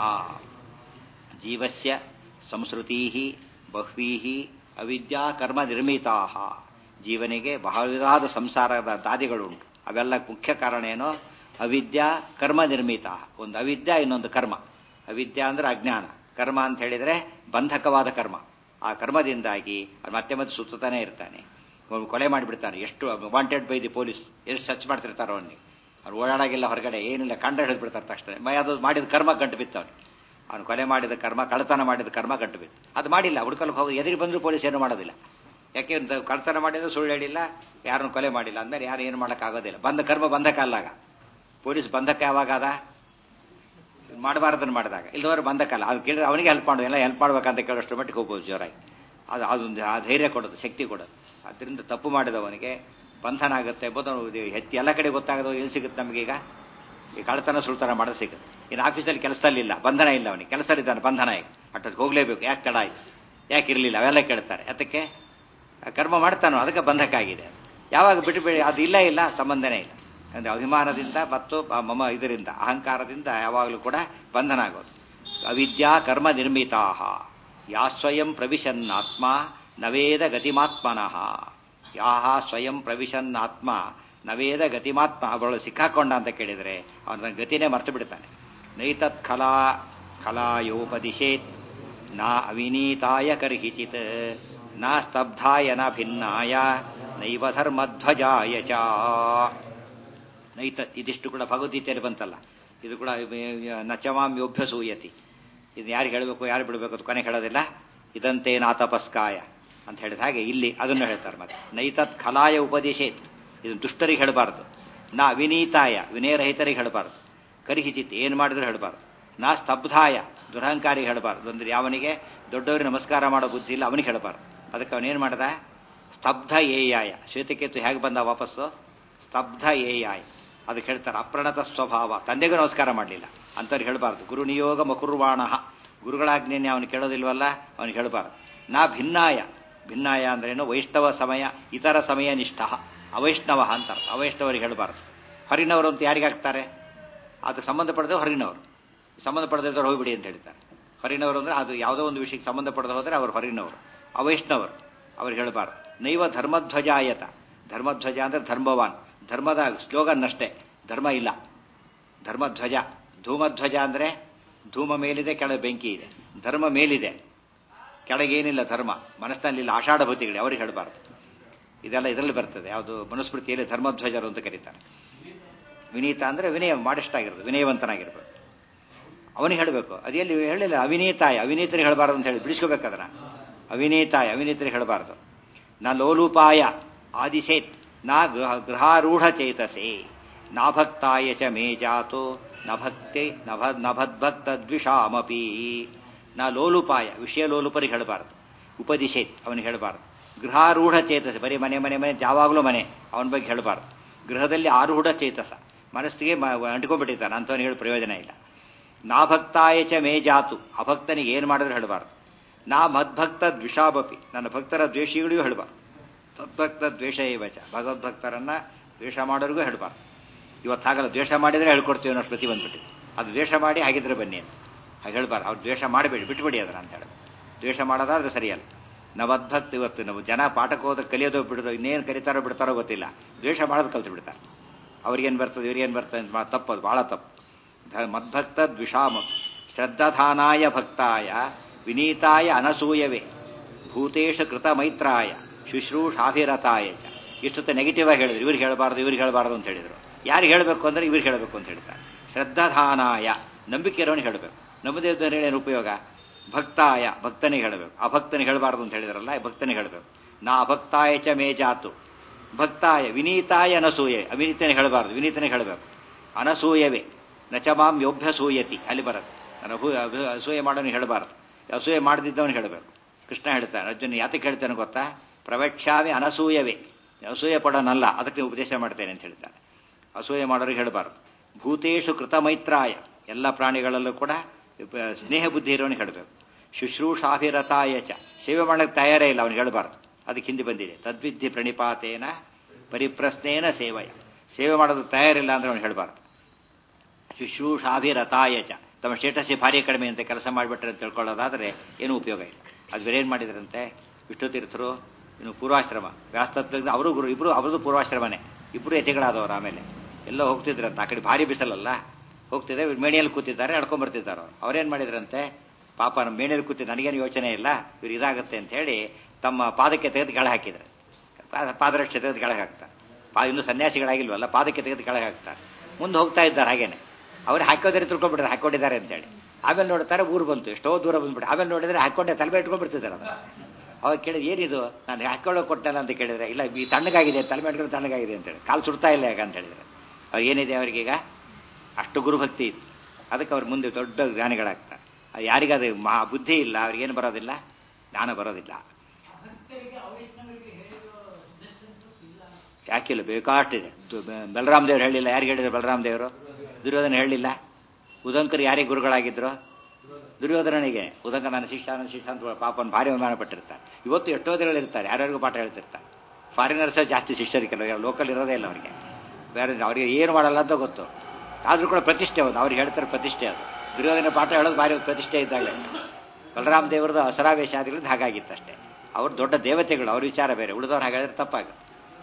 ಜೀವಸ್ಯ ಸಂಸ್ಕೃತಿ ಬಹ್ವೀಹಿ ಅವಿದ್ಯಾಕರ್ಮ ನಿರ್ಮಿತಾ. ಜೀವನಿಗೆ ಬಹಳವಾದ ಸಂಸಾರದ ದಾದಿಗಳುಂಟು. ಅವೆಲ್ಲ ಮುಖ್ಯ ಕಾರಣ ಏನೋ, ಅವಿದ್ಯಾ ಕರ್ಮ ನಿರ್ಮಿತ. ಒಂದು ಅವಿದ್ಯಾ, ಇನ್ನೊಂದು ಕರ್ಮ. ಅವಿದ್ಯಾ ಅಂದ್ರೆ ಅಜ್ಞಾನ, ಕರ್ಮ ಅಂತ ಹೇಳಿದ್ರೆ ಬಂಧಕವಾದ ಕರ್ಮ. ಆ ಕರ್ಮದಿಂದಾಗಿ ಮತ್ತೆ ಮತ್ತೆ ಸುತ್ತಾನೆ ಇರ್ತಾನೆ. ಕೊಲೆ ಮಾಡಿಬಿಡ್ತಾನೆ. ಎಷ್ಟು ವಾಂಟೆಡ್ ಬೈ ದಿ ಪೊಲೀಸ್, ಎಷ್ಟು ಸರ್ಚ್ ಮಾಡ್ತಿರ್ತಾರೋ ಅವನಿಗೆ. ಅವ್ರು ಓಡಾಡಾಗಿಲ್ಲ, ಹೊರಗಡೆ ಏನಿಲ್ಲ, ಕಂಡು ಹಿಡಿದ್ಬಿಡ್ತಾರೆ ತಕ್ಷಣ. ಅದು ಮಾಡಿದ ಕರ್ಮ ಗಂಟು ಬಿತ್ತವನು. ಅವನು ಕೊಲೆ ಮಾಡಿದ ಕರ್ಮ, ಕಳ್ಳತನ ಮಾಡಿದ ಕರ್ಮ ಗಂಟು ಬಿತ್ತು. ಅದು ಮಾಡಿಲ್ಲ, ಹುಡುಕಲು ಹೋಗಿ ಎದುರು ಬಂದರೂ ಪೊಲೀಸ್ ಏನು ಮಾಡೋದಿಲ್ಲ. ಯಾಕೆ ಕಳ್ಳತನ ಮಾಡಿದ್ರು, ಸುಳ್ಳು ಹೇಳಿಲ್ಲ, ಯಾರನ್ನು ಕೊಲೆ ಮಾಡಿಲ್ಲ ಅಂದ್ಮೇಲೆ ಯಾರು ಏನು ಮಾಡೋಕ್ಕಾಗೋದಿಲ್ಲ. ಬಂದ ಕರ್ಮ ಬಂಧಕ ಅಲ್ಲಾಗ. ಪೊಲೀಸ್ ಬಂಧಕ ಯಾವಾಗಾದ, ಮಾಡಬಾರ್ದನ್ನು ಮಾಡಿದಾಗ. ಇಲ್ಲದವರು ಬಂಧಕಲ್ಲ. ಅವ್ನು ಕೇಳಿದ್ರೆ ಅವನಿಗೆ ಹೆಲ್ಪ್ ಮಾಡೋದು, ಎಲ್ಲ ಹೆಲ್ಪ್ ಮಾಡ್ಬೇಕಂತ ಕೇಳೋಷ್ಟು ಮಟ್ಟಿಗೆ ಹೋಗ್ಬೋದು ಜೋರಾಗಿ. ಅದೊಂದು ಆ ಧೈರ್ಯ ಕೊಡೋದು, ಶಕ್ತಿ ಕೊಡೋದು. ಅದರಿಂದ ತಪ್ಪು ಮಾಡಿದವನಿಗೆ ಬಂಧನ ಆಗುತ್ತೆ ಎಂಬುದು ಹೆಚ್ಚು ಎಲ್ಲ ಕಡೆ ಗೊತ್ತಾಗೋದು. ಎಲ್ಲಿ ಸಿಗುತ್ತೆ ನಮಗೀಗ? ಈ ಕಳ್ಳತನ ಸುಳ್ತನ ಮಾಡೋದು ಸಿಗುತ್ತೆ. ಇನ್ನು ಆಫೀಸಲ್ಲಿ ಕೆಲಸದಲ್ಲಿಲ್ಲ, ಬಂಧನ ಇಲ್ಲ ಅವನಿಗೆ. ಕೆಲಸದಲ್ಲಿದ್ದಾನೆ, ಬಂಧನ ಈಗ ಅಟ್ಟಕ್ಕೆ ಹೋಗಲೇಬೇಕು. ಯಾಕೆ ತಡ ಆಯ್ತು, ಯಾಕೆ ಇರಲಿಲ್ಲ, ಅವೆಲ್ಲ ಕೇಳ್ತಾರೆ. ಅದಕ್ಕೆ ಕರ್ಮ ಮಾಡ್ತಾನೋ ಅದಕ್ಕೆ ಬಂಧಕ ಆಗಿದೆ. ಯಾವಾಗ ಬಿಟ್ಟುಬಿಡಿ, ಅದು ಇಲ್ಲ, ಸಂಬಂಧನೇ ಇಲ್ಲ. ಅಂದರೆ ಅಭಿಮಾನದಿಂದ ಮತ್ತು ಇದರಿಂದ ಅಹಂಕಾರದಿಂದ ಯಾವಾಗಲೂ ಕೂಡ ಬಂಧನ ಆಗೋದು. ಅವಿದ್ಯಾ ಕರ್ಮ ನಿರ್ಮಿತಾ ಯಾ ಸ್ವಯಂ ಪ್ರವಿಶನ್ನಾತ್ಮ ನವೇದ ಗತಿಮಾತ್ಮನಃ. ಯಾಹ ಸ್ವಯಂ ಪ್ರವಿಶನ್ನಾತ್ಮ ನವೇದ ಗತಿಮಾತ್ಮ. ಅವಳು ಸಿಕ್ಕಾಕೊಂಡ ಅಂತ ಕೇಳಿದರೆ ಅವನ ಗತಿನೇ ಮರ್ತು ಬಿಡ್ತಾನೆ. ನೈತತ್ ಖಲಾಯೋಪದಿಶೇತ್ ನಾ ಅವಿನೀತಾಯ ಕರ್ಹಿಚಿತ್ ನಾ ಸ್ತಬ್ಧಾಯ ನ ಭಿನ್ನಾಯ ನೈವ ಧರ್ಮಧ್ವಜಾಯ ಚ. ನೈತತ್, ಇದಿಷ್ಟು ಕೂಡ ಭಗವದ್ಗೀತೆಯಲ್ಲಿ ಬಂತಲ್ಲ. ಇದು ಕೂಡ ನಚಮಾಂ ಯೋಭ್ಯಸೂಯತಿ. ಇದು ಯಾರಿಗೆ ಹೇಳಬೇಕು, ಯಾರು ಬಿಡಬೇಕು ಅಂತ ಕೊನೆ ಹೇಳೋದಿಲ್ಲ. ಇದಂತೆ ನಾತಪಸ್ಕಾಯ ಅಂತ ಹೇಳಿದ ಹಾಗೆ ಇಲ್ಲಿ ಅದನ್ನು ಹೇಳ್ತಾರೆ. ಮತ್ತೆ ನೈತತ್ ಖಲಾಯ ಉಪದೇಶೇತ್, ಇದನ್ನು ದುಷ್ಟರಿಗೆ ಹೇಳಬಾರ್ದು. ನಾ ವಿನೀತಾಯ, ವಿನಯರಹಿತರಿಗೆ ಹೇಳಬಾರ್ದು. ಕರಿಹಿಚಿತ್, ಏನು ಮಾಡಿದ್ರು ಹೇಳಬಾರ್ದು. ನಾ ಸ್ತಬ್ಧಾಯ, ದುರಹಂಕಾರಿಗೆ ಹೇಳಬಾರ್ದು. ಅಂದ್ರೆ ಯಾವನಿಗೆ ದೊಡ್ಡವರಿಗೆ ನಮಸ್ಕಾರ ಮಾಡೋ ಬುದ್ಧಿ ಇಲ್ಲ ಅವನಿಗೆ ಹೇಳಬಾರ್ದು. ಅದಕ್ಕೆ ಅವನೇನು ಮಾಡ್ದ, ಸ್ತಬ್ಧ ಏಯಾಯ. ಶ್ವೇತಕೇತು ಹೇಗೆ ಬಂದ ವಾಪಸ್ಸು? ಸ್ತಬ್ಧ ಏಯಾಯ. ಅದಕ್ಕೆ ಹೇಳ್ತಾರೆ ಅಪ್ರಣತ ಸ್ವಭಾವ. ತಂದೆಗೂ ನಮಸ್ಕಾರ ಮಾಡಲಿಲ್ಲ ಅಂಥವ್ರಿಗೆ ಹೇಳಬಾರ್ದು. ಗುರು ನಿಯೋಗ ಮಕುರ್ವಾಣ, ಗುರುಗಳಾಜ್ಞೆನೇ ಅವನು ಕೇಳೋದಿಲ್ವಲ್ಲ, ಅವನಿಗೆ ಹೇಳಬಾರ್ದು. ನಾ ಭಿನ್ನಾಯ, ಭಿನ್ನಾಯ ಅಂದ್ರೇನು, ವೈಷ್ಣವ ಸಮಯ ಇತರ ಸಮಯ ನಿಷ್ಠ, ಅವೈಷ್ಣವ ಅಂತಾರೆ. ಅವೈಷ್ಣವರಿಗೆ ಹೇಳಬಾರ್ದು. ಹೊರಗಿನವರು ಅಂತ ಯಾರಿಗಾಗ್ತಾರೆ? ಅದಕ್ಕೆ ಸಂಬಂಧಪಡದೆ ಹೊರಗಿನವರು, ಸಂಬಂಧಪಡದಿದ್ದವ್ರು ಹೋಗ್ಬಿಡಿ ಅಂತ ಹೇಳ್ತಾರೆ. ಹೊರಗಿನವರು ಅಂದ್ರೆ ಅದು ಯಾವುದೋ ಒಂದು ವಿಷಯಕ್ಕೆ ಸಂಬಂಧಪಡದೆ ಹೋದರೆ ಅವರು ಹೊರಗಿನವರು. ಅವೈಷ್ಣವರು ಅವ್ರಿಗೆ ಹೇಳಬಾರ್ದು. ನೈವ ಧರ್ಮಧ್ವಜಾಯತ, ಧರ್ಮಧ್ವಜ ಅಂದರೆ ಧರ್ಮವಾನ್, ಧರ್ಮದ ಸ್ಲೋಗನ್ ಅಷ್ಟೇ, ಧರ್ಮ ಇಲ್ಲ. ಧರ್ಮಧ್ವಜ, ಧೂಮಧ್ವಜ ಅಂದರೆ ಧೂಮ ಮೇಲಿದೆ, ಕೆಳಗೆ ಬೆಂಕಿ ಇದೆ. ಧರ್ಮ ಮೇಲಿದೆ, ಕೆಳಗೇನಿಲ್ಲ ಧರ್ಮ, ಮನಸ್ಸಿನಲ್ಲಿಲ್ಲ ಆಷಾಢಭೂತಿಗಳು, ಅವ್ರಿಗೆ ಹೇಳಬಾರ್ದು. ಇದೆಲ್ಲ ಇದರಲ್ಲಿ ಬರ್ತದೆ. ಯಾವುದು ಮನುಸ್ಮೃತಿಯಲ್ಲಿ ಧರ್ಮಧ್ವಜರು ಅಂತ ಕರೀತಾರೆ. ವಿನೀತ ಅಂದರೆ ವಿನಯ, ಮಾಡಿಷ್ಟ ಆಗಿರೋದು, ವಿನಯವಂತನಾಗಿರ್ಬೇಕು. ಅವನಿಗೆ ಹೇಳಬೇಕು. ಅದೆಲ್ಲಿ ಹೇಳಿಲ್ಲ, ಅವಿನೀತಾಯ, ಅವಿನೀತರಿಗೆ ಹೇಳಬಾರ್ದು ಅಂತ ಹೇಳಿ ಬಿಡಿಸ್ಕೋಬೇಕು ಅದನ್ನ. ಅವಿನೀತಾಯ, ಅವಿನೀತರಿಗೆ ಹೇಳಬಾರ್ದು. ನ ಲೋಲುಪಾಯ ಆದಿಶೇತ್ ನಾ ಗೃಹಾರೂಢ ಚೇತಸೆ ನಾಭಕ್ತಾಯ ಚ ಮೇ ಜಾತೋ ನಭಕ್ತೆ ನಭದ್ಭಕ್ತ ದ್ವಿಷಾಮಪಿ. ನಾ ಲೋಲುಪಾಯ, ವಿಷಯ ಲೋಲುಪರಿಗೆ ಹೇಳಬಾರ್ದು. ಉಪದಿಶೇತ್, ಅವನಿಗೆ ಹೇಳಬಾರ್ದು. ಗೃಹಾರೂಢ ಚೇತಸ, ಬರೀ ಮನೆ ಮನೆ ಮನೆ ಯಾವಾಗಲೂ ಮನೆ, ಅವನ ಬಗ್ಗೆ ಹೇಳಬಾರ್ದು. ಗೃಹದಲ್ಲಿ ಆರೂಢ ಚೇತಸ, ಮನಸ್ಸಿಗೆ ಅಂಟ್ಕೊಂಡ್ಬಿಟ್ಟಿದ್ದಾನೆ, ಅಂಥವನಿಗೆ ಹೇಳಿ ಪ್ರಯೋಜನ ಇಲ್ಲ. ನಾಭಕ್ತಾಯ ಚ ಮೇ ಜಾತು, ಅಭಕ್ತನಿಗೆ ಏನು ಮಾಡಿದ್ರೆ ಹೇಳಬಾರ್ದು. ನಾ ಮದ್ಭಕ್ತ ದ್ವಿಷಾಮಪಿ, ನನ್ನ ಭಕ್ತರ ದ್ವೇಷಿಗಳಿಗೂ ಹೇಳಬಾರ್ದು. ತದ್ಭಕ್ತ ದ್ವೇಷ ಏವಚ, ಭಗವದ್ಭಕ್ತರನ್ನ ದ್ವೇಷ ಮಾಡೋರಿಗೂ ಹೇಳಬಾರ್ದು. ಇವತ್ತು ಹಾಗಲ್ಲ, ದ್ವೇಷ ಮಾಡಿದರೆ ಹೇಳ್ಕೊಡ್ತೀವಿ ಅನ್ನೋ ಪ್ರತಿ ಬಂದ್ಬಿಟ್ಟಿದೆ. ಅದು ದ್ವೇಷ ಮಾಡಿ ಹಾಗಿದ್ರೆ ಬನ್ನಿ ಅಂತ ಹಾಗೆ ಹೇಳ್ಬಾರ್ದು. ಅವ್ರು ದ್ವೇಷ ಮಾಡಬೇಡಿ, ಬಿಟ್ಬಿಡಿ ಅದನ್ನ ಅಂತ ಹೇಳಿ. ದ್ವೇಷ ಮಾಡೋದಾದ್ರೆ ಸರಿಯಲ್ಲ. ನವದ್ಭಕ್ತ, ಇವತ್ತು ನಾವು ಜನ ಪಾಠಕ್ಕೆ ಹೋದ ಕಲಿಯೋದೋ ಬಿಡೋದು, ಇನ್ನೇನು ಕಲಿತಾರೋ ಬಿಡ್ತಾರೋ ಗೊತ್ತಿಲ್ಲ, ದ್ವೇಷ ಮಾಡೋದು ಕಲ್ತು ಬಿಡ್ತಾರೆ. ಅವ್ರಿಗೇನು ಬರ್ತದೆ ಇವ್ರಿಗೇನು ಬರ್ತದೆ ಅಂತ ತಪ್ಪದು, ಭಾಳ ತಪ್ಪು. ಮದ್ಭಕ್ತ ದ್ವಿಷಾಮ, ಶ್ರದ್ಧಾಧಾನಾಯ ಭಕ್ತಾಯ ವಿನೀತಾಯ ಅನಸೂಯವೇ ಭೂತೇಶ ಕೃತ ಮೈತ್ರಾಯ ಶುಶ್ರೂಷಾಭಿರತಾಯ ಚ. ಇಷ್ಟೊತ್ತು ನೆಗೆಟಿವ್ ಆಗಿ ಹೇಳಿದ್ರು, ಇವ್ರಿಗೆ ಹೇಳಬಾರ್ದು ಇವ್ರಿಗೆ ಹೇಳಬಾರ್ದು ಅಂತ ಹೇಳಿದ್ರು. ಯಾರಿಗೆ ಹೇಳಬೇಕು ಅಂದರೆ ಇವ್ರಿಗೆ ಹೇಳಬೇಕು ಅಂತ ಹೇಳ್ತಾರೆ. ಶ್ರದ್ಧಾಧಾನಾಯ, ನಂಬಿಕೆ ಇರೋನಿಗೆ ಹೇಳಬೇಕು. ನಂಬದೇ ಇದ್ದವನು ಹೇಳೇನು ಉಪಯೋಗ? ಭಕ್ತಾಯ, ಭಕ್ತನಿಗೆ ಹೇಳಬೇಕು. ಅಭಕ್ತನಿಗೆ ಹೇಳಬಾರ್ದು ಅಂತ ಹೇಳಿದ್ರಲ್ಲ, ಭಕ್ತನಿಗೆ ಹೇಳಬೇಕು. ನಾ ಅಭಕ್ತಾಯ ಚ ಮೇ ಜಾತು, ಭಕ್ತಾಯ ವಿನೀತಾಯ ಅನಸೂಯೆ, ಅವಿನೀತನಿಗೆ ಹೇಳಬಾರ್ದು, ವಿನೀತನಿಗೆ ಹೇಳಬೇಕು. ಅನಸೂಯವೇ ನಚಮಾಂ ಯೋಭ್ಯಸೂಯತಿ, ಅಲ್ಲಿ ಬರುತ್ತೆ. ನಾನು ಅಸೂಯೆ ಮಾಡೋನಿಗೆ ಹೇಳಬಾರ್ದು, ಅಸೂಯೆ ಮಾಡದಿದ್ದವನಿಗೆ ಹೇಳಬೇಕು. ಕೃಷ್ಣ ಹೇಳ್ತಾನೆ ಅರ್ಜುನ, ಯಾತಕ್ಕೆ ಹೇಳ್ತಾನೆ ಗೊತ್ತಾ? ಪ್ರವಕ್ಷ್ಯಾಮಿ ಅನಸೂಯವೇ, ಅಸೂಯೆ ಪಡೋನಲ್ಲ, ಅದಕ್ಕೆ ಉಪದೇಶ ಮಾಡ್ತೇನೆ ಅಂತ ಹೇಳ್ತಾನೆ. ಅಸೂಯೆ ಮಾಡೋರಿಗೆ ಹೇಳಬಾರ್ದು. ಭೂತೇಶು ಕೃತ ಮೈತ್ರಾಯ, ಎಲ್ಲ ಪ್ರಾಣಿಗಳಲ್ಲೂ ಕೂಡ ಸ್ನೇಹ ಬುದ್ಧಿ ಇರೋನಿಗೆ ಹೇಳಬೇಕು. ಶುಶ್ರೂಷಾಭಿರತಾಯ ಚ, ಸೇವೆ ಮಾಡೋಕ್ಕೆ ತಯಾರೇ ಇಲ್ಲ ಅವನಿಗೆ ಹೇಳಬಾರ್ದು. ಅದಕ್ಕೆ ಹಿಂದೆ ಬಂದಿದೆ, ತದ್ವಿಧಿ ಪ್ರಣಿಪಾತೇನ ಪರಿಪ್ರಶ್ನೇನ ಸೇವಯ, ಸೇವೆ ಮಾಡೋದು ತಯಾರಿಲ್ಲ ಅಂದ್ರೆ ಅವನು ಹೇಳಬಾರ್ದು. ಶುಶ್ರೂಷಾಭಿರತಾಯ ಚ, ತಮ್ಮ ಸ್ಟೇಟಸ್ಸಿ ಭಾರಿ ಕಡಿಮೆ ಅಂತ ಕೆಲಸ ಮಾಡಿಬಿಟ್ರೆ ಅಂತ ತಿಳ್ಕೊಳ್ಳೋದಾದರೆ ಏನೂ ಉಪಯೋಗ ಇಲ್ಲ. ಅದು ಬೇರೆ ಏನು ಮಾಡಿದ್ರಂತೆ ವಿಷ್ಣು ತೀರ್ಥರು, ಇನ್ನು ಪೂರ್ವಾಶ್ರಮ, ವ್ಯಾಸತತ್ವ ಅವರು ಗುರು, ಇಬ್ಬರು ಅವ್ರದ್ದು ಪೂರ್ವಾಶ್ರಮನೇ, ಇಬ್ಬರು ಯತಿಗಳಾದವರು. ಆಮೇಲೆ ಎಲ್ಲ ಹೋಗ್ತಿದ್ರಂತೆ, ಆ ಕಡೆ ಭಾರಿ ಬಿಸಲಲ್ಲ, ಹೋಗ್ತಿದ್ದೆ, ಇವ್ರು ಮೇಣಿಯಲ್ಲಿ ಕೂತಿದ್ದಾರೆ, ನಡ್ಕೊಂಡ್ಬರ್ತಿದ್ದಾರೆ. ಅವ್ರೇನು ಮಾಡಿದ್ರಂತೆ, ಪಾಪ ನಮ್ಮ ಮೇಣಿಯಲ್ಲಿ ಕೂತಿದ್ದು ನನಗೇನು ಯೋಚನೆ ಇಲ್ಲ, ಇವ್ರು ಇದಾಗುತ್ತೆ ಅಂತ ಹೇಳಿ ತಮ್ಮ ಪಾದಕ್ಕೆ ತೆಗೆದು ಕೆಳಗೆ ಹಾಕಿದ್ರು. ಪಾದರಕ್ಷೆ ತೆಗೆದು ಕೆಳಗೆ ಹಾಕ್ತಾರೆ. ಇನ್ನೂ ಸನ್ಯಾಸಿಗಳಾಗಿಲ್ವಲ್ಲ, ಪಾದಕ್ಕೆ ತೆಗೆದು ಕೆಳಗೆ ಹಾಕ್ತಾರೆ. ಮುಂದೆ ಹೋಗ್ತಾ ಇದ್ದಾರೆ ಹಾಗೇನೆ, ಅವ್ರು ಹಾಕೋದ್ರೆ ತಿಳ್ಕೊಂಡ್ಬಿಟ್ರೆ ಹಾಕೊಂಡಿದ್ದಾರೆ ಅಂತೇಳಿ. ಆಮೇಲೆ ನೋಡ್ತಾರೆ ಊರು ಬಂತು, ಎಷ್ಟೋ ದೂರ ಬಂದ್ಬಿಟ್ಟು. ಆಮೇಲೆ ನೋಡಿದ್ರೆ ಹಾಕೊಂಡೆ ತಲೆ ಇಟ್ಕೊಂಡ್ಬಿಡ್ತಿದ್ದಾರೆ. ಅದು ಅವಾಗ ಕೇಳಿದ್ರೆ ಏನಿದು, ನಾನು ಹಾಕೊಳ್ಳೋಕೆ ಕೊಟ್ಟಲ್ಲ ಅಂತ ಕೇಳಿದ್ರೆ, ಇಲ್ಲ ಈ ತಣ್ಣಗಾಗಿದೆ, ತಲೆ ಇಟ್ಕೊಂಡು ತಣ್ಣಗಾಗಿದೆ ಅಂತೇಳಿ, ಕಾಲು ಸುಡ್ತಾ ಇಲ್ಲ ಯಾಕೆ ಅಂತ ಹೇಳಿದ್ರೆ, ಅವ್ರು ಏನಿದೆ ಅವರಿಗೀಗ ಅಷ್ಟು ಗುರುಭಕ್ತಿ ಇತ್ತು. ಅದಕ್ಕೆ ಅವ್ರು ಮುಂದೆ ದೊಡ್ಡ ಜ್ಞಾನಿಗಳಾಗ್ತಾರೆ. ಯಾರಿಗಾದ ಬುದ್ಧಿ ಇಲ್ಲ, ಅವ್ರಿಗೇನು ಬರೋದಿಲ್ಲ, ಜ್ಞಾನ ಬರೋದಿಲ್ಲ. ಯಾಕಿಲ್ಲ, ಬೇಕಾಷ್ಟಿದೆ. ಬಲರಾಮ್ ದೇವ್ರು ಹೇಳಿಲ್ಲ, ಯಾರಿಗೆ ಹೇಳಿದ್ರು? ಬಲರಾಮ್ ದೇವರು. ದುರ್ಯೋಧನ ಹೇಳಿಲ್ಲ. ಉದಂಕರು ಯಾರಿಗೆ ಗುರುಗಳಾಗಿದ್ರು? ದುರ್ಯೋಧನನಿಗೆ. ಉದಂಕ ನನ್ನ ಶಿಷ್ಯ ಅಂತ ಪಾಪನ ಭಾರಿ ಅವಮಾನ ಪಟ್ಟಿರ್ತಾರೆ. ಇವತ್ತು ಎಷ್ಟೋದಿಗಳಿರ್ತಾರೆ, ಯಾರ್ಯಾರಿಗೂ ಪಾಠ ಹೇಳ್ತಿರ್ತಾರೆ. ಫಾರಿನರ್ಸ್ ಜಾಸ್ತಿ ಶಿಷ್ಯರಿಗೆಲ್ಲ, ಲೋಕಲ್ ಇರೋದೇ ಇಲ್ಲ ಅವರಿಗೆ. ಬೇರೆ ಅವರಿಗೆ ಏನು ಮಾಡಲ್ಲ ಅಂತ ಗೊತ್ತು, ಆದರೂ ಕೂಡ ಪ್ರತಿಷ್ಠೆ ಅದು, ಅವ್ರಿಗೆ ಹೇಳ್ತಾರೆ ಪ್ರತಿಷ್ಠೆ ಅದು. ದುರ್ಯೋಧನ ಪಾಠ ಹೇಳೋದು ಭಾರಿ ಪ್ರತಿಷ್ಠೆ ಇದ್ದಾಗಲೇ. ಬಲರಾಮ ದೇವರದು ಅಸರಾವೇಶಾದಿಗಳಿಂದ ಹಾಗಾಗಿತ್ತು ಅಷ್ಟೇ. ಅವರು ದೊಡ್ಡ ದೇವತೆಗಳು, ಅವ್ರ ವಿಚಾರ ಬೇರೆ. ಉಳಿದವ್ರು ಹಾಗಾದ್ರೆ ತಪ್ಪಾಗುತ್ತೆ.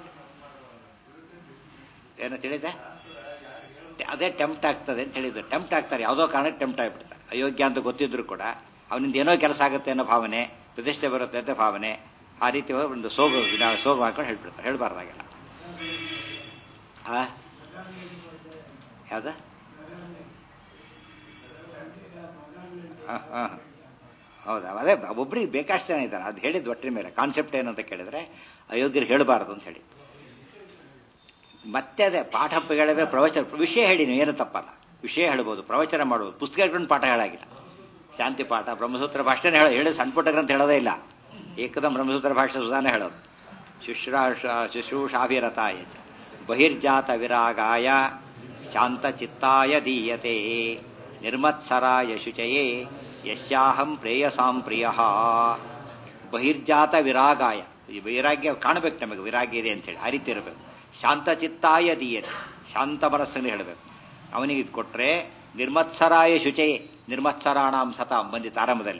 ಏನೋ ತಿಳಿದೆ, ಅದೇ ಟೆಂಪ್ಟ್ ಆಗ್ತದೆ ಅಂತ ಹೇಳಿದ್ರು. ಟೆಂಪ್ಟ್ ಆಗ್ತಾರೆ, ಯಾವುದೋ ಕಾರಣಕ್ಕೆ ಟೆಂಪ್ಟ್ ಆಗಿಬಿಡ್ತಾರೆ. ಅಯೋಗ್ಯ ಅಂತ ಗೊತ್ತಿದ್ರು ಕೂಡ ಅವನಿಂದ ಏನೋ ಕೆಲಸ ಆಗುತ್ತೆ ಅನ್ನೋ ಭಾವನೆ, ಪ್ರತಿಷ್ಠೆ ಬರುತ್ತೆ ಅಂತ ಭಾವನೆ, ಆ ರೀತಿ ಒಂದು ಸೋಗು ಹಾಕೊಂಡು ಹೇಳ್ಬಿಡ್ತಾರೆ. ಹೇಳ್ಬಾರ್ದಾಗೆಲ್ಲ. ಯಾವ್ದ? ಹೌದಾ? ಅದೇ ಒಬ್ರಿಗೆ ಬೇಕಾಷ್ಟು ಜನ ಇದ್ದಾರೆ. ಅದು ಹೇಳಿದ್ದು ಒಟ್ಟಿನ ಮೇಲೆ ಕಾನ್ಸೆಪ್ಟ್ ಏನಂತ ಕೇಳಿದ್ರೆ, ಅಯೋಗ್ಯರಿಗೆ ಹೇಳಬಾರ್ದು ಅಂತ ಹೇಳಿ. ಮತ್ತೆ ಅದೇ ಪಾಠ ಹೇಳಿದ್ರೆ ಪ್ರವಚನ, ವಿಷಯ ಹೇಳಿ ನೀವು, ಏನು ತಪ್ಪಲ್ಲ, ವಿಷಯ ಹೇಳ್ಬೋದು, ಪ್ರವಚನ ಮಾಡ್ಬೋದು. ಪುಸ್ತಕಗಳನ್ನು ಪಾಠ ಹೇಳಾಗಿಲ್ಲ. ಶಾಂತಿ ಪಾಠ, ಬ್ರಹ್ಮಸೂತ್ರ ಭಾಷೆನೇ ಹೇಳಿ, ಸಣ್ಣ ಪುಟ್ಟ ಗ್ರಂಥ ಹೇಳೋದೇ ಇಲ್ಲ. ಏಕದಂ ಬ್ರಹ್ಮಸೂತ್ರ ಭಾಷೆ ಸುಧಾನೆ ಹೇಳೋದು. ಶುಶ್ರೂಷಾಭಿರತಾಯ ಬಹಿರ್ಜಾತ ವಿರಾಗಾಯ ಶಾಂತಚಿತ್ತಾಯ ದೀಯತೆ ನಿರ್ಮತ್ಸರಾಯ ಶುಚಯೇ ಯಶ್ಯಾಹಂ ಪ್ರೇಯಸಾಂ ಪ್ರಿಯ. ಬಹಿರ್ಜಾತ ವಿರಾಗಾಯ, ಈ ವೈರಾಗ್ಯ ಕಾಣಬೇಕು ನಮಗೆ, ವಿರಾಗ್ಯ ಇದೆ ಅಂತೇಳಿ, ಆ ರೀತಿ ಇರಬೇಕು. ಶಾಂತಚಿತ್ತಾಯ ದೀಯತೆ, ಶಾಂತ ಮನಸ್ಸನ್ನು ಹೇಳಬೇಕು. ಅವನಿಗೆ ಇದು ಕೊಟ್ಟರೆ ನಿರ್ಮತ್ಸರಾಯ ಶುಚಯೇ ನಿರ್ಮತ್ಸರಾಣಾಂ ಸತಾಂ ಬಂದಿತ್ತು ಆರಂಭದಲ್ಲಿ.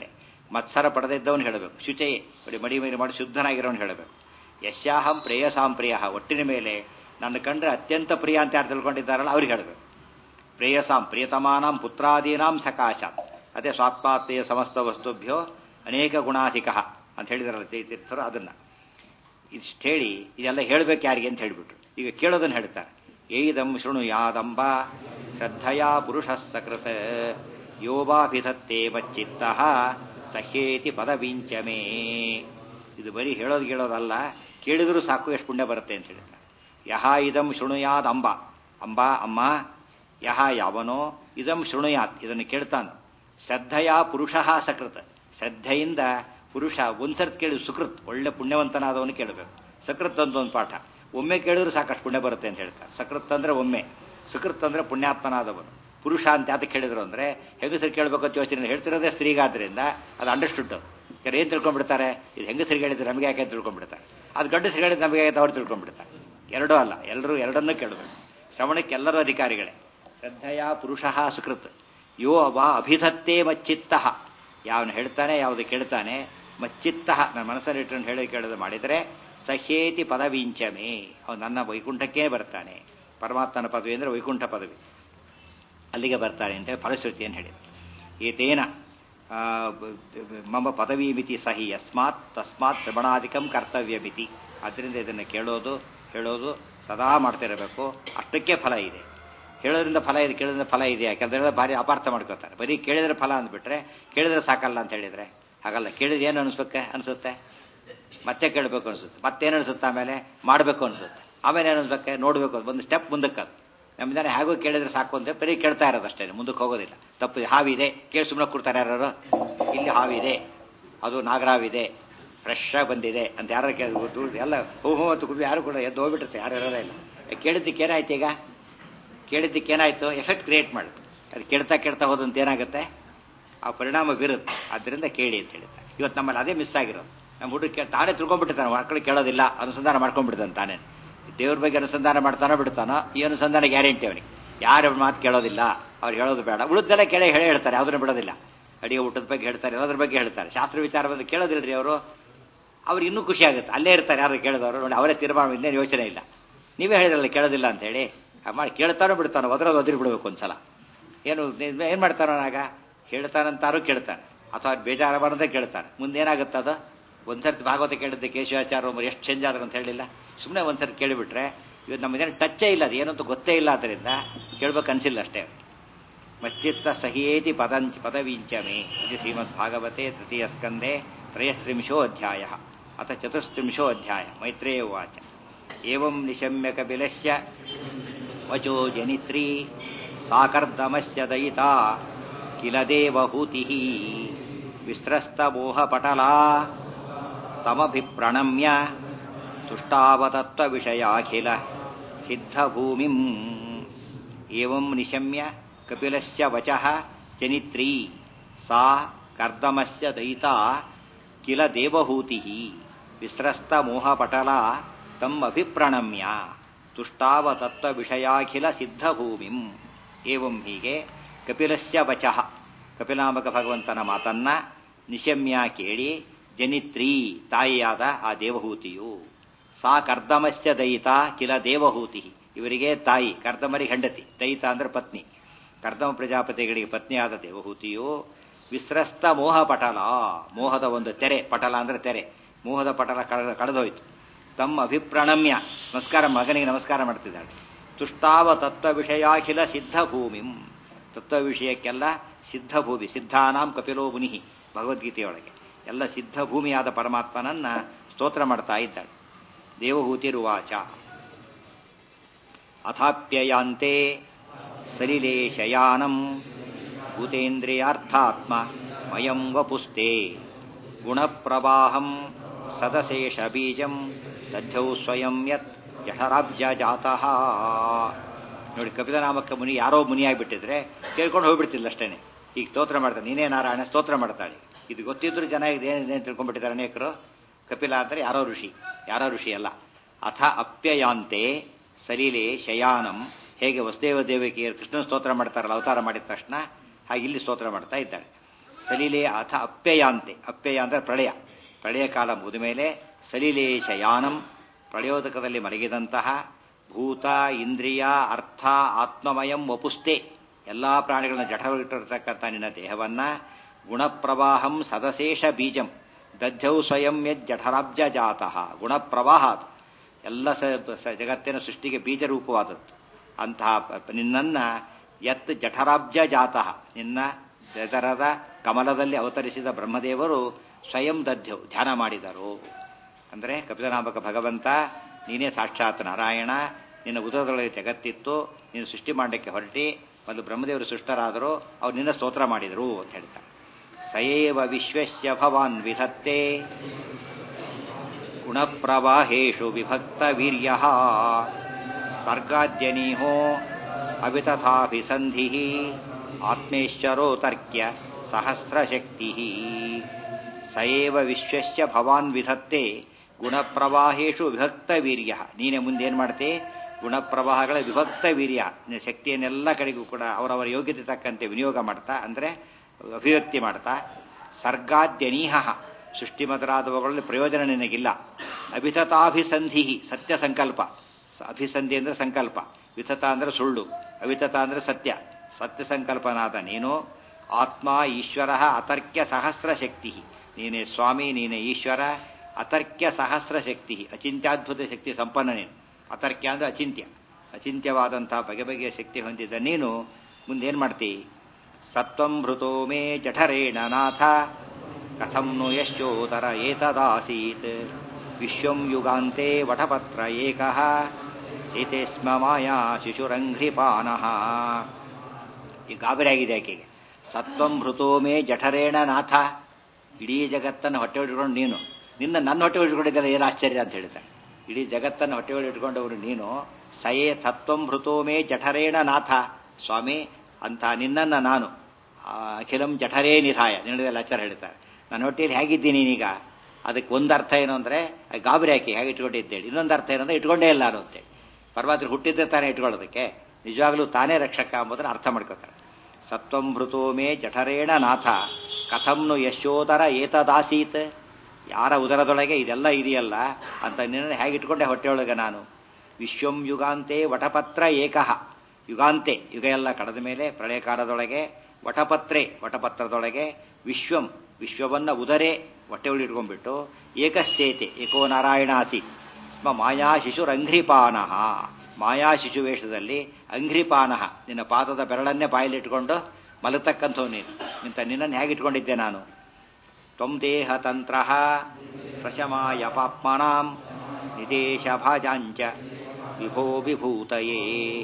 ಮತ್ಸರ ಪಡೆದಿದ್ದವನು ಹೇಳಬೇಕು. ಶುಚಯೇ ಮಡಿ ಮೇಲೆ ಮಾಡಿ ಶುದ್ಧನಾಗಿರೋನು ಹೇಳಬೇಕು. ಯಶ್ಯಾಹಂ ಪ್ರೇಯಸಾಂ ಪ್ರಿಯ, ಒಟ್ಟಿನ ಮೇಲೆ ನನ್ನ ಕಂಡ್ರೆ ಅತ್ಯಂತ ಪ್ರಿಯ ಅಂತ ಯಾರು ತಿಳ್ಕೊಂಡಿದ್ದಾರಲ್ಲ ಅವ್ರಿಗೆ ಹೇಳಬೇಕು. ಪ್ರೇಯಸಾಂ ಪ್ರಿಯತಮಾನಾಂ ಪುತ್ರಾದೀನಾಂ ಸಕಾಶಾತ್, ಅದೇ ಸ್ವಾತ್ಮಾತ್ಮೆಯ ಸಮಸ್ತ ವಸ್ತುಭ್ಯೋ ಅನೇಕ ಗುಣಾಧಿಕ ಅಂತ ಹೇಳಿದಾರಲ್ಲ ತೀರ್ಥರು. ಅದನ್ನ ಇಷ್ಟು ಹೇಳಿ ಇದೆಲ್ಲ ಹೇಳಬೇಕು ಯಾರಿಗೆ ಅಂತ ಹೇಳಿಬಿಟ್ರು. ಈಗ ಕೇಳೋದನ್ನು ಹೇಳ್ತಾರೆ. ಏದಂ ಶೃಣು ಯಾದಂಬ ಶ್ರದ್ಧಯಾ ಪುರುಷ ಸಕೃತ ಯೋವಾಭಿಧತ್ತೇ ಮಚ್ಚಿತ್ತ ಸಹ್ಯೇತಿ ಪದವಿಂಚಮೇ. ಇದು ಬರೀ ಹೇಳೋದಲ್ಲ, ಕೇಳಿದರೂ ಸಾಕು ಎಷ್ಟು ಪುಣ್ಯ ಬರುತ್ತೆ ಅಂತ ಹೇಳ್ತಾರೆ. ಯಹ ಇದಂ ಶೃಣುಯಾದ್ ಅಂಬ, ಅಂಬಾ ಅಮ್ಮ, ಯಹ ಯಾವನೋ ಇದಂ ಶೃಣುಯಾತ್ ಇದನ್ನು ಕೇಳ್ತಾನೆ, ಶ್ರದ್ಧೆಯ ಪುರುಷ ಸಕೃತ್ ಶ್ರದ್ಧೆಯಿಂದ ಪುರುಷ ಒಂದ್ಸರ್ತಿ ಕೇಳಿ ಸುಕೃತ್ ಒಳ್ಳೆ ಪುಣ್ಯವಂತನಾದವನು ಕೇಳಬೇಕು. ಸಕೃತ್ ಅಂತ ಒಂದು ಪಾಠ, ಒಮ್ಮೆ ಕೇಳಿದ್ರು ಸಾಕಷ್ಟು ಪುಣ್ಯ ಬರುತ್ತೆ ಅಂತ ಹೇಳ್ತಾರೆ. ಸಕೃತ್ ಅಂದ್ರೆ ಒಮ್ಮೆ, ಸುಕೃತ್ ಅಂದ್ರೆ ಪುಣ್ಯಾತ್ಮನಾದವನು. ಪುರುಷ ಅಂತ ಯಾತಕ್ಕೆ ಹೇಳಿದ್ರು ಅಂದ್ರೆ ಹೆಂಗಸರು ಕೇಳಬೇಕಂತ ಯೋಚನೆ ಹೇಳ್ತಿರೋದೇ ಸ್ತ್ರೀಗಾದ್ರಿಂದ ಅದು ಅಂಡರ್ಸ್ಟುಡ್. ಏನ್ ತಿಳ್ಕೊಂಡ್ಬಿಡ್ತಾರೆ, ಇದು ಹೆಂಗಸರಿಗೆ ಹೇಳಿದ್ರೆ ನಮಗೆ ಯಾಕೆ ತಿಳ್ಕೊಂಡ್ಬಿಡ್ತಾರೆ, ಅದು ಗಂಡಸರಿಗೆ ಹೇಳಿದ್ರೆ ನಮಗೆ ಯಾಕೆ ಅವ್ರು ತಿಳ್ಕೊಂಡ್ಬಿಡ್ತಾರೆ. ಎರಡೂ ಅಲ್ಲ, ಎಲ್ಲರೂ ಎರಡನ್ನೂ ಕೇಳಬೇಕು. ಶ್ರವಣಕ್ಕೆ ಎಲ್ಲರೂ ಅಧಿಕಾರಿಗಳೇ. ಶ್ರದ್ಧೆಯ ಪುರುಷ ಸುಕೃತ್ ಯೋ ವಾ ಅಭಿಧತ್ತೇ ಮಚ್ಚಿತ್ತ, ಯಾವನು ಹೇಳ್ತಾನೆ ಯಾವುದು ಕೇಳ್ತಾನೆ ಮಚ್ಚಿತ್ತ ನನ್ನ ಮನಸ್ಸಲ್ಲಿ ಇಟ್ಟನ್ನು ಹೇಳಿ ಕೇಳೋದು ಮಾಡಿದರೆ ಸಹ್ಯೇತಿ ಪದವಿಂಚಮೇ, ಅವನು ನನ್ನ ವೈಕುಂಠಕ್ಕೇ ಬರ್ತಾನೆ. ಪರಮಾತ್ಮನ ಪದವಿ ಅಂದರೆ ವೈಕುಂಠ ಪದವಿ, ಅಲ್ಲಿಗೆ ಬರ್ತಾನೆ ಅಂತ ಫಲಶ್ರುತಿಯನ್ನು ಹೇಳಿದೆ. ಏತೇನ ಮಮ ಪದವಿ ಮಿತಿ ಸಹಿ ಯಸ್ಮಾತ್ ತಸ್ಮಾತ್ ಶ್ರವಣಾಧಿಕಂ ಕರ್ತವ್ಯ ಮಿತಿ. ಆದ್ದರಿಂದ ಇದನ್ನು ಹೇಳೋದು ಸದಾ ಮಾಡ್ತಿರಬೇಕು. ಅಷ್ಟಕ್ಕೆ ಫಲ ಇದೆ. ಹೇಳೋದ್ರಿಂದ ಫಲ ಇದೆ, ಕೇಳೋದ್ರಿಂದ ಫಲ ಇದೆ. ಯಾಕಂದ್ರೆ ಭಾರಿ ಅಪಾರ್ಥ ಮಾಡ್ಕೋತಾರೆ. ಬರೀ ಕೇಳಿದ್ರೆ ಫಲ ಅಂದ್ಬಿಟ್ರೆ ಕೇಳಿದ್ರೆ ಸಾಕಲ್ಲ ಅಂತ ಹೇಳಿದ್ರೆ ಹಾಗಲ್ಲ. ಕೇಳಿದ್ರೆ ಏನು ಅನ್ಸುತ್ತೆ, ಮತ್ತೆ ಕೇಳಬೇಕು ಅನ್ಸುತ್ತೆ, ಮತ್ತೇನು ಅನ್ಸುತ್ತೆ, ಆಮೇಲೆ ಮಾಡಬೇಕು ಅನ್ಸುತ್ತೆ, ಆಮೇಲೆ ಏನು ಅನ್ಸುತ್ತೆ, ನೋಡಬೇಕು, ಒಂದು ಸ್ಟೆಪ್ ಮುಂದಕ್ಕೆ. ನಮ್ಮಿಂದಾನೆ ಹೇಗೂ ಕೇಳಿದ್ರೆ ಸಾಕು ಅಂತ ಬರೀ ಕೇಳ್ತಾ ಇರೋದು ಅಷ್ಟೇ, ಮುಂದಕ್ಕೆ ಹೋಗೋದಿಲ್ಲ. ತಪ್ಪು ಹಾವಿದೆ ಕೇಳಿ ಸುಮ್ಮನೆ ಕೊಡ್ತಾರೆ ಯಾರು, ಇಲ್ಲಿ ಹಾವಿದೆ, ಅದು ನಾಗರಾವಿದೆ, ಫ್ರೆಶ್ ಆಗಿ ಬಂದಿದೆ ಅಂತ ಯಾರು ಕೇಳಿದ್ರು ಎಲ್ಲ ಹೂ ಮತ್ತು ಕುಬಿ ಯಾರು ಕೂಡ ಎದ್ದು ಹೋಗ್ಬಿಟ್ಟಿರುತ್ತೆ, ಯಾರು ಇರೋದೇ ಇಲ್ಲ. ಕೇಳಿದ್ದಕ್ಕೇನಾಯ್ತು, ಈಗ ಕೇಳಿದ್ದಕ್ಕೇನಾಯ್ತು, ಎಫೆಕ್ಟ್ ಕ್ರಿಯೇಟ್ ಮಾಡುತ್ತೆ. ಅದು ಕೇಳ್ತಾ ಹೋದಂತ ಏನಾಗುತ್ತೆ, ಆ ಪರಿಣಾಮ ಬೀರುತ್ತೆ. ಆದ್ದರಿಂದ ಕೇಳಿ ಅಂತ ಹೇಳಿದ್ದಾರೆ. ಇವತ್ತು ನಮ್ಮಲ್ಲಿ ಅದೇ ಮಿಸ್ ಆಗಿರೋದು. ನಮ್ಮ ಹುಡುಗ ತಾನೇ ತಿಳ್ಕೊಂಡ್ಬಿಟ್ಟಿರ್ತಾನೆ, ಮಕ್ಕಳು ಕೇಳೋದಿಲ್ಲ, ಅನುಸಂಧಾನ ಮಾಡ್ಕೊಂಡ್ಬಿಡ್ತಾನೆ ತಾನೇ. ದೇವ್ರ ಬಗ್ಗೆ ಅನುಸಂಧಾನ ಮಾಡ್ತಾನೋ ಬಿಡ್ತಾನೋ, ಈ ಅನುಸಂಧಾನ ಗ್ಯಾರಂಟಿ ಅವನಿಗೆ. ಯಾರ ಮಾತು ಕೇಳೋದಿಲ್ಲ, ಅವ್ರು ಹೇಳೋದು ಬೇಡ. ಉಳಿದೆಲ್ಲ ಹೇಳೇ ಹೇಳ್ತಾರೆ, ಯಾವುದನ್ನು ಬಿಡೋದಿಲ್ಲ. ಅಡಿಗೆ ಊಟದ ಬಗ್ಗೆ ಹೇಳ್ತಾರೆ, ಎಲ್ಲದ್ರ ಬಗ್ಗೆ ಹೇಳ್ತಾರೆ. ಶಾಸ್ತ್ರ ವಿಚಾರ ಬಗ್ಗೆ ಕೇಳೋದಿಲ್ಲರಿ ಅವರು. ಅವ್ರಿಗೆ ಇನ್ನೂ ಖುಷಿ ಆಗುತ್ತೆ, ಅಲ್ಲೇ ಇರ್ತಾರೆ ಯಾರು ಕೇಳಿದವರು. ನೋಡಿ ಅವರೇ ತೀರ್ಮಾನ, ಇನ್ನೇನು ಯೋಚನೆ ಇಲ್ಲ. ನೀವೇ ಹೇಳಿದ್ರಲ್ಲ ಕೇಳೋದಿಲ್ಲ ಅಂತ ಹೇಳಿ, ಮಾಡಿ ಕೇಳ್ತಾನೋ ಬಿಡ್ತಾನೋ, ಒದರಿ ಬಿಡಬೇಕು ಒಂದ್ಸಲ. ಏನು ಮಾಡ್ತಾನೋ ಆಗ, ಹೇಳ್ತಾನಂತಾರು ಕೇಳ್ತಾನೆ, ಅಥವಾ ಬೇಜಾರ ಬರೋದೇ ಕೇಳ್ತಾನೆ. ಮುಂದೇನಾಗುತ್ತೆ ಅದು, ಒಂದ್ಸರ್ತಿ ಭಾಗವತ ಕೇಳಿದ್ದೆ ಕೇಶವಾಚಾರ್ಯ ಎಷ್ಟು ಚೇಂಜ್ ಆದ್ರು ಅಂತ ಹೇಳಿಲ್ಲ. ಸುಮ್ಮನೆ ಒಂದ್ಸರಿ ಕೇಳಿಬಿಟ್ರೆ ಇವತ್ತು ನಮಗೇನು ಟಚ್ಚೇ ಇಲ್ಲ, ಅದು ಏನಂತ ಗೊತ್ತೇ ಇಲ್ಲ. ಆದ್ದರಿಂದ ಕೇಳ್ಬೇಕು ಅನ್ಸಿಲ್ಲ ಅಷ್ಟೇ. ಮಚ್ಚಿತ್ತ ಸಹಿಯೇತಿ ಪದವಿಂಚಮೇ. ಇದು ಶ್ರೀಮದ್ ಭಾಗವತೆ ತೃತೀಯ ಸ್ಕಂಧೆ 33 ಅಧ್ಯಾಯ ಅಥ 34 ಅಧ್ಯಾಯ. ಮೈತ್ರೇಯ ಉವಾಚ. ಏವಂ ನಿಶಮ್ಯ ಕಪಿಲಸ್ಯ ವಚೋ ಜನಿತ್ರೀ ಸಾಕರ್ದಮಸ್ಯ ದಯಿತಾ ಕಿಲ ದೇವಹೂತಿ ವಿಸ್ತ್ರಸ್ತಮೋಹಪಟಲಾ ತಮಭಿಪ್ರಣಮ್ಯ ತುಷ್ಟಾವತತ್ವ ವಿಷಯಾಖಿಲ ಸಿದ್ಧಭೂಮಿಂ. ಏವಂ ನಿಶಮ್ಯ ಕಪಿಲಸ್ಯ ವಚಃ ಜನಿತ್ರೀ ಸಾ ಕರ್ದಮಸ್ಯ ದಯಿತಾ ಕಿಲ ದೇವಹೂತಿ ವಿಸ್ರಸ್ತಮೋಹಪಟಲಾ ತಮ್ ಅಭಿಪ್ರಣಮ್ಯ ತುಷ್ಟಾವತತ್ವ ವಿಷಯಾಖಿಲ ಸಿದ್ಧಭೂಮಿಂ. ಏವಂ ಹೀಗೆ ಕಪಿಲಸ್ಯ ವಚಃ ಕಪಿಲಾಂಬಕ ಭಗವಂತನ ಮಾತನ್ನ ನಿಶಮ್ಯ ಕೇಳಿ ಜನಿತ್ರೀ ತಾಯಿಯಾದ ಆ ದೇವಹೂತಿಯು ಸಾ ಕರ್ದಮಸ್ಯ ದಯಿತಾ ಕಿಲ ದೇವಹೂತಿ ಇವರಿಗೆ ತಾಯಿ, ಕರ್ದಮರಿಗೆ ಹೆಂಡತಿ, ದಯಿತಾ ಅಂದ್ರೆ ಪತ್ನಿ. ಕರ್ದಮ ಪ್ರಜಾಪತಿಗಳಿಗೆ ಪತ್ನಿಯಾದ ದೇವಹೂತಿಯು ವಿಸ್ರಸ್ತ ಮೋಹ ಪಟಲ, ಮೋಹದ ಒಂದು ತೆರೆ, ಪಟಲ ಅಂದ್ರೆ ತೆರೆ, ಮೋಹದ ಪಟಲ ಕಳೆದೋಯ್ತು. ತಮ್ಮ ಅಭಿಪ್ರಣಮ್ಯ ನಮಸ್ಕಾರ, ಮಗನಿಗೆ ನಮಸ್ಕಾರ ಮಾಡ್ತಿದ್ದಾಳೆ. ತುಷ್ಟಾವ ತತ್ವ ವಿಷಯಾಖಿಲ ಸಿದ್ಧಭೂಮಿಂ, ತತ್ವ ವಿಷಯಕ್ಕೆಲ್ಲ ಸಿದ್ಧಭೂಮಿ, ಸಿದ್ಧಾನಾಂ ಕಪಿಲೋ ಮುನಿ ಭಗವದ್ಗೀತೆಯೊಳಗೆ ಎಲ್ಲ ಸಿದ್ಧಭೂಮಿಯಾದ ಪರಮಾತ್ಮನನ್ನ ಸ್ತೋತ್ರ ಮಾಡ್ತಾ ಇದ್ದಾಳೆ. ದೇವಹೂತಿರುವಾಚ. ಅಥಾಪ್ಯಯಾಂತೆ ಸಲಿಲೇ ಶಯಾನಂ ಭೂತೇಂದ್ರಿಯಾರ್ಥಾತ್ಮ ಮಯಂ ವಪುಸ್ತೆ ಗುಣಪ್ರವಾಹಂ ಸದಶೇಷ ಬೀಜಂ ದಧ್ಯೌ ಸ್ವಯಂ ಯತ್ ಜಠರಾಬ್ಜ ಜಾತಃ. ನೋಡಿ, ಕಪಿಲನಾಮಕ ಮುನಿ ಯಾರೋ ಮುನಿಯಾಗಿಬಿಟ್ಟಿದ್ರೆ ಕೇಳ್ಕೊಂಡು ಹೋಗ್ಬಿಡ್ತಿಲ್ಲ ಅಷ್ಟೇನೆ. ಈಗ ಸ್ತೋತ್ರ ಮಾಡ್ತಾನೆ, ನೀನೇ ನಾರಾಯಣ ಸ್ತೋತ್ರ ಮಾಡ್ತಾಳೆ. ಇದು ಗೊತ್ತಿದ್ರು ಜನ ಇದೇನೇನು ತಿಳ್ಕೊಂಡ್ಬಿಟ್ಟಿದ್ದಾರೆ ಅನೇಕರು. ಕಪಿಲ ಅಂದರೆ ಯಾರೋ ಋಷಿ ಅಲ್ಲ. ಅಥ ಅಪ್ಯಯಾಂತೆ ಸಲೀಲೆ ಶಯಾನಂ, ಹೇಗೆ ವಸುದೇವ ದೇವಕಿಯರು ಕೃಷ್ಣನ ಸ್ತೋತ್ರ ಮಾಡ್ತಾರಲ್ಲ ಅವತಾರ ಮಾಡಿದ ತಕ್ಷಣ, ಹಾಗೆ ಇಲ್ಲಿ ಸ್ತೋತ್ರ ಮಾಡ್ತಾ ಇದ್ದಾರೆ. ಸಲಿಲೆ ಅಥ ಅಪ್ಯಯಾಂತೆ, ಅಪ್ಯಯ ಅಂದರೆ ಪ್ರಳಯ ಕಾಲ ಮುಗಿದ ಮೇಲೆ ಸಲಿಲೇಶಯಾನಂ, ಪ್ರಳಯೋದಕದಲ್ಲಿ ಮಲಗಿದಂತಹ ಭೂತ ಇಂದ್ರಿಯ ಅರ್ಥ ಆತ್ಮಮಯಂ ವಪುಸ್ತೆ, ಎಲ್ಲ ಪ್ರಾಣಿಗಳನ್ನ ಜಠರವಿಟ್ಟಿರತಕ್ಕಂಥ ನಿನ್ನ ದೇಹವನ್ನ ಗುಣಪ್ರವಾಹಂ ಸದಶೇಷ ಬೀಜಂ ದಧ್ಯೌ ಸ್ವಯಂ ಯಜ್ಜಠರಾಬ್ಜ ಜಾತಃ. ಗುಣಪ್ರವಾಹ ಅದು ಎಲ್ಲ ಜಗತ್ತಿನ ಸೃಷ್ಟಿಗೆ ಬೀಜ ರೂಪವಾದದ್ದು. ಅಂತಹ ನಿನ್ನನ್ನ ಯತ್ ಜಠರಾಬ್ಜ ಜಾತಃ, ನಿನ್ನ ಜಠರದ ಕಮಲದಲ್ಲಿ ಅವತರಿಸಿದ ಬ್ರಹ್ಮದೇವರು ಸ್ವಯಂ ದಧ್ಯೌ ಧ್ಯಾನ ಮಾಡಿದರು. ಅಂದರೆ ಕಪಿಲನಾಮಕ ಭಗವಂತ ನೀನೇ ಸಾಕ್ಷಾತ್ ನಾರಾಯಣ, ನಿನ್ನ ಉದರದೊಳಗೆ ಜಗತ್ತಿತ್ತು, ನೀನು ಸೃಷ್ಟಿ ಮಾಡಲಿಕ್ಕೆ ಹೊರಟಿ, ಮತ್ತು ಬ್ರಹ್ಮದೇವರು ಸೃಷ್ಟರಾದರು, ಅವ್ರು ನಿನ್ನ ಸ್ತೋತ್ರ ಮಾಡಿದರು ಅಂತ ಹೇಳ್ತಾರೆ. ಸಯೇವ ವಿಶ್ವಸ್ಯ ಭವಾನ್ ವಿಧತ್ತೆ ಗುಣಪ್ರವಾಹೇಷು ವಿಭಕ್ತ ವೀರ್ಯ ಸರ್ಗಾದ್ಯನೀಹೋ ಅವಿತಥಾಭಿಸಂಧಿ ಆತ್ಮೇಶ್ವರೋ ತರ್ಕ್ಯ ಸಹಸ್ರಶಕ್ತಿ. ಸಯೇವ ವಿಶ್ವಸ್ಯ ಭವಾನ್ ವಿಧತ್ತೆ ಗುಣಪ್ರವಾಹೇಷು ವಿಭಕ್ತ ವೀರ್ಯ, ನೀನೆ ಮುಂದೆ ಏನು ಮಾಡ್ತೆ, ಗುಣಪ್ರವಾಹಗಳ ವಿಭಕ್ತ ವೀರ್ಯ, ಶಕ್ತಿಯನ್ನೆಲ್ಲ ಕಡೆಗೂ ಕೂಡ ಅವರವರ ಯೋಗ್ಯತೆ ತಕ್ಕಂತೆ ವಿನಿಯೋಗ ಮಾಡ್ತಾ, ಅಂದರೆ ಅಭಿವ್ಯಕ್ತಿ ಮಾಡ್ತಾ. ಸರ್ಗಾದ್ಯನೀಹ, ಸೃಷ್ಟಿ ಮೊದಲಾದವುಗಳಲ್ಲಿ ಪ್ರಯೋಜನ ನಿನಗಿಲ್ಲ. ಅವಿತತಾಭಿಸಂಧಿ, ಸತ್ಯ ಸಂಕಲ್ಪ. ಅಭಿಸಂಧಿ ಅಂದರೆ ಸಂಕಲ್ಪ, ವಿತತ ಅಂದರೆ ಸುಳ್ಳು, ಅವಿತತ ಅಂದರೆ ಸತ್ಯ. ಸತ್ಯ ಸಂಕಲ್ಪನಾದ ನೀನು ಆತ್ಮ ಈಶ್ವರ ಅತರ್ಕ್ಯ ಸಹಸ್ರ ಶಕ್ತಿ, ನೀನೇ ಸ್ವಾಮಿ, ನೀನೇ ಈಶ್ವರ, ಅತರ್ಕ್ಯ ಸಹಸ್ರ ಶಕ್ತಿ, ಅಚಿಂತ್ಯಾದ್ಭುತ ಶಕ್ತಿ ಸಂಪನ್ನ ನೀನು. ಅತರ್ಕ್ಯ ಅಂದರೆ ಅಚಿಂತ್ಯ, ಅಚಿಂತ್ಯವಾದಂತಹ ಬಗೆ ಬಗೆಯ ಶಕ್ತಿ ಹೊಂದಿದ್ದ ನೀನು ಮುಂದೇನು ಮಾಡ್ತಿ. ಸತ್ವಂ ಭೃತೋ ಮೇ ಜಠರೇಣ ನಾಥ ಕಥಂ ನು ಯಶ್ಚೋತರ ಏತದಾಸೀತ್ ವಿಶ್ವಂ ಯುಗಾಂತೆ ವಟಪತ್ರ ಏಕಃ ಸೇತೆ ಸ್ಮ ಮಾಯಾ ಶಿಶುರಂಘ್ರಿಪಾನಃ. ಈ ಗಾಬರಿ ಆಗಿದೆ ಆಕೆಗೆ. ಸತ್ವಂ ಭೃತೋ ಮೇ ಜಠರೇಣ ನಾಥ, ಇಡೀ ಜಗತ್ತನ್ನು ಹೊಟ್ಟೆ ಇಟ್ಕೊಂಡು ನೀನು, ನನ್ನ ಹೊಟ್ಟೆ ಇಟ್ಕೊಂಡಿದ್ದಲ್ಲ, ಏನು ಆಶ್ಚರ್ಯ ಅಂತ ಹೇಳ್ತಾರೆ. ಇಡೀ ಜಗತ್ತನ್ನು ಹೊಟ್ಟೆ ಇಟ್ಕೊಂಡವರು ನೀನು. ಸಯೇ ಸತ್ವಂ ಭೃತೋ ಮೇ ಜಠರೇಣ ನಾಥ, ಸ್ವಾಮಿ ಅಂತ ನಿನ್ನನ್ನು ನಾನು ಅಖಿಲಂ ಜಠರೇ ನಿಧಾಯ, ನಿನ್ನದೆಲ್ಲ ಆಚಾರ ಹೇಳ್ತಾರೆ. ನನ್ನ ಹೊಟ್ಟೆಯಲ್ಲಿ ಹೇಗಿದ್ದೀನಿ ನೀನೀಗ. ಅದಕ್ಕೆ ಒಂದು ಅರ್ಥ ಏನು ಅಂದರೆ ಗಾಬರಿ ಹಾಕಿ ಹೇಗೆ ಇಟ್ಕೊಂಡಿದ್ದೇಳಿ. ಇನ್ನೊಂದು ಅರ್ಥ ಏನಂದ್ರೆ ಇಟ್ಕೊಂಡೇ ಇಲ್ಲ ಅನ್ನೋ ಅಂತೇಳಿ. ಪರಮಾತ್ಮ ಹುಟ್ಟಿದ್ದೆ ತಾನೇ ಇಟ್ಕೊಳ್ಳೋದಕ್ಕೆ, ನಿಜವಾಗ್ಲೂ ತಾನೇ ರಕ್ಷಕ ಎಂಬುದನ್ನು ಅರ್ಥ ಮಾಡ್ಕೋತಾರೆ. ಸತ್ವಂ ಭೃತೋ ಮೇ ಜಠರೇಣ ನಾಥ ಕಥಂನು ಯಶೋದರ ಏತದಾಸೀತ್, ಯಾರ ಉದರದೊಳಗೆ ಇದೆಲ್ಲ ಇದೆಯಲ್ಲ ಅಂತ ನಿನ್ನ ಹೇಗೆ ಇಟ್ಕೊಂಡೆ ಹೊಟ್ಟೆಯೊಳಗೆ ನಾನು. ವಿಶ್ವಂ ಯುಗಾಂತೆ ವಟಪತ್ರ ಏಕಃ, ಯುಗಾಂತೆ ಯುಗ ಎಲ್ಲ ಕಳೆದ ಮೇಲೆ ಪ್ರಳಯ ಕಾಲದೊಳಗೆ ವಟಪತ್ರದೊಳಗೆ ವಿಶ್ವಂ ವಿಶ್ವವನ್ನ ಉದರೇ ಹೊಟ್ಟೆಯೊಳಗೆ ಇಟ್ಕೊಂಡ್ಬಿಟ್ಟು ಏಕಶ್ಚೇತೆ ಏಕೋ ನಾರಾಯಣ ಆಸೀತ್ ಸ್ಮ ಮಾಯಾ ಶಿಶುರಂಘ್ರಿಪಾನಃ, ಮಾಯಾ ಶಿಶು ವೇಷದಲ್ಲಿ ಅಂಘ್ರಿಪಾನಃ, ನಿನ್ನ ಪಾದದ ಬೆರಳನ್ನೇ ಬಾಯಲ್ಲಿಟ್ಕೊಂಡು ಮಲತಕ್ಕಂಥವು ನೀನು. ನಿನ್ನನ್ನು ಹೇಗೆ ಇಟ್ಕೊಂಡಿದ್ದೆ ನಾನು. ತ್ವಂ ದೇಹ ತಂತ್ರ ಪ್ರಶಮಾಯ ಪಾಪ್ಮನಾಂ ನಿದೇಶ ಭಾಜಾಂಚ ವಿಭೋ ವಿಭೂತಯೇ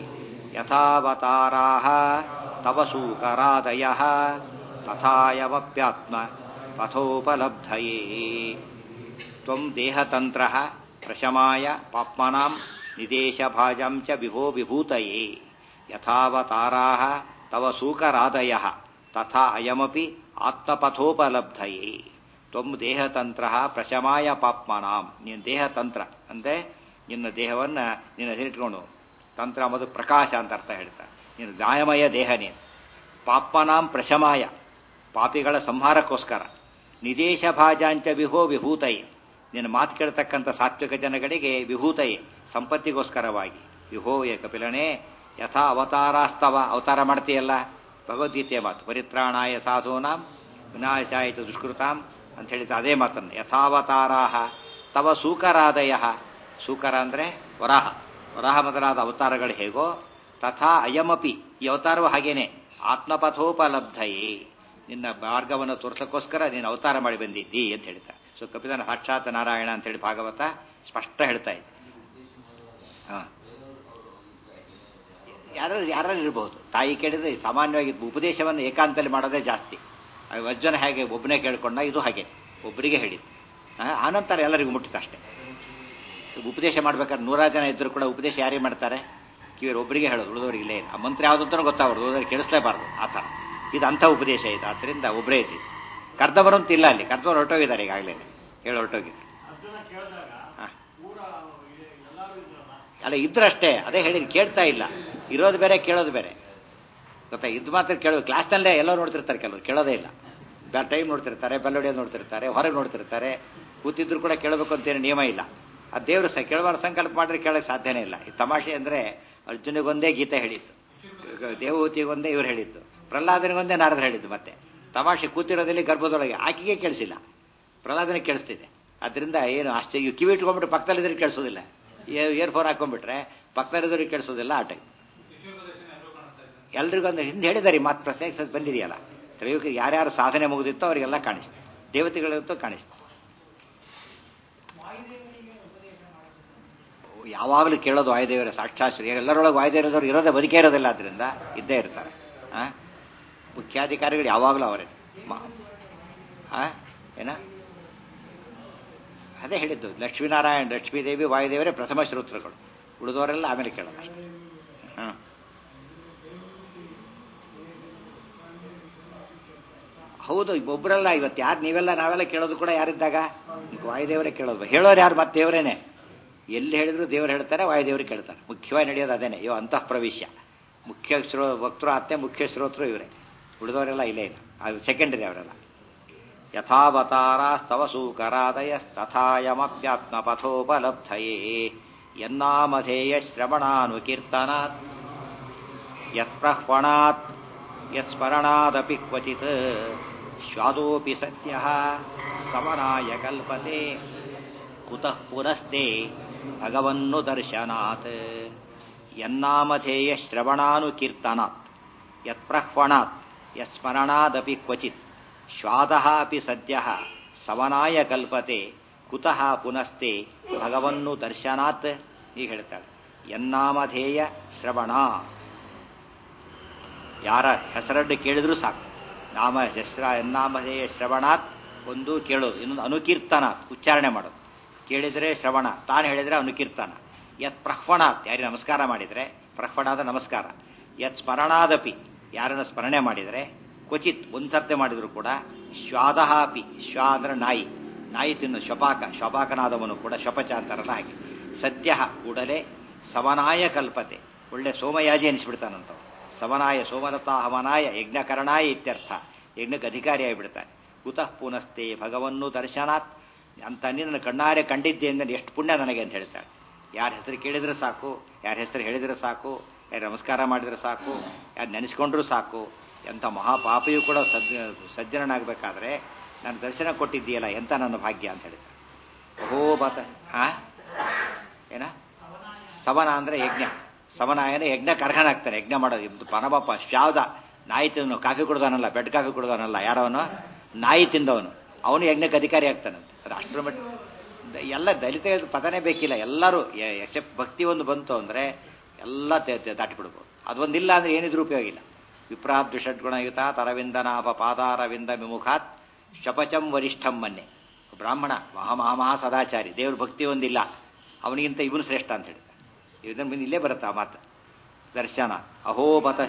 ಯಥಾವತಾರಾಃ ತವ ಸೂಕರಾದಯಃ ತಥಾಯವಪ್ಯಾತ್ಮ ಪಥೋಪಲಬ್ಧಯೇ. ತ್ವಂ ದೇಹತಂತ್ರ ಪ್ರಶಮಾಯ ಪಾಪ್ಮನಾಂ ನಿದೇಶ ಭಾಜಾಂಚ ವಿಭೋ ವಿಭೂತಯೇ ಯಥಾವತಾರಾಃ ತವ ಸೂಕರಾದಯಃ ತಥಾ ಅಯಮಪಿ ಆತ್ಮಪಥೋಪಲಬ್ಧಯೇ. ತ್ವಂ ದೇಹತಂತ್ರ ಪ್ರಶಮಾಯ ಪಾಪ್ಮನಾಂ, ನೀನು ದೇಹತಂತ್ರ ಅಂದರೆ ನಿನ್ನ ದೇಹವನ್ನು ನೀನು ಇಟ್ಕೊಂಡು, ತಂತ್ರ ಎಂಬುದು ಪ್ರಕಾಶ ಅಂತ ಅರ್ಥ ಹೇಳ್ತಾರೆ. ನೀನು ಗಾಯಮಯ ದೇಹ ನೀನು. ಪಾಪ್ಮನಾಂ ಪ್ರಶಮಾಯ, ಪಾಪಿಗಳ ಸಂಹಾರಕ್ಕೋಸ್ಕರ. ನಿದೇಶ ಭಾಜಾಂಚ ವಿಭೋ ವಿಭೂತಯೇ, ನಿನ್ನ ಮಾತು ಕೇಳ್ತಕ್ಕಂಥ ಸಾತ್ವಿಕ ಜನಗಳಿಗೆ ವಿಭೂತಯೇ ಸಂಪತ್ತಿಗೋಸ್ಕರವಾಗಿ. ವಿಭೋ ಏ ಕಪಿಲನೇ ಯಥಾ ಅವತಾರಾಸ್ತವ, ಅವತಾರ ಮಾಡ್ತೀಯಲ್ಲ, ಭಗವದ್ಗೀತೆಯ ಮಾತು. ಪರಿತ್ರಾಣಾಯ ಸಾಧೂನಾಂ ವಿನಾಶಾಯ ದುಷ್ಕೃತಾಂ ಅಂತ ಹೇಳಿದ ಅದೇ ಮಾತನ್ನು. ಯಥಾವತಾರಾಹ ತವ ಸೂಕರಾದಯ, ಸೂಕರ ಅಂದರೆ ವರಾಹ ಮೊದಲಾದ ಅವತಾರಗಳು ಹೇಗೋ ತಥಾ ಅಯಮಪಿ, ಈ ಅವತಾರವು ಹಾಗೇನೆ. ಆತ್ಮಪಥೋಪಲಬ್ಧಯೇ, ನಿನ್ನ ಮಾರ್ಗವನ್ನು ತೋರ್ಸಕ್ಕೋಸ್ಕರ ನೀನು ಅವತಾರ ಮಾಡಿ ಬಂದಿದ್ದಿ ಅಂತ ಹೇಳ್ತಾರೆ. ಸೊ ಕಪಿಲನ ಸಾಕ್ಷಾತ್ ನಾರಾಯಣ ಅಂತ ಹೇಳಿ ಭಾಗವತ ಸ್ಪಷ್ಟ ಹೇಳ್ತಾ ಇದೆ. ಯಾರು ಇರಬಹುದು. ತಾಯಿ ಕೇಳಿದ್ರೆ ಸಾಮಾನ್ಯವಾಗಿ ಉಪದೇಶವನ್ನು ಏಕಾಂತದಲ್ಲಿ ಮಾಡೋದೇ ಜಾಸ್ತಿ. ವಜ್ಜನ ಹೇಗೆ ಒಬ್ಬನೇ ಕೇಳ್ಕೊಂಡ, ಇದು ಹಾಗೆ ಒಬ್ಬರಿಗೆ ಹೇಳಿದ್ದು. ಆನಂತರ ಎಲ್ಲರಿಗೂ ಮುಟ್ಟಿತು ಅಷ್ಟೇ. ಉಪದೇಶ ಮಾಡ್ಬೇಕಾದ್ರೆ 100 ಜನ ಇದ್ದರೂ ಕೂಡ ಉಪದೇಶ ಯಾರಿಗೆ ಮಾಡ್ತಾರೆ, ಕಿವಿಯರು ಒಬ್ಬರಿಗೆ ಹೇಳೋದು, ಉಳಿದವರಿಗೆ ಇಲ್ಲೇ ಇಲ್ಲ. ಆ ಮಂತ್ರ ಯಾವುದಂತನೂ ಗೊತ್ತಾಗೋದು, ಉಳಿದವರಿಗೆ ಕೇಳಿಸ್ಲೇಬಾರ್ದು ಆ ಥರ. ಇದು ಅಂಥ ಉಪದೇಶ ಇದು. ಆದ್ದರಿಂದ ಒಬ್ಬರೇ ಇದ್ದಿದ್ದು. ಕರ್ದವರಂತೂ ಇಲ್ಲ, ಅಲ್ಲಿ ಕರ್ದವರು ಹೊರಟೋಗಿದ್ದಾರೆ ಈಗಾಗಲೇ, ಹೇಳಿ ಹೊರಟೋಗಿದ್ದಾರೆ. ಅಲ್ಲ ಇದ್ರಷ್ಟೇ, ಅದೇ ಹೇಳಿ ಕೇಳ್ತಾ ಇಲ್ಲ. ಇರೋದು ಬೇರೆ ಕೇಳೋದು ಬೇರೆ ಗೊತ್ತಾ. ಇದು ಮಾತ್ರ ಕೇಳೋದು. ಕ್ಲಾಸ್ನಲ್ಲೇ ಎಲ್ಲರೂ ನೋಡ್ತಿರ್ತಾರೆ, ಕೆಲವರು ಕೇಳೋದೇ ಇಲ್ಲ. ಟೈಮ್ ನೋಡ್ತಿರ್ತಾರೆ, ಬೆಲ್ಲೊಡೆಯೋದು ನೋಡ್ತಿರ್ತಾರೆ, ಹೊರಗೆ ನೋಡ್ತಿರ್ತಾರೆ. ಕೂತಿದ್ರು ಕೂಡ ಕೇಳಬೇಕು ಅಂತೇನು ನಿಯಮ ಇಲ್ಲ. ಆ ದೇವರು ಕೇಳಬಾರ್ದು ಸಂಕಲ್ಪ ಮಾಡಿದ್ರೆ ಕೇಳಕ್ಕೆ ಸಾಧ್ಯನೇ ಇಲ್ಲ. ಈ ತಮಾಷೆ ಅಂದರೆ ಅರ್ಜುನಿಗೊಂದೇ ಗೀತೆ ಹೇಳಿದ್ದು, ದೇವಹೂತಿಗೊಂದೇ ಇವ್ರು ಹೇಳಿದ್ದು, ಪ್ರಹ್ಲಾದನಿಗೊಂದೇ ನಾರದ್ರು ಹೇಳಿದ್ದು. ಮತ್ತೆ ತಮಾಷೆ ಕೂತಿರೋದಲ್ಲಿ ಗರ್ಭದೊಳಗೆ ಆಕೆಗೆ ಕೇಳಿಸಿಲ್ಲ, ಪ್ರಹ್ಲಾದನಿಗೆ ಕೇಳಿಸ್ತಿದೆ. ಅದರಿಂದ ಏನು ಆಶ್ಚರ್ಯ, ಕಿವಿ ಇಟ್ಕೊಂಡ್ಬಿಟ್ಟು ಪಕ್ಕದಲ್ಲಿದ್ರೆ ಕೇಳಿಸೋದಿಲ್ಲ, ಇಯರ್ಫೋನ್ ಹಾಕೊಂಡ್ಬಿಟ್ರೆ ಪಕ್ಕದಲ್ಲಿದ್ದವ್ರಿಗೆ ಕೇಳಿಸೋದಿಲ್ಲ. ಆ ಟೈಮ್ ಎಲ್ರಿಗೊಂದು ಹಿಂದೆ ಹೇಳಿದಾರೆ ಮಾತು, ಪ್ರಶ್ನೆ ಬಂದಿದೆಯಲ್ಲ, ತ್ರೈವಿಕ ಯಾರ್ಯಾರು ಸಾಧನೆ ಮುಗಿದಿತ್ತೋ ಅವರಿಗೆಲ್ಲ ಕಾಣಿಸ್ತು, ದೇವತೆಗಳಂತೂ ಕಾಣಿಸ್ತು. ಯಾವಾಗಲೂ ಕೇಳೋದು ವಾಯುದೇವರ ಸಾಕ್ಷಾಶ್ರೀ. ಎಲ್ಲರೊಳಗೆ ವಾಯುದೇವರದವ್ರು ಇರೋದೇ ಬದುಕೇ ಇರೋದಿಲ್ಲ, ಅದರಿಂದ ಇದ್ದೇ ಇರ್ತಾರೆ. ಮುಖ್ಯಾಧಿಕಾರಿಗಳು ಯಾವಾಗಲೂ ಅವರೇ. ಏನ ಅದೇ ಹೇಳಿದ್ದು, ಲಕ್ಷ್ಮೀನಾರಾಯಣ, ಲಕ್ಷ್ಮೀದೇವಿ, ವಾಯುದೇವರೇ ಪ್ರಥಮ ಶ್ರೋತೃಗಳು, ಉಳಿದವರೆಲ್ಲ ಆಮೇಲೆ ಕೇಳೋದು ಅಷ್ಟೇ. ಹೌದು, ಒಬ್ಬರಲ್ಲ, ಇವತ್ತು ಯಾರು ನೀವೆಲ್ಲ ನಾವೆಲ್ಲ ಕೇಳೋದು ಕೂಡ ಯಾರಿದ್ದಾಗ ವಾಯುದೇವರೇ ಕೇಳೋದು. ಹೇಳೋರು ಯಾರು? ಮತ್ತೆ ದೇವರೇನೆ. ಎಲ್ಲಿ ಹೇಳಿದ್ರು ದೇವರು ಹೇಳ್ತಾರೆ, ವಾಯುದೇವರು ಕೇಳ್ತಾರೆ. ಮುಖ್ಯವಾಗಿ ನಡೆಯೋದು ಅದೇನೆ. ಇವ ಅಂತಃ ಪ್ರವೇಶ. ಮುಖ್ಯ ವಕ್ತೃ ಆತ್ಮೆ, ಮುಖ್ಯ ಶ್ರೋತೃ ಇವರೇ, ಉಳಿದವರೆಲ್ಲ ಇಲ್ಲೇ ಇಲ್ಲ, ಅದು ಸೆಕೆಂಡರಿ ಅವರೆಲ್ಲ. ಯಥಾವತಾರಾಸ್ತವ ಸೂಕರಾದಯಸ್ತಥಾಯಮಪ್ಯಾತ್ಮ ಪಥೋಪಲಬ್ಧಯೇ ಯನ್ನಾಮಧೇಯ ಶ್ರವಣಾನುಕೀರ್ತನಾತ್ ಯತ್ಪ್ರಹ್ವಣಾತ್ ಯತ್ಸ್ಮರಣಾದಪಿ ಕ್ವಚಿತ್ ಶ್ವಾದೋಪಿ ಸತ್ಯಃ ಸಮನಾಯ ಕಲ್ಪತೆ ಕುತಃ ಪುನಸ್ತೆ ಭಗವನ್ನು ದರ್ಶನಾತ್ ಯನ್ನಾಮಧೇಯ ಶ್ರವಣಾನುಕೀರ್ತನಾತ್ ಯತ್ಪ್ರಹ್ವಣಾತ್ ಯತ್ಸ್ಮರಣಾದಪಿ ಕ್ವಚಿತ್ ಶ್ವಾದಃ ಅಪಿ ಸದ್ಯಃ ಸಮನಾಯ ಕಲ್ಪತೆ ಕುತಃ ಪುನಸ್ತೆ ಭಗವನ್ನು ದರ್ಶನಾತ್. ಈಗ ಹೇಳ್ತಾಳೆ, ಯನ್ನಾಮಧೇಯ ಶ್ರವಣ, ಯಾರ ಹೆಸರನ್ನು ಕೇಳಿದ್ರೂ ಸಾಕು. ಯನ್ನಾಮಧೇಯ ಶ್ರವಣಾತ್, ಒಂದು ಕೇಳೋದು, ಇನ್ನೊಂದು ಅನುಕೀರ್ತನಾತ್, ಉಚ್ಚಾರಣೆ ಮಾಡೋದು. ಕೇಳಿದರೆ ಶ್ರವಣ, ತಾನು ಹೇಳಿದರೆ ಅನುಕೀರ್ತನ. ಯತ್ ಪ್ರಹ್ವಣಾತ್, ಯಾರಿಗೆ ನಮಸ್ಕಾರ ಮಾಡಿದರೆ, ಪ್ರಹ್ವಣಾದ ನಮಸ್ಕಾರ. ಯತ್ ಸ್ಮರಣಾದಪಿ, ಯಾರನ್ನು ಸ್ಮರಣೆ ಮಾಡಿದರೆ, ಕ್ವಚಿತ್ ಒಂದ್ಸರ್ತೆ ಮಾಡಿದ್ರು ಕೂಡ, ಶ್ವಾದಃ ಅಪಿ, ಶ್ವಾ ಅಂದ್ರೆ ನಾಯಿ, ನಾಯಿ ತಿನ್ನು ಶಪಾಕ, ಶಪಾಕನಾದವನು ಕೂಡ ಶಪಚ ಅಂತಾರಲ್ಲ ಹಾಗೆ. ಸದ್ಯ ಕೂಡಲೇ ಸಮನಾಯ ಕಲ್ಪತೆ, ಒಳ್ಳೆ ಸೋಮಯಾಜಿ ಅನಿಸ್ಬಿಡ್ತಾನಂತ. ಸಮನಾಯ ಸೋಮಲತಾ ಹವನಾಯ ಯಜ್ಞಕರಣಾಯ ಇತ್ಯರ್ಥ, ಯಜ್ಞಕ್ಕೆ ಅಧಿಕಾರಿಯಾಗಿ ಬಿಡ್ತಾನೆ. ಕುತಃ ಪುನಸ್ತೆ ಭಗವನ್ನು ದರ್ಶನಾತ್, ಅಂತ ನನ್ನ ಕಣ್ಣಾರೆ ಕಂಡಿದ್ದೆ ಅಂದರೆ ಎಷ್ಟು ಪುಣ್ಯ ನನಗೆ ಅಂತ ಹೇಳ್ತಾಳೆ. ಯಾರ ಹೆಸರು ಕೇಳಿದ್ರೆ ಸಾಕು, ಯಾರ ಹೆಸರು ಹೇಳಿದ್ರೆ ಸಾಕು, ಯಾರು ನಮಸ್ಕಾರ ಮಾಡಿದ್ರೆ ಸಾಕು, ಯಾರು ನೆನೆಸ್ಕೊಂಡ್ರೂ ಸಾಕು. ಎಂಥ ಮಹಾಪಾಪಿಯೂ ಕೂಡ ಸಜ್ಜನನಾಗಬೇಕಾದ್ರೆ ನಾನು ದರ್ಶನ ಕೊಟ್ಟಿದ್ದೀಯಲ್ಲ, ಎಂಥ ನನ್ನ ಭಾಗ್ಯ ಅಂತ ಹೇಳ್ತಾರೆ. ಅಹೋಬತ ಏನ ಸ್ತವನ ಅಂದರೆ ಯಜ್ಞ, ಸಮನಾಯನ ಯಜ್ಞ ಕರ್ಹನಾಗ್ತಾನೆ, ಯಜ್ಞ ಮಾಡೋದು. ಪನಬಪ್ಪ ಶ್ಯಾವ್ದ, ನಾಯಿ ತಿಂದವನು, ಕಾಫಿ ಕುಡ್ದಾನಲ್ಲ, ಬೆಡ್ ಕಾಫಿ ಕುಡ್ದಾನಲ್ಲ, ಯಾರವನು ನಾಯಿ ತಿಂದವನು, ಅವನು ಯಜ್ಞಕ್ಕೆ ಅಧಿಕಾರಿ ಆಗ್ತಾನಂತೆ. ಅದು ಅಷ್ಟರ ಮಟ್ಟ ಎಲ್ಲ ದಲಿತ ಪದನೇ ಬೇಕಿಲ್ಲ, ಎಲ್ಲರೂ ಎಕ್ಸೆಪ್ಟ್ ಭಕ್ತಿ ಒಂದು ಬಂತು ಅಂದರೆ ಎಲ್ಲ ದಾಟಿಬಿಡ್ಬೋದು. ಅದೊಂದಿಲ್ಲ ಅಂದರೆ ಏನಿದ್ರೂ ಉಪಯೋಗ ಇಲ್ಲ. ವಿಪ್ರಾದ್ವಿಷಡ್ಗುಣಯುತ ತರವಿಂದನಾಭ ಪಾದಾರವಿಂದ ವಿಮುಖಾತ್ ಶಪಚಂ ವರಿಷ್ಠಂ ಮನ್ನೆ. ಬ್ರಾಹ್ಮಣ ಮಹಾ ಸದಾಚಾರಿ, ದೇವ್ರ ಭಕ್ತಿ ಒಂದಿಲ್ಲ, ಅವನಿಗಿಂತ ಇವನು ಶ್ರೇಷ್ಠ ಅಂತ ಹೇಳ್ತಾರೆ. ಇದನ್ನ ಇಲ್ಲೇ ಬರುತ್ತೆ ಆ ಮಾತು, ದರ್ಶನ. ಅಹೋಬತ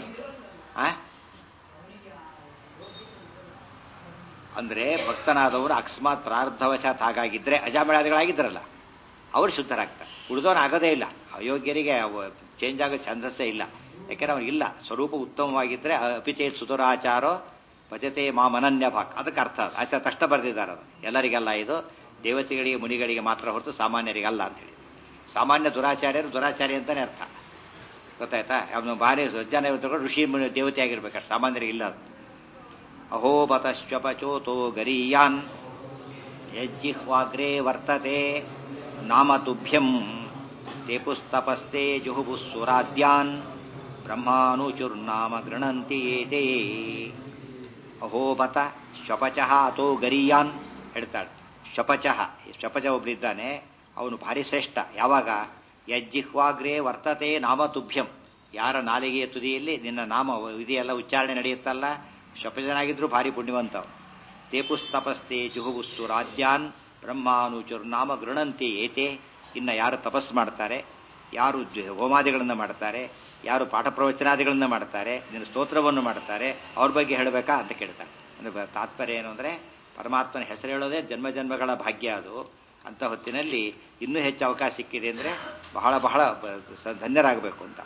ಅಂದ್ರೆ ಭಕ್ತನಾದವರು ಅಕಸ್ಮಾತ್ ಪ್ರಾರ್ಧವಶಾತ್ ಹಾಗಾಗಿದ್ರೆ, ಅಜಾಮೇಳಾದಿಗಳಾಗಿದ್ದಾರಲ್ಲ ಅವರು ಶುದ್ಧರಾಗ್ತಾರೆ, ಉಳಿದವನು ಆಗೋದೇ ಇಲ್ಲ. ಅಯೋಗ್ಯರಿಗೆ ಚೇಂಜ್ ಆಗೋ ಚಾನ್ಸಸ್ಸೇ ಇಲ್ಲ. ಯಾಕೆಂದ್ರೆ ಅವನಿಗಿಲ್ಲ, ಸ್ವರೂಪ ಉತ್ತಮವಾಗಿದ್ದರೆ ಅಪಿಚೇತ್ ಸುಧುರಾಚಾರೋ ಭಜತೆ ಮಾಮನನ್ಯ ಭಾಕ್, ಅದಕ್ಕೆ ಅರ್ಥ ಆಯ್ತಾ, ತಕ್ಷಣ ಬರೆದಿದ್ದಾರೆ. ಅದು ಎಲ್ಲರಿಗೆಲ್ಲ, ಇದು ದೇವತೆಗಳಿಗೆ ಮುನಿಗಳಿಗೆ ಮಾತ್ರ ಹೊರತು ಸಾಮಾನ್ಯರಿಗಲ್ಲ ಅಂತ ಹೇಳಿ. ಸಾಮಾನ್ಯ ದುರಾಚಾರ್ಯರು ದುರಾಚಾರ್ಯ ಅಂತಾನೆ ಅರ್ಥ, ಗೊತ್ತಾಯ್ತಾ. ಅವನು ಭಾರಿ ಸಜ್ಜನ ಋಷಿ ದೇವತೆ ಆಗಿರ್ಬೇಕಾದ್ರೆ, ಸಾಮಾನ್ಯರಿಗೆ ಇಲ್ಲ ಅದು. ಅಹೋಬತಶ್ವಪಚೋತೋ ಗರೀಯಾನ್ ಯಜ್ಜಿಹ್ವಾಗ್ರೇ ವರ್ತತೆ ನಾಮ ತುಭ್ಯಂ ತೇ ಪುಸ್ತಪಸ್ತೆ ಜುಹುಬುಸ್ಸುರಾದ್ಯಾನ್ ಬ್ರಹ್ಮಾನುಚುರ್ನಾಮ ಗೃಣಂತಿ ಏತೇ. ಅಹೋಬತ ಶ್ವಪಚಃ ಅಥೋ ಗರೀಯಾನ್ ಹೇಳ್ತಾಳೆ. ಶ್ವಪಚಃ, ಶ್ವಪಚ ಒಬ್ಬರಿದ್ದಾನೆ, ಅವನು ಭಾರಿ ಶ್ರೇಷ್ಠ. ಯಾವಾಗ? ಯಜ್ಜಿಹ್ವಾಗ್ರೇ ವರ್ತತೆ ನಾಮ ತುಭ್ಯಂ, ಯಾರ ನಾಲಿಗೆಯ ತುದಿಯಲ್ಲಿ ನಿನ್ನ ನಾಮ ಇದೆಯಲ್ಲ, ಉಚ್ಚಾರಣೆ ನಡೆಯುತ್ತಲ್ಲ, ಶ್ವಪಜನಾಗಿದ್ರು ಭಾರಿ ಪುಣ್ಯವಂತವ್. ತೇಪುಸ್ತಪಸ್ತೆ ಜುಹುಬುಸ್ಸು ರಾಜ್ಯಾನ್ ಬ್ರಹ್ಮಾನುಚುರ್ನಾಮ ಗೃಣಂತಿ ಏತೆ. ಇನ್ನು ಯಾರು ತಪಸ್ ಮಾಡ್ತಾರೆ, ಯಾರು ಹೋಮಾದಿಗಳನ್ನು ಮಾಡ್ತಾರೆ, ಯಾರು ಪಾಠ ಪ್ರವಚನಾದಿಗಳನ್ನು ಮಾಡ್ತಾರೆ, ನಿನ್ನ ಸ್ತೋತ್ರವನ್ನು ಮಾಡ್ತಾರೆ, ಅವ್ರ ಬಗ್ಗೆ ಹೇಳಬೇಕಾ ಅಂತ ಕೇಳ್ತಾರೆ. ಅಂದರೆ ತಾತ್ಪರ್ಯ ಏನು ಅಂದರೆ, ಪರಮಾತ್ಮನ ಹೆಸರು ಹೇಳೋದೇ ಜನ್ಮ ಜನ್ಮಗಳ ಭಾಗ್ಯ. ಅದು ಅಂಥ ಹೊತ್ತಿನಲ್ಲಿ ಇನ್ನೂ ಹೆಚ್ಚು ಅವಕಾಶ ಸಿಕ್ಕಿದೆ ಅಂದರೆ ಬಹಳ ಬಹಳ ಧನ್ಯರಾಗಬೇಕು ಅಂತ.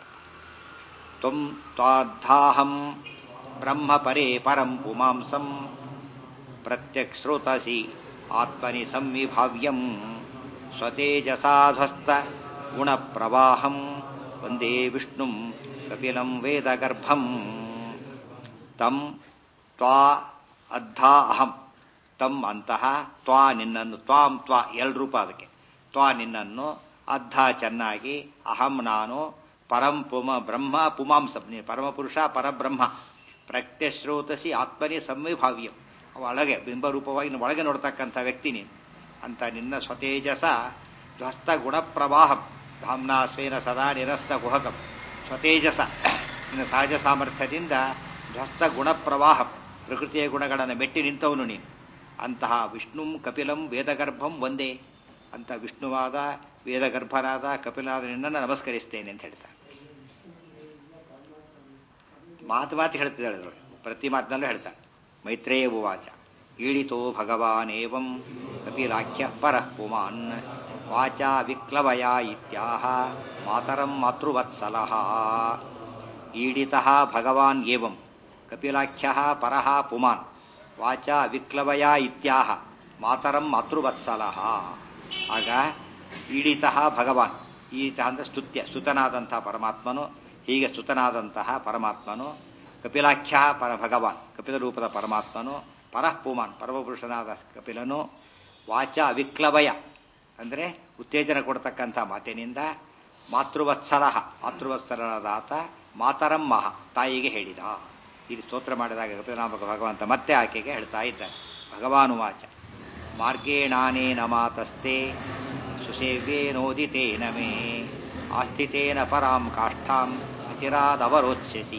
ತ್ವಂ ತ್ವಾದ್ಧಾಹಂ ಬ್ರಹ್ಮ ಪರೇ ಪರಂ ಪುಮಾಂಸಂ ಪ್ರತ್ಯಕ್ಷೃತಸಿ ಆತ್ಮನಿ ಸಂವಿಭಾವ್ಯಂ ಸ್ವತೇಜಸಾ ಧ್ವಸ್ತ ಗುಣಪ್ರವಾಹಂ ವಂದೇ ವಿಷ್ಣುಂ ಕಪಿಲಂ ವೇದಗರ್ಭಂ ತಂ ತ್ವಾ ಅದ್ಧಾ ಅಹಂ ತಂ ಅಂತಹ ತ್ವಾ ನಿನ್ನನ್ನು ತ್ವಾಂ ತ್ವಾ ಎರಡು ರೂಪ ಅದಕ್ಕೆ ತ್ವಾ ನಿನ್ನನ್ನು ಅದ್ಧ ಚೆನ್ನಾಗಿ ಅಹಂ ನಾನು ಪರಂ ಪುಮ ಬ್ರಹ್ಮ ಪುಮಾಂಸ ಪರಮಪುರುಷ ಪರಬ್ರಹ್ಮ ಪ್ರತ್ಯಶ್ರೋತಸಿ ಆತ್ಮನೇ ಸಂವಿಭಾವ್ಯಂ ಒಳಗೆ ಬಿಂಬರೂಪವಾಗಿ ಒಳಗೆ ನೋಡ್ತಕ್ಕಂಥ ವ್ಯಕ್ತಿ ನೀನು ಅಂತ ನಿನ್ನ ಸ್ವತೇಜಸ ಧ್ವಸ್ತ ಗುಣಪ್ರವಾಹಂ ಧಾಮ್ನಾ ಸ್ವೇನ ಸದಾ ನಿರಸ್ತ ಕುಹಕಂ ಸ್ವತೇಜಸ ನಿನ್ನ ಸಹಜ ಸಾಮರ್ಥ್ಯದಿಂದ ಧ್ವಸ್ತ ಗುಣಪ್ರವಾಹಂ ಪ್ರಕೃತಿಯ ಗುಣಗಳನ್ನು ಮೆಟ್ಟಿ ನಿಂತವನು ನೀನು ಅಂತಹ ವಿಷ್ಣುಂ ಕಪಿಲಂ ವೇದಗರ್ಭಂ ಒಂದೇ ಅಂತ ವಿಷ್ಣುವಾದ ವೇದಗರ್ಭನಾದ ಕಪಿಲಾದ ನಿನ್ನನ್ನು ನಮಸ್ಕರಿಸ್ತೇನೆ ಅಂತ ಹೇಳ್ತಾರೆ. ಮಾತು ಹೇಳ್ತಿದ್ದಾಳೆ ಪ್ರತಿ ಮಾತಿನಲ್ಲೂ ಹೇಳ್ತಾಳೆ. ಮೈತ್ರೇಯ ಉವಾಚ ಈಳಿತೋ ಭಗವಾನೇವಂ ಕಪಿಲಾಖ್ಯ ಪರಃ ಪುಮಾನ್ ವಾಚಾ ವಿಕ್ಲವಯ ಇತ್ಯಾಹ ಮಾತರಂ ಮಾತೃವತ್ಸಲಃ. ಈಡಿತಃ ಭಗವಾನ್ ಏವಂ ಕಪಿಲಾಖ್ಯ ಪರಃ ಪುಮಾನ್ ವಾಚಾ ವಿಕ್ಲವಯ ಇತ್ಯಾಹ ಮಾತರಂ ಮಾತೃವತ್ಸಲಃ. ಆಗ ಈಡಿತಃ ಭಗವಾನ್, ಈತ ಅಂದ್ರೆ ಸ್ತುತ್ಯ, ಸ್ತುತನಾದಂತಹ ಪರಮಾತ್ಮನು, ಹೀಗೆ ಸ್ತುತನಾದಂತಹ ಪರಮಾತ್ಮನು ಕಪಿಲಾಖ್ಯ ಪರ ಭಗವಾನ್ ಕಪಿಲ ರೂಪದ ಪರಮಾತ್ಮನು ಪರಃ ಪುಮಾನ್ ಪರಮಪುರುಷನಾದ ಕಪಿಲನು ವಾಚ ವಿಕ್ಲವಯ ಅಂದರೆ ಉತ್ತೇಜನ ಕೊಡ್ತಕ್ಕಂಥ ಮಾತಿನಿಂದ ಮಾತೃವತ್ಸಲ ಮಾತೃವತ್ಸಲನಾದ ಆತ ಮಾತರಂ ಮಹ ತಾಯಿಗೆ ಹೇಳಿದ. ಇಲ್ಲಿ ಸ್ತೋತ್ರ ಮಾಡಿದಾಗ ಕಪಿಲನಾಮಕ ಭಗವಂತ ಮತ್ತೆ ಆಕೆಗೆ ಹೇಳ್ತಾ ಇದ್ದಾನೆ. ಭಗವಾನುವಾಚ ಮಾರ್ಗೇಣಾನೇನ ಮಾತಸ್ತೆ ಸುಸೇವ್ಯೇನೋದಿತೇನ ಮೇ ಆಸ್ಥಿತೇನ ಪರಾಂ ಕಾಷ್ಠಾಂ ಅಚಿರಾದವರೋಚ್ಯಸಿ.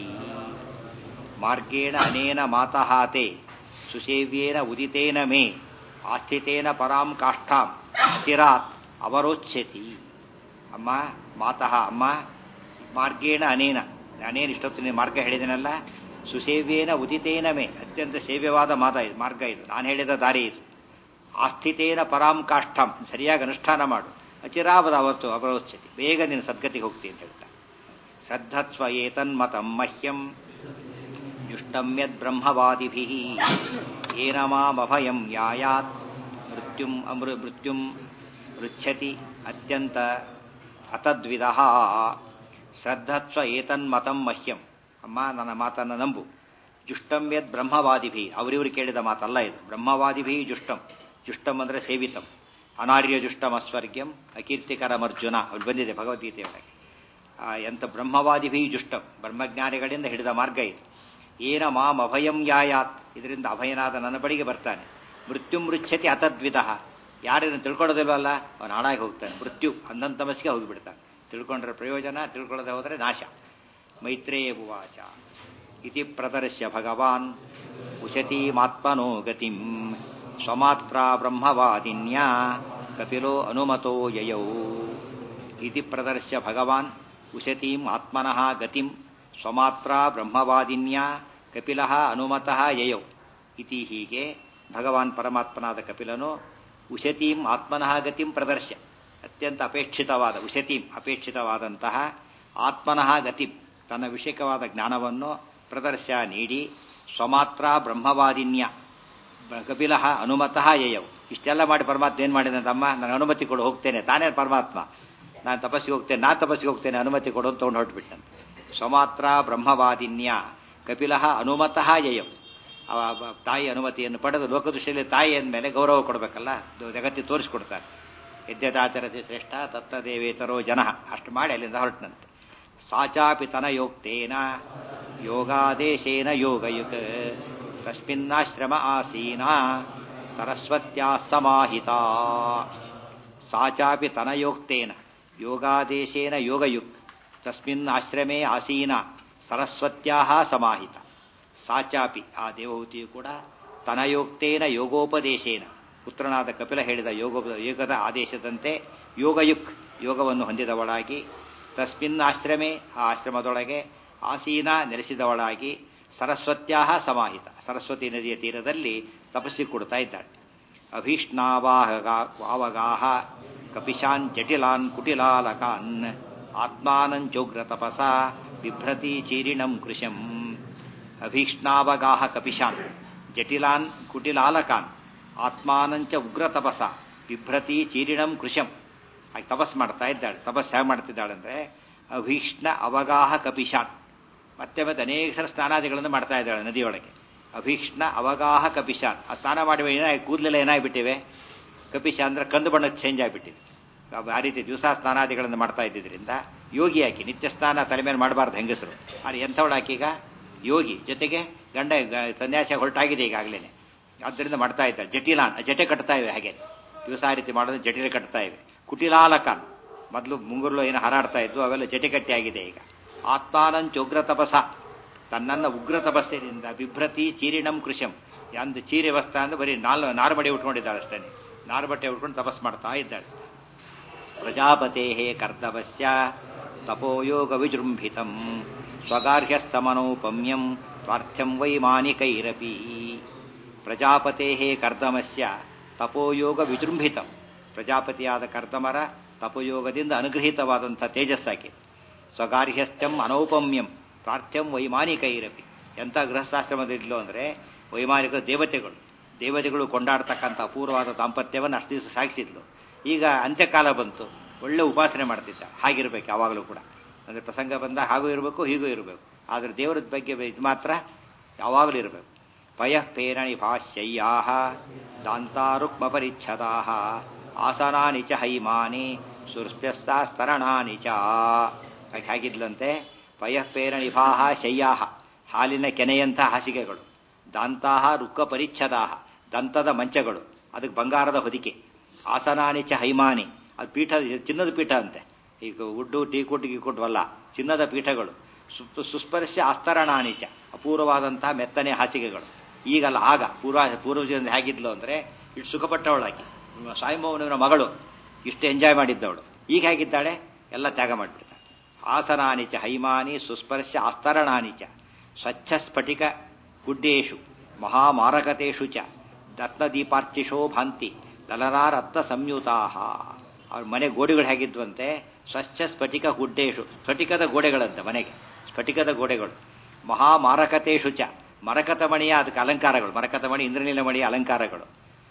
ಮಾರ್ಗೇಣ ಅನೇನ ಮಾತಃ ತೇ ಸುಸೇವ್ಯೇನ ಉದಿತೇನ ಮೇ ಆಸ್ಥಿತೇನ ಪರಾಂ ಕಾಷ್ಠಾಂ ಅಚಿರಾತ್ ಅವರೋಚ್ಯತಿ. ಅಮ್ಮ ಮಾತಃ ಅಮ್ಮ ಮಾರ್ಗೇಣ ಅನೇನ ಅನೇನ ಇಷ್ಟೊತ್ತು ಮಾರ್ಗ ಹೇಳಿದನಲ್ಲ, ಸುಸೇವ್ಯೇನ ಉದಿತೇನ ಮೇ ಅತ್ಯಂತ ಸೇವ್ಯವಾದ ಮಾರ್ಗ ಇದು, ನಾನು ಹೇಳಿದ ದಾರಿ ಇದು. ಆಸ್ಥಿತೇನ ಪರಾಂ ಕಾಷ್ಠಂ ಸರಿಯಾಗಿ ಅನುಷ್ಠಾನ ಮಾಡು, ಅಚಿರಾವದ ಅವತ್ತು ಅವರೋಚ್ಯತಿ ಬೇಗ ನೀನು ಸದ್ಗತಿಗೆ ಹೋಗ್ತಿ ಅಂತ ಹೇಳ್ತಾ. ಶ್ರದ್ಧತ್ವ ಏತನ್ಮತಂ ಮಹ್ಯಂ ಯುಷ್ಟಂ ಯದ್ ಬ್ರಹ್ಮವಾದಿಭಿಃ ಏನ ಮಾಮಭಯಂ ಯಾಯಾತ್ ಮೃತ್ಯುಂ ಪೃಚ್ಛತಿ ಅತ್ಯಂತ ಅತದ್ವಿದಃ. ಶ್ರದ್ಧತ್ವ ಏತನ್ಮತಂ ಮಹ್ಯಂ, ಅಮ್ಮ ನನ್ನ ಮಾತನ್ನು ನಂಬು. ಜುಷ್ಟಂ ಯದ್ ಬ್ರಹ್ಮವಾದಿಭಿ, ಅವರಿವರು ಕೇಳಿದ ಮಾತಲ್ಲ ಇದು. ಬ್ರಹ್ಮವಾದಿಭಿ ಜುಷ್ಟಂ, ಜುಷ್ಟಂ ಅಂದರೆ ಸೇವಿತಂ. ಅನಾರ್ಯ ಜುಷ್ಟಂ ಅಸ್ವರ್ಗ್ಯಂ ಅಕೀರ್ತಿಕರಮರ್ಜುನ ಅವ್ರು ಬಂದಿದೆ ಭಗವದ್ಗೀತೆಯೊಳಗೆ. ಎಂತ ಬ್ರಹ್ಮವಾದಿಭಿ ಜುಷ್ಟಂ, ಬ್ರಹ್ಮಜ್ಞಾನಿಗಳಿಂದ ಹಿಡಿದ ಮಾರ್ಗ ಇದು. ಏನ ಮಾಂ ಅಭಯಂ ಯಾಯಾತ್, ಇದರಿಂದ ಅಭಯನಾದ ನನ್ನ ಬಳಿಗೆ ಬರ್ತಾನೆ. ಮೃತ್ಯುಂ ಮೃಚ್ಛತಿ ಅತದ್ವಿಧ, ಯಾರೇನು ತಿಳ್ಕೊಳ್ಳೋದಿಲ್ವಲ್ಲ ಅವನು ಹಾಳಾಗಿ ಹೋಗ್ತಾನೆ. ಮೃತ್ಯು ಅಂಧಂತಮಸ್ಸಿಗೆ ಹೋಗಿಬಿಡ್ತಾನೆ. ತಿಳ್ಕೊಂಡ್ರೆ ಪ್ರಯೋಜನ, ತಿಳ್ಕೊಳ್ಳದೆ ಹೋದರೆ ನಾಶ. ಮೈತ್ರೇಯ ಉವಾಚ ಇತಿ ಪ್ರದರ್ಶ್ಯ ಭಗವಾನ್ ಉಶತೀಮಾತ್ಮನೋ ಗತಿಂ ಸ್ವಮಾತ್ರ ಬ್ರಹ್ಮವಾದಿನ್ಯ ಕಪಿಲೋ ಅನುಮತೋ ಯಯೌ. ಇತಿ ಪ್ರದರ್ಶ್ಯ ಭಗವಾನ್ ಉಶತೀಂ ಆತ್ಮನಃ ಗತಿಂ ಸ್ವಮಾತ್ರ ಬ್ರಹ್ಮವಾದಿನ್ಯ ಕಪಿಲಃ ಅನುಮತಃ ಯಯೌ. ಇತಿ ಹೀಗೆ ಭಗವಾನ್ ಪರಮಾತ್ಮನಾದ ಕಪಿಲನು ಉಶತೀಂ ಆತ್ಮನಃ ಗತಿಂ ಪ್ರದರ್ಶ್ಯ ಅತ್ಯಂತ ಅಪೇಕ್ಷಿತವಾದ ಉಶತೀಂ ಅಪೇಕ್ಷಿತವಾದಂತಹ ಆತ್ಮನಃ ಗತಿಂ ತನ್ನ ವಿಷಯಕವಾದ ಜ್ಞಾನವನ್ನು ಪ್ರದರ್ಶ ನೀಡಿ ಸ್ವಮಾತ್ರ ಬ್ರಹ್ಮವಾದಿನ್ಯ ಕಪಿಲಃ ಅನುಮತಃ ಯಯೌ. ಇಷ್ಟೆಲ್ಲ ಮಾಡಿ ಪರಮಾತ್ಮ ಏನು ಮಾಡಿದಂತಮ್ಮ, ನಾನು ಅನುಮತಿ ಕೊಡು ಹೋಗ್ತೇನೆ. ತಾನೇ ಪರಮಾತ್ಮ, ನಾನು ತಪಸ್ಸಿಗೆ ಹೋಗ್ತೇನೆ ಅನುಮತಿ ಕೊಡು ಅಂತ ತೊಗೊಂಡು ಹೊರಟುಬಿಟ್ಟಂತೆ. ಸ್ವಮಾತ್ರ ಬ್ರಹ್ಮವಾದಿನ್ಯ ಕಪಿಲಃ ಅನುಮತಃ ಯಯೌ. ತಾಯಿ ಅನುಮತಿಯನ್ನು ಪಡೆದು ಲೋಕದೃಷ್ಟಿಯಲ್ಲಿ ತಾಯಿ ಅಂದಮೇಲೆ ಗೌರವ ಕೊಡಬೇಕಲ್ಲ, ಜಗತ್ತಿಗೆ ತೋರಿಸ್ಕೊಡ್ತಾರೆ. ಯದ್ಯದಾಚರತಿ ಶ್ರೇಷ್ಠ ತತ್ತದೇವೇತರೋ ಜನ, ಅಷ್ಟು ಮಾಡಿ ಅಲ್ಲಿಂದ ಹೊರಟನಂತೆ. ಸಾಚಾಪಿ ತನಯೋಕ್ತೇನ ಯೋಗಾದೇಶೇನ ಯೋಗಯುಕ್ ತಸ್ಮಿನ್ನಾಶ್ರಮ ಆಸೀನಾ ಸರಸ್ವತ್ಯಾ ಸಮಾಹಿತಾ. ಸಾಚಾಪಿ ತನಯೋಕ್ತೇನ ಯೋಗಾದೇಶೇನ ಯೋಗಯುಕ್ ತಸ್ಮಿನ್ ಆಶ್ರಮೇ ಆಸೀನಾ ಸರಸ್ವತ್ಯಾ ಸಮಾಹಿತ. ಸಾಚಾಪಿ ಆ ದೇವಹೂತಿಯು ಕೂಡ ತನಯೋಕ್ತೇನ ಯೋಗೋಪದೇಶೇನ ಪುತ್ರನಾದ ಕಪಿಲ ಹೇಳಿದ ಯೋಗದ ಆದೇಶದಂತೆ ಯೋಗಯುಕ್ ಯೋಗವನ್ನು ಹೊಂದಿದವಳಾಗಿ ತಸ್ಮಿನ್ ಆಶ್ರಮೇ ಆ ಆಶ್ರಮದೊಳಗೆ ಆಸೀನ ನೆಲೆಸಿದವಳಾಗಿ ಸರಸ್ವತ್ಯಾ ಸಮಾಹಿತ ಸರಸ್ವತಿ ನದಿಯ ತೀರದಲ್ಲಿ ತಪಸ್ಸಿಗೆ ಕೊಡ್ತಾ ಇದ್ದಾಳೆ. ಅಭೀಷ್ಣಾವಾಹಗಾಹ ಕಪಿಶಾನ್ ಜಟಿಲಾನ್ ಕುಟಿಲಾಲಕಾನ್ ಆತ್ಮಾನಂಚೋಗ್ರ ತಪಸಾ ಬಿಭ್ರತಿ ಚೀರಿಣಂ ಕೃಶಂ. ಅಭೀಷ್ಣಾವಗಾಹ ಕಪಿಶಾನ್ ಜಟಿಲಾನ್ ಕುಟಿಲಾಲಕಾನ್ ಆತ್ಮಾನಂಚ ಉಗ್ರ ತಪಸ ಬಿಭ್ರತಿ ಚೀರಿಣಂ ಕೃಶಂ. ಹಾಗೆ ತಪಸ್ ಮಾಡ್ತಾ ಇದ್ದಾಳೆ. ತಪಸ್ ಹೇಗೆ ಮಾಡ್ತಿದ್ದಾಳೆ ಅಂದರೆ ಅಭೀಕ್ಷ್ಣ ಅವಗಾಹ ಕಪಿಶಾನ್. ಮತ್ತೆ ಮತ್ತೆ ಅನೇಕ ಸಲ ಸ್ನಾನಾದಿಗಳನ್ನು ಮಾಡ್ತಾ ಇದ್ದಾಳೆ ನದಿಯೊಳಗೆ. ಅಭೀಕ್ಷ್ಣ ಅವಗಾಹ ಕಪಿಶಾನ್. ಆ ಸ್ನಾನ ಮಾಡುವ ಕೂದಲೆಲ್ಲ ಏನಾಗ್ಬಿಟ್ಟಿವೆ, ಕಪಿಶ ಅಂದ್ರೆ ಕಂದು ಬಣ್ಣಕ್ಕೆ ಚೇಂಜ್ ಆಗಿಬಿಟ್ಟಿವೆ. ಆ ರೀತಿ ದಿವಸ ಸ್ನಾನಾದಿಗಳನ್ನು ಮಾಡ್ತಾ ಇದ್ದಿದ್ದರಿಂದ ಯೋಗಿ ಆಕಿ. ನಿತ್ಯ ಸ್ನಾನ ತಲೆ ಮೇಲೆ ಮಾಡಬಾರ್ದು ಹೆಂಗಸರು. ಅದು ಎಂಥವಳು ಆಕೀಗ ಯೋಗಿ, ಜೊತೆಗೆ ಗಂಡ ಸನ್ಯಾಸ ಹೊರಟಾಗಿದೆ ಈಗಾಗಲೇ. ಆದ್ದರಿಂದ ಮಾಡ್ತಾ ಇದ್ದಾರೆ. ಜಟಿಲಾನ್ ಜಟೆ ಕಟ್ತಾ ಇವೆ. ಹಾಗೆ ದಿವಸ ಆ ರೀತಿ ಮಾಡೋದು ಜಟಿಲೆ ಕಟ್ತಾ ಇವೆ. ಕುಟಿಲಾಲಕಾನ್ ಮೊದಲು ಮುಂಗುರುಳು ಏನು ಹಾರಾಡ್ತಾ ಇದ್ವು ಅವೆಲ್ಲ ಜಟಿಕಟ್ಟಿ ಆಗಿದೆ ಈಗ. ಆತ್ಮಾನಂಚ ಉಗ್ರ ತಪಸ, ತನ್ನನ್ನ ಉಗ್ರ ತಪಸ್ಸಿನಿಂದ ಬಿಭ್ರತಿ ಚೀರಿಣಂ ಕೃಶಂ. ಅಂದು ಚೀರಿ ವಸ್ತ್ರ ಅಂದ್ರೆ ಬರೀ ನಾರುಬಟ್ಟೆ ಉಟ್ಕೊಂಡಿದ್ದಾಳೆ ಅಷ್ಟೇ. ನಾರುಬಟ್ಟೆ ಉಟ್ಕೊಂಡು ತಪಸ್ ಮಾಡ್ತಾ ಇದ್ದಾಳೆ. ಪ್ರಜಾಪತೆ ಕರ್ದವಸ್ಯ ತಪೋಯೋಗ ವಿಜೃಂಭಿತಂ ಸ್ವಗಾರ್ಹ್ಯಸ್ತಮನೋಪಮ್ಯಂ ಸ್ವಾರ್ಥ್ಯಂ ವೈಮಾನಿಕೈರಪಿ. ಪ್ರಜಾಪತೆ ಕರ್ದಮಸ್ಯ ತಪೋಯೋಗ ವಿಜೃಂಭಿತಂ. ಪ್ರಜಾಪತಿಯಾದ ಕರ್ದಮರ ತಪೋಯೋಗದಿಂದ ಅನುಗೃಹೀತವಾದಂಥ ತೇಜಸ್ಸಾಕಿ. ಸ್ವಗಾರ್ಹ್ಯಸ್ಥಂ ಅನೌಪಮ್ಯಂ ಪ್ರಾರ್ಥ್ಯಂ ವೈಮಾನಿಕೈರಪಿ. ಎಂಥ ಗೃಹಸ್ಥಾಶ್ರಮದಲ್ಲಿಲ್ಲೋ ಅಂದರೆ ವೈಮಾನಿಕ ದೇವತೆಗಳು ಕೊಂಡಾಡ್ತಕ್ಕಂಥ ಅಪೂರ್ವವಾದ ದಾಂಪತ್ಯವನ್ನು ಅಷ್ಟು ದಿವಸ ಸಾಗಿಸಿದ್ಲು. ಈಗ ಅಂತ್ಯಕಾಲ ಬಂತು, ಒಳ್ಳೆ ಉಪಾಸನೆ ಮಾಡ್ತಿದ್ದ. ಹಾಗಿರ್ಬೇಕು ಯಾವಾಗಲೂ ಕೂಡ. ಅಂದರೆ ಪ್ರಸಂಗ ಬಂದ ಹಾಗೂ ಇರಬೇಕು, ಹೀಗೂ ಇರಬೇಕು. ಆದರೆ ದೇವರ ಬಗ್ಗೆ ಇದು ಮಾತ್ರ ಯಾವಾಗಲೂ ಇರಬೇಕು. ಪಯಃಪೇರಣಿ ಭಾಷ್ಯಯ್ಯಾ ದಾಂತಾರುಕ್ಮ ಪರಿಚ್ಛದಾ ಆಸನಾನಿ ಚ ಹೈಮಾನಿ ಸುರ್ಸ್ಪ್ಯಸ್ತರಣಾನಿ ಚ. ಹಾಗಿದ್ಲಂತೆ. ಪಯಃಪೇರಣಿಭಾಹ ಶಯ್ಯಾಹ, ಹಾಲಿನ ಕೆನೆಯಂಥ ಹಾಸಿಗೆಗಳು. ದಾಂತಾಹ ರುಕ್ಕ ಪರಿಚ್ಛದಾ, ದಂತದ ಮಂಚಗಳು, ಅದಕ್ಕೆ ಬಂಗಾರದ ಹೊದಿಕೆ. ಆಸನಾನಿ ಚ ಹೈಮಾನಿ, ಅದು ಪೀಠ, ಚಿನ್ನದ ಪೀಠ ಅಂತೆ. ಈಗ ಉಡ್ಡು ಟೀಕುಟ್ ಗೀಕುಟ್ವಲ್ಲ, ಚಿನ್ನದ ಪೀಠಗಳು. ಸುಸ್ಪರ್ಶ ಅಸ್ತರಣಾನಿ ಚ, ಅಪೂರ್ವವಾದಂತಹ ಮೆತ್ತನೆ ಹಾಸಿಗೆಗಳು. ಈಗಲ್ಲ, ಆಗ ಪೂರ್ವಜರಿಂದ ಹೇಗಿದ್ಲು ಅಂದರೆ ಇಷ್ಟು ಸುಖಪಟ್ಟವಳಾಗಿ. ಸಾಯಿಮೋಹನವರ ಮಗಳು ಇಷ್ಟು ಎಂಜಾಯ್ ಮಾಡಿದ್ದವಳು. ಈಗ ಹೇಗಿದ್ದಾಳೆ, ಎಲ್ಲ ತ್ಯಾಗ ಮಾಡಿಬಿಡ್ತಾಳೆ. ಆಸನಾನಿ ಚ ಹೈಮಾನಿ ಸುಸ್ಪರ್ಶ ಅಸ್ತರಣಾನಿ ಚ ಸ್ವಚ್ಛ ಸ್ಫಟಿಕ ಗುಡ್ಡೇಶು ಮಹಾಮಾರಕತೇಷು ಚ ರತ್ನದೀಪಾರ್ಚಿಷೋ ಭಾಂತಿ ಲಲನಾರತ್ನ ಸಂಯುತಾ. ಅವ್ರ ಮನೆ ಗೋಡೆಗಳು ಹೇಗಿದ್ವಂತೆ, ಸ್ವಚ್ಛ ಸ್ಫಟಿಕ ಗುಡ್ಡೇಶು, ಸ್ಫಟಿಕದ ಗೋಡೆಗಳಂತೆ ಮನೆಗೆ, ಸ್ಫಟಿಕದ ಗೋಡೆಗಳು. ಮಹಾಮಾರಕತೇಷು ಚ, ಮರಕತ ಮಣಿಯ ಅದಕ್ಕೆ ಅಲಂಕಾರಗಳು, ಮರಕತ ಮಣಿ ಇಂದ್ರನೀಲ ಮಣಿಯ ಅಲಂಕಾರಗಳು.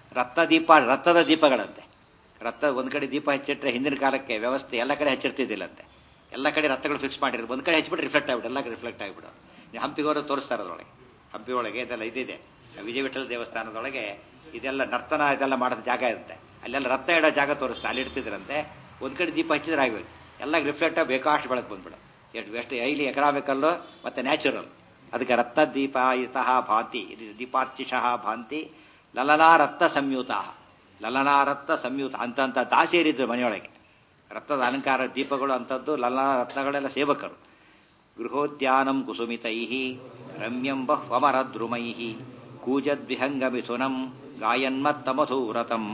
ರತ್ನದ ದೀಪಗಳಂತೆ. ಒಂದ್ ಕಡೆ ದೀಪ ಹಚ್ಚಿಟ್ರೆ ಹಿಂದಿನ ಕಾಲಕ್ಕೆ ವ್ಯವಸ್ಥೆ ಎಲ್ಲ ಕಡೆ ಹಚ್ಚಿರ್ತಿದ್ದಿಲ್ಲಂತೆ. ಎಲ್ಲ ಕಡೆ ರತ್ನಗಳು ಫಿಕ್ಸ್ ಮಾಡಿರೋದು, ಒಂದ್ ಕಡೆ ಹಚ್ಚಿಬಿಟ್ಟು ರಿಫ್ಲೆಕ್ಟ್ ಆಗ್ಬಿಟ್ಟು ಎಲ್ಲ ಕಡೆ ರಿಫ್ಲೆಕ್ಟ್ ಆಗಿಬಿಡೋದು. ಹಂಪಿಗೋರು ತೋರಿಸ್ತಾರೆ ಅದರೊಳಗೆ. ಹಂಪಿ ಒಳಗೆ ಇದೆಲ್ಲ ಇದಿದೆ. ವಿಜಯ ವಿಠಲ ದೇವಸ್ಥಾನದೊಳಗೆ ಇದೆಲ್ಲ ನರ್ತನ ಇದೆಲ್ಲ ಮಾಡೋದ ಜಾಗ ಇರುತ್ತೆ. ಅಲ್ಲೆಲ್ಲ ರತ್ನ ಇಡೋ ಜಾಗ ತೋರಿಸ್ತಾರೆ, ಅಲ್ಲಿ ಇಡ್ತಿದ್ರಂತೆ. ಒಂದ್ ಕಡೆ ದೀಪ ಹಚ್ಚಿದ್ರೆ ಆಗಬೇಕು, ಎಲ್ಲ ರಿಫ್ಲೆಕ್ಟ್ ಆಗಿ ಬೇಕಾಷ್ಟು ಬೆಳಕು ಬಂದ್ಬಿಡು. ಎಷ್ಟು ಐಲಿ ಎಕನಾಮಿಕಲ್ಲು ಮತ್ತೆ ನ್ಯಾಚುರಲ್. ಅದಕ್ಕೆ ರತ್ನ ದೀಪಾಯಿತಃ ಭಾಂತಿ, ದೀಪಾರ್ಚಿಷಃ ಭಾಂತಿ ಲಲನಾರತ್ನ ಸಂಯುತ. ಲಲನಾರತ್ನ ಸಂಯುತ ಅಂತಂತ ದಾಸಿಯರಿದ್ರು ಮನೆಯೊಳಗೆ. ರತ್ನದ ಅಲಂಕಾರ ದೀಪಗಳು ಅಂಥದ್ದು, ಲಲನಾ ರತ್ನಗಳೆಲ್ಲ ಸೇವಕರು. ಗೃಹೋದ್ಯಾನಂ ಕುಸುಮಿತೈ ರಮ್ಯಂ ಬಹ್ವಮರದ್ರುಮೈ ಕೂಜದ್ವಿಹಂಗ ಮಿಥುನಂ ಗಾಯನ್ಮತ್ತ ಮಧುವ್ರತಂ.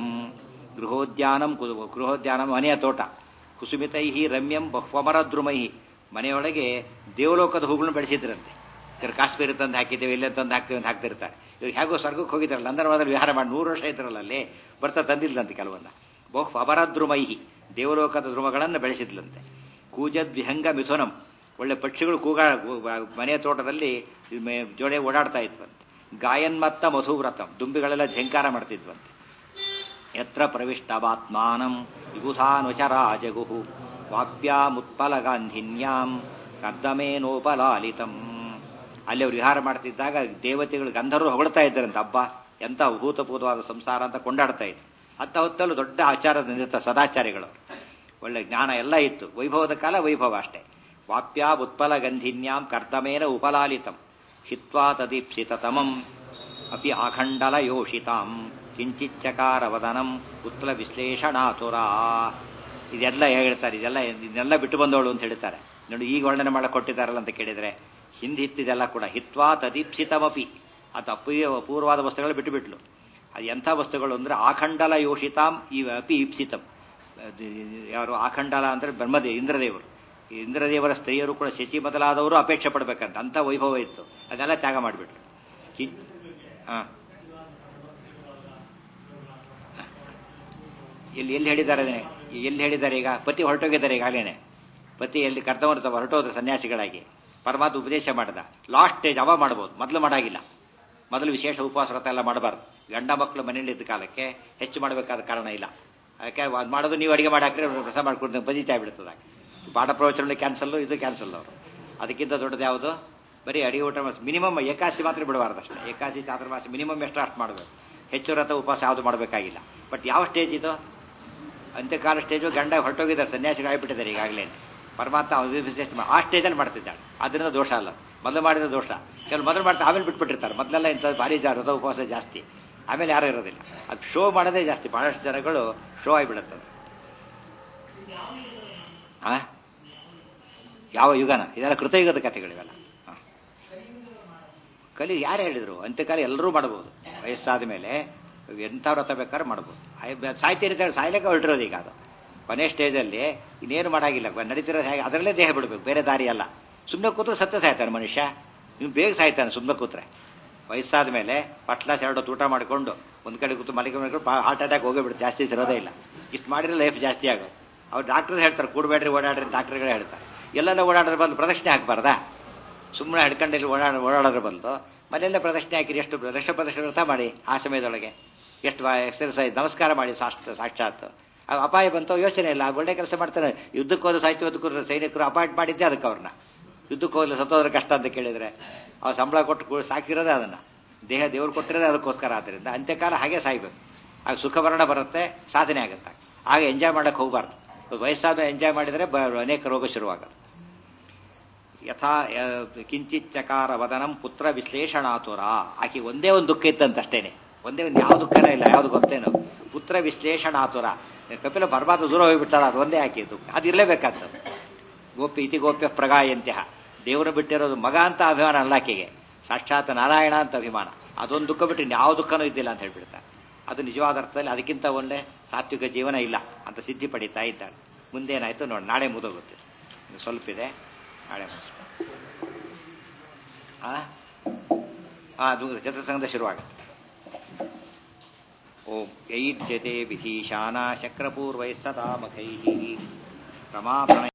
ಗೃಹೋದ್ಯಾನಂ ಮನೆಯ ತೋಟ. ಕುಸುಮಿತೈ ರಮ್ಯಂ ಬಹ್ವಮರದ್ರುಮೈ, ಮನೆಯೊಳಗೆ ದೇವಲೋಕದ ಹೂಗಳನ್ನು ಬೆಳೆಸಿದ್ರಂತೆ. ಕಾಶ್ಮೀರ ತಂದು ಹಾಕಿದ್ದೇವೆ, ಇಲ್ಲೇ ತಂದು ಹಾಕ್ತೇವೆ ಅಂತ ಹಾಕ್ತಿರ್ತಾರೆ. ಇವ್ರು ಹೇಗೋ ಸ್ವರ್ಗಕ್ಕೆ ಹೋಗಿದ್ರಲ್ಲ, ಲಂಡನ್ವಾದಲ್ಲಿ ವಿಹಾರ ಮಾಡಿ 100 ವರ್ಷ ಇದ್ರಲ್ಲ ಅಲ್ಲಿ, ಬರ್ತಾ ತಂದಿದ್ಲಂತೆ ಕೆಲವನ್ನ. ಬಹು ಅಪರದ್ರುಮೈಹಿ, ದೇವಲೋಕದ ಧ್ರುಮಗಳನ್ನು ಬೆಳೆಸಿದ್ಲಂತೆ. ಕೂಜದ್ವಿಹಂಗ ಮಿಥುನಂ, ಒಳ್ಳೆ ಪಕ್ಷಿಗಳು ಮನೆಯ ತೋಟದಲ್ಲಿ ಜೋಡೆ ಓಡಾಡ್ತಾ ಇದ್ವಂತೆ. ಗಾಯನ್ಮತ್ತ ಮಧುವ್ರತಂ, ದುಂಬಿಗಳೆಲ್ಲ ಝಂಕಾರ ಮಾಡ್ತಿದ್ವಂತೆ. ಯತ್ರ ಪ್ರವಿಷ್ಟವಾತ್ಮಾನಂ ವಿಬುಧಾನುಚರಾ ಜಗುಹು ವಾಪ್ಯಾಮುತ್ಪಲಗಾಂಧಿನ್ಯಾಂ ಕರ್ದಮೇನೋಪಲಾಲಿತಂ. ಅಲ್ಲಿ ಅವ್ರು ವಿಹಾರ ಮಾಡ್ತಿದ್ದಾಗ ದೇವತೆಗಳು ಗಂಧರ್ವರು ಹೊಗಳ್ತಾ ಇದ್ದಾರಂತ. ಹಬ್ಬ ಎಂಥ ಭೂತಪೂರ್ವವಾದ ಸಂಸಾರ ಅಂತ ಕೊಂಡಾಡ್ತಾ ಇದ್ರು. ಅಂತ ಹೊತ್ತಲ್ಲೂ ದೊಡ್ಡ ಆಚಾರದ ನಿರತ ಸದಾಚಾರಿಗಳು, ಒಳ್ಳೆ ಜ್ಞಾನ ಎಲ್ಲ ಇತ್ತು. ವೈಭವದ ಕಾಲ ವೈಭವ ಅಷ್ಟೇ. ವಾಪ್ಯಾ ಉತ್ಪಲ ಗಂಧಿನ್ಯಾಂ ಕರ್ದಮೇನ ಉಪಲಾಲಿತಂ ಹಿತ್ವಾ ತದೀಪ್ಸಿತತಮಂ ಅಪಿ ಆಖಂಡಲ ಯೋಷಿತಾಂ ಕಿಂಚಿಚ್ಚಕಾರ ವದನಂ ಉತ್ಲ ವಿಶ್ಲೇಷಣಾತುರಾ. ಇದೆಲ್ಲ ಹೇಳ್ತಾರೆ, ಇದನ್ನೆಲ್ಲ ಬಿಟ್ಟು ಬಂದವಳು ಅಂತ ಹೇಳ್ತಾರೆ. ನೋಡಿ, ಈಗ ವರ್ಣನೆ ಮಾಡಕ್ಕೆ ಕೊಟ್ಟಿದ್ದಾರಲ್ಲ ಅಂತ ಕೇಳಿದರೆ, ಹಿಂದಿತ್ತಿದೆಲ್ಲ ಕೂಡ ಹಿತ್ವಾ ತದೀಪ್ಸಿತಮಪಿ, ಅದು ಅಪೂರ್ವವಾದ ವಸ್ತುಗಳು ಬಿಟ್ಟುಬಿಟ್ಲು. ಅದು ಎಂಥ ವಸ್ತುಗಳು ಅಂದರೆ ಆಖಂಡಲ ಯೋಷಿತಾಂ ಅಪಿ ಈಪ್ಸಿತಂ. ಯಾರು ಆಖಂಡಲ ಅಂದರೆ ಇಂದ್ರದೇವರು. ಇಂದ್ರದೇವರ ಸ್ತ್ರೀಯರು ಕೂಡ ಶಚಿ ಮೊದಲಾದವರು ಅಪೇಕ್ಷೆ ಪಡ್ಬೇಕಂತ ಅಂಥ ವೈಭವ ಇತ್ತು. ಅದೆಲ್ಲ ತ್ಯಾಗ ಮಾಡಿಬಿಟ್ರು. ಎಲ್ಲಿ ಹೇಳಿದ್ದಾರೆ ಈಗ? ಪತಿ ಹೊರಟೋಗಿದ್ದಾರೆ ಈಗಾಗಲೇ. ಪತಿ ಎಲ್ಲಿ ಹೊರಟೋದ್ರು ಸನ್ಯಾಸಿಗಳಾಗಿ. ಪರಮಾತ್ಮ ಉಪದೇಶ ಮಾಡಿದ. ಲಾಸ್ಟ್ ಸ್ಟೇಜ್ ಅವ ಮಾಡ್ಬೋದು, ಮೊದಲು ಮಾಡಾಗಿಲ್ಲ. ಮೊದಲು ವಿಶೇಷ ಉಪವಾಸ ವ್ರತ ಎಲ್ಲ ಮಾಡಬಾರ್ದು. ಗಂಡ ಮಕ್ಕಳು ಮನೆಯಲ್ಲಿ ಇದ್ದ ಕಾಲಕ್ಕೆ ಹೆಚ್ಚು ಮಾಡಬೇಕಾದ ಕಾರಣ ಇಲ್ಲ. ಅದಕ್ಕೆ ಅದು ಮಾಡೋದು ನೀವು ಅಡುಗೆ ಮಾಡಿ ಹಾಕಿದ್ರೆ ವ್ರತ ಮಾಡ್ಕೊಂಡು ಬಜಿತಾ ಬಿಡ್ತದೆ. ಪಾಠ ಪ್ರವಚನ ಕ್ಯಾನ್ಸಲ್ಲು, ಇದು ಕ್ಯಾನ್ಸಲ್ ಅವರು. ಅದಕ್ಕಿಂತ ದೊಡ್ಡದು ಯಾವುದು? ಬರೀ ಅಡಿಗೆ ಊಟ ಮಿನಿಮಮ್ ಏಕಾಸಿ ಮಾತ್ರ ಬಿಡಬಾರ್ದು ಅಷ್ಟೇ. ಏಕಾಸಿ ಚಾತುರ್ಮಾಸ ಮಿನಿಮಮ್ ಎಷ್ಟು ಅಷ್ಟು ಮಾಡಬೇಕು. ಹೆಚ್ಚು ವ್ರತ ಉಪವಾಸ ಯಾವುದು ಮಾಡಬೇಕಾಗಿಲ್ಲ. ಬಟ್ ಯಾವ ಸ್ಟೇಜ್ ಇದು? ಅಂತ್ಯಕಾಲ ಸ್ಟೇಜು. ಗಂಡ ಹೊರಟೋಗಿದ್ದಾರೆ, ಸನ್ಯಾಸಿಗಳಾಗಿಬಿಟ್ಟಿದ್ದಾರೆ ಈಗಾಗಲೇ. ಪರಮಾತ್ಮ ಆ ಸ್ಟೇಜಲ್ಲಿ ಮಾಡ್ತಿದ್ದಾಳೆ. ಅದರಿಂದ ದೋಷ ಅಲ್ಲ, ಮೊದಲು ಮಾಡಿದ ದೋಷ. ಕೆಲವು ಮೊದಲು ಮಾಡ್ತಾರೆ, ಆಮೇಲೆ ಬಿಟ್ಬಿಟ್ಟಿರ್ತಾರೆ. ಮೊದಲೆಲ್ಲ ಇಂಥ ಭಾರಿ ವ್ರತ ಉಪವಾಸ ಜಾಸ್ತಿ, ಆಮೇಲೆ ಯಾರೂ ಇರೋದಿಲ್ಲ. ಅದು ಶೋ ಮಾಡೋದೇ ಜಾಸ್ತಿ. ಬಹಳಷ್ಟು ಜನಗಳು ಶೋ ಆಗಿಬಿಡುತ್ತದೆ. ಯಾವ ಯುಗನ? ಇದೆಲ್ಲ ಕೃತಯುಗದ ಕಥೆಗಳಿವೆಲ್ಲ. ಕಲಿ ಯಾರು ಹೇಳಿದರು? ಅಂತ್ಯಕಾಲ ಎಲ್ಲರೂ ಮಾಡ್ಬೋದು. ವಯಸ್ಸಾದ ಮೇಲೆ ಎಂಥ ವ್ರತ ಬೇಕಾದ್ರೂ ಮಾಡ್ಬೋದು. ಸಾಯ್ತಿರ್ತಾರೆ, ಸಾಯ್ಲಿಕ್ಕೆ ಹೊರಟಿರೋದು ಈಗ. ಅದು ಕೊನೆ ಸ್ಟೇಜಲ್ಲಿ ಇನ್ನೇನು ಮಾಡಾಗಿಲ್ಲ, ನಡೀತಿರೋದು ಹೇಗೆ ಅದರಲ್ಲೇ ದೇಹ ಬಿಡಬೇಕು, ಬೇರೆ ದಾರಿ ಅಲ್ಲ. ಸುಮ್ಮನೆ ಕೂತ್ರೆ ಸತ್ಯ ಸಾಯ್ತಾನೆ ಮನುಷ್ಯ. ಇನ್ನು ಬೇಗ ಸಾಯ್ತಾನೆ ಸುಮ್ಮನೆ ಕೂತ್ರೆ. ವಯಸ್ಸಾದ ಮೇಲೆ ಪಟ್ಲ ಎರಡು ಊಟ ಮಾಡಿಕೊಂಡು ಒಂದು ಕಡೆ ಕೂತು ಮಲಿಕೆ ಮಾಡ್ಕೊಂಡು ಹಾರ್ಟ್ ಅಟ್ಯಾಕ್ ಹೋಗಿಬಿಡುತ್ತೆ. ಜಾಸ್ತಿ ಇರೋದೇ ಇಲ್ಲ. ಇಷ್ಟು ಮಾಡಿದ್ರೆ ಲೈಫ್ ಜಾಸ್ತಿ ಆಗೋದು. ಅವ್ರು ಡಾಕ್ಟರ್ ಹೇಳ್ತಾರೆ ಕೂಡಬೇಡ್ರಿ ಓಡಾಡ್ರಿ, ಡಾಕ್ಟರ್ಗಳೇ ಹೇಳ್ತಾರೆ. ಎಲ್ಲೆಲ್ಲ ಓಡಾಡೋದ್ರ ಬದಲು ಪ್ರದಕ್ಷಿಣೆ ಹಾಕ್ಬಾರ್ದಾ? ಸುಮ್ಮನೆ ಹಿಡ್ಕೊಂಡಲ್ಲಿ ಓಡಾಡೋದ್ರ ಬದಲು ಮನೆಯಲ್ಲೇ ಪ್ರದಕ್ಷಿಣೆ ಹಾಕಿರಿ. ಎಷ್ಟು ಪ್ರದಕ್ಷಿಣೆ ವ್ರತ ಮಾಡಿ ಆ ಸಮಯದೊಳಗೆ. ಎಷ್ಟು ಎಕ್ಸರ್ಸೈಸ್, ನಮಸ್ಕಾರ ಮಾಡಿ ಸಾಕ್ಷಾತ್. ಅಪಾಯ ಬಂತು ಯೋಚನೆ ಇಲ್ಲ, ಒಳ್ಳೆ ಕೆಲಸ ಮಾಡ್ತಾರೆ. ಯುದ್ಧಕ್ಕೆ ಹೋದ ಸಾಹಿತ್ಯಕ್ಕೂ ಸೈನಿಕರು ಅಪಾಯಿಂಟ್ ಮಾಡಿದ್ದೆ ಅದಕ್ಕೆ. ಅವ್ರನ್ನ ಯುದ್ಧಕ್ಕೆ ಹೋಗಲು ಸತ್ತೋದ್ರೆ ಕಷ್ಟ ಅಂತ ಕೇಳಿದರೆ ಅವ್ರು ಸಂಬಳ ಕೊಟ್ಟು ಸಾಕಿರೋದೇ ಅದನ್ನು. ದೇಹ ದೇವ್ರು ಕೊಟ್ಟಿರೋದೇ ಅದಕ್ಕೋಸ್ಕರ. ಆದ್ದರಿಂದ ಅಂತ್ಯಕಾಲ ಹಾಗೆ ಸಾಯ್ಬೇಕು. ಆಗ ಸುಖವರ್ಣ ಬರುತ್ತೆ, ಸಾಧನೆ ಆಗುತ್ತೆ. ಆಗ ಎಂಜಾಯ್ ಮಾಡೋಕ್ಕೆ ಹೋಗಬಾರ್ದು. ವಯಸ್ಸಾದ ಎಂಜಾಯ್ ಮಾಡಿದರೆ ಅನೇಕ ರೋಗ ಶುರುವಾಗುತ್ತೆ. ಯಥಾ ಕಿಂಚಿಚ್ಚಕಾರ ವದನಂ ಪುತ್ರ ವಿಶ್ಲೇಷಣಾತುರ. ಆಕೆ ಒಂದೇ ಒಂದು ದುಃಖ ಇತ್ತಂತಷ್ಟೇನೆ. ಒಂದೇ ಒಂದು ಯಾವ ದುಃಖನೇ ಇಲ್ಲ. ಯಾವುದು ಗೊತ್ತೇನು? ಪುತ್ರ ವಿಶ್ಲೇಷಣಾತುರ. ಕಪಿಲ ಬರ್ಬಾದ ದೂರ ಹೋಗಿಬಿಟ್ಟಾರ, ಅದು ಒಂದೇ ಆಕೆ ದುಃಖ. ಅದು ಇರಲೇಬೇಕಾಗ್ತದೆ. ಗೋಪಿ ಇತಿ ಗೋಪ್ಯ ಪ್ರಗಾಯಂತ್ಯ. ದೇವರು ಬಿಟ್ಟಿರೋದು ಮಗ ಅಂತ ಅಭಿಮಾನ ಅಲ್ಲ ಆಕೆಗೆ, ಸಾಕ್ಷಾತ್ ನಾರಾಯಣ ಅಂತ ಅಭಿಮಾನ. ಅದೊಂದು ದುಃಖ ಬಿಟ್ಟು ಯಾವ ದುಃಖನೂ ಇದ್ದಿಲ್ಲ ಅಂತ ಹೇಳ್ಬಿಡ್ತಾರೆ. ಅದು ನಿಜವಾದ ಅರ್ಥದಲ್ಲಿ ಅದಕ್ಕಿಂತ ಒಳ್ಳೆ ಸಾತ್ವಿಕ ಜೀವನ ಇಲ್ಲ ಅಂತ ಸಿದ್ಧಿ ಪಡೀತಾ ಇದ್ದಾಳೆ. ಮುಂದೇನಾಯ್ತು ನೋಡಿ, ನಾಳೆ ಮುದೋಗುತ್ತೆ. ಸ್ವಲ್ಪ ಇದೆ, ನಾಳೆ ಅದು ಚತುರ್ಸಂಗದ ಶುರುವಾಗುತ್ತೆ. ಓಂ ಯೈರ್ಜತೆ ವಿಧೀಶಾನ ಶಕ್ರಪೂರ್ವೈ ಸದಾ ಮಖೈ ರಮಾ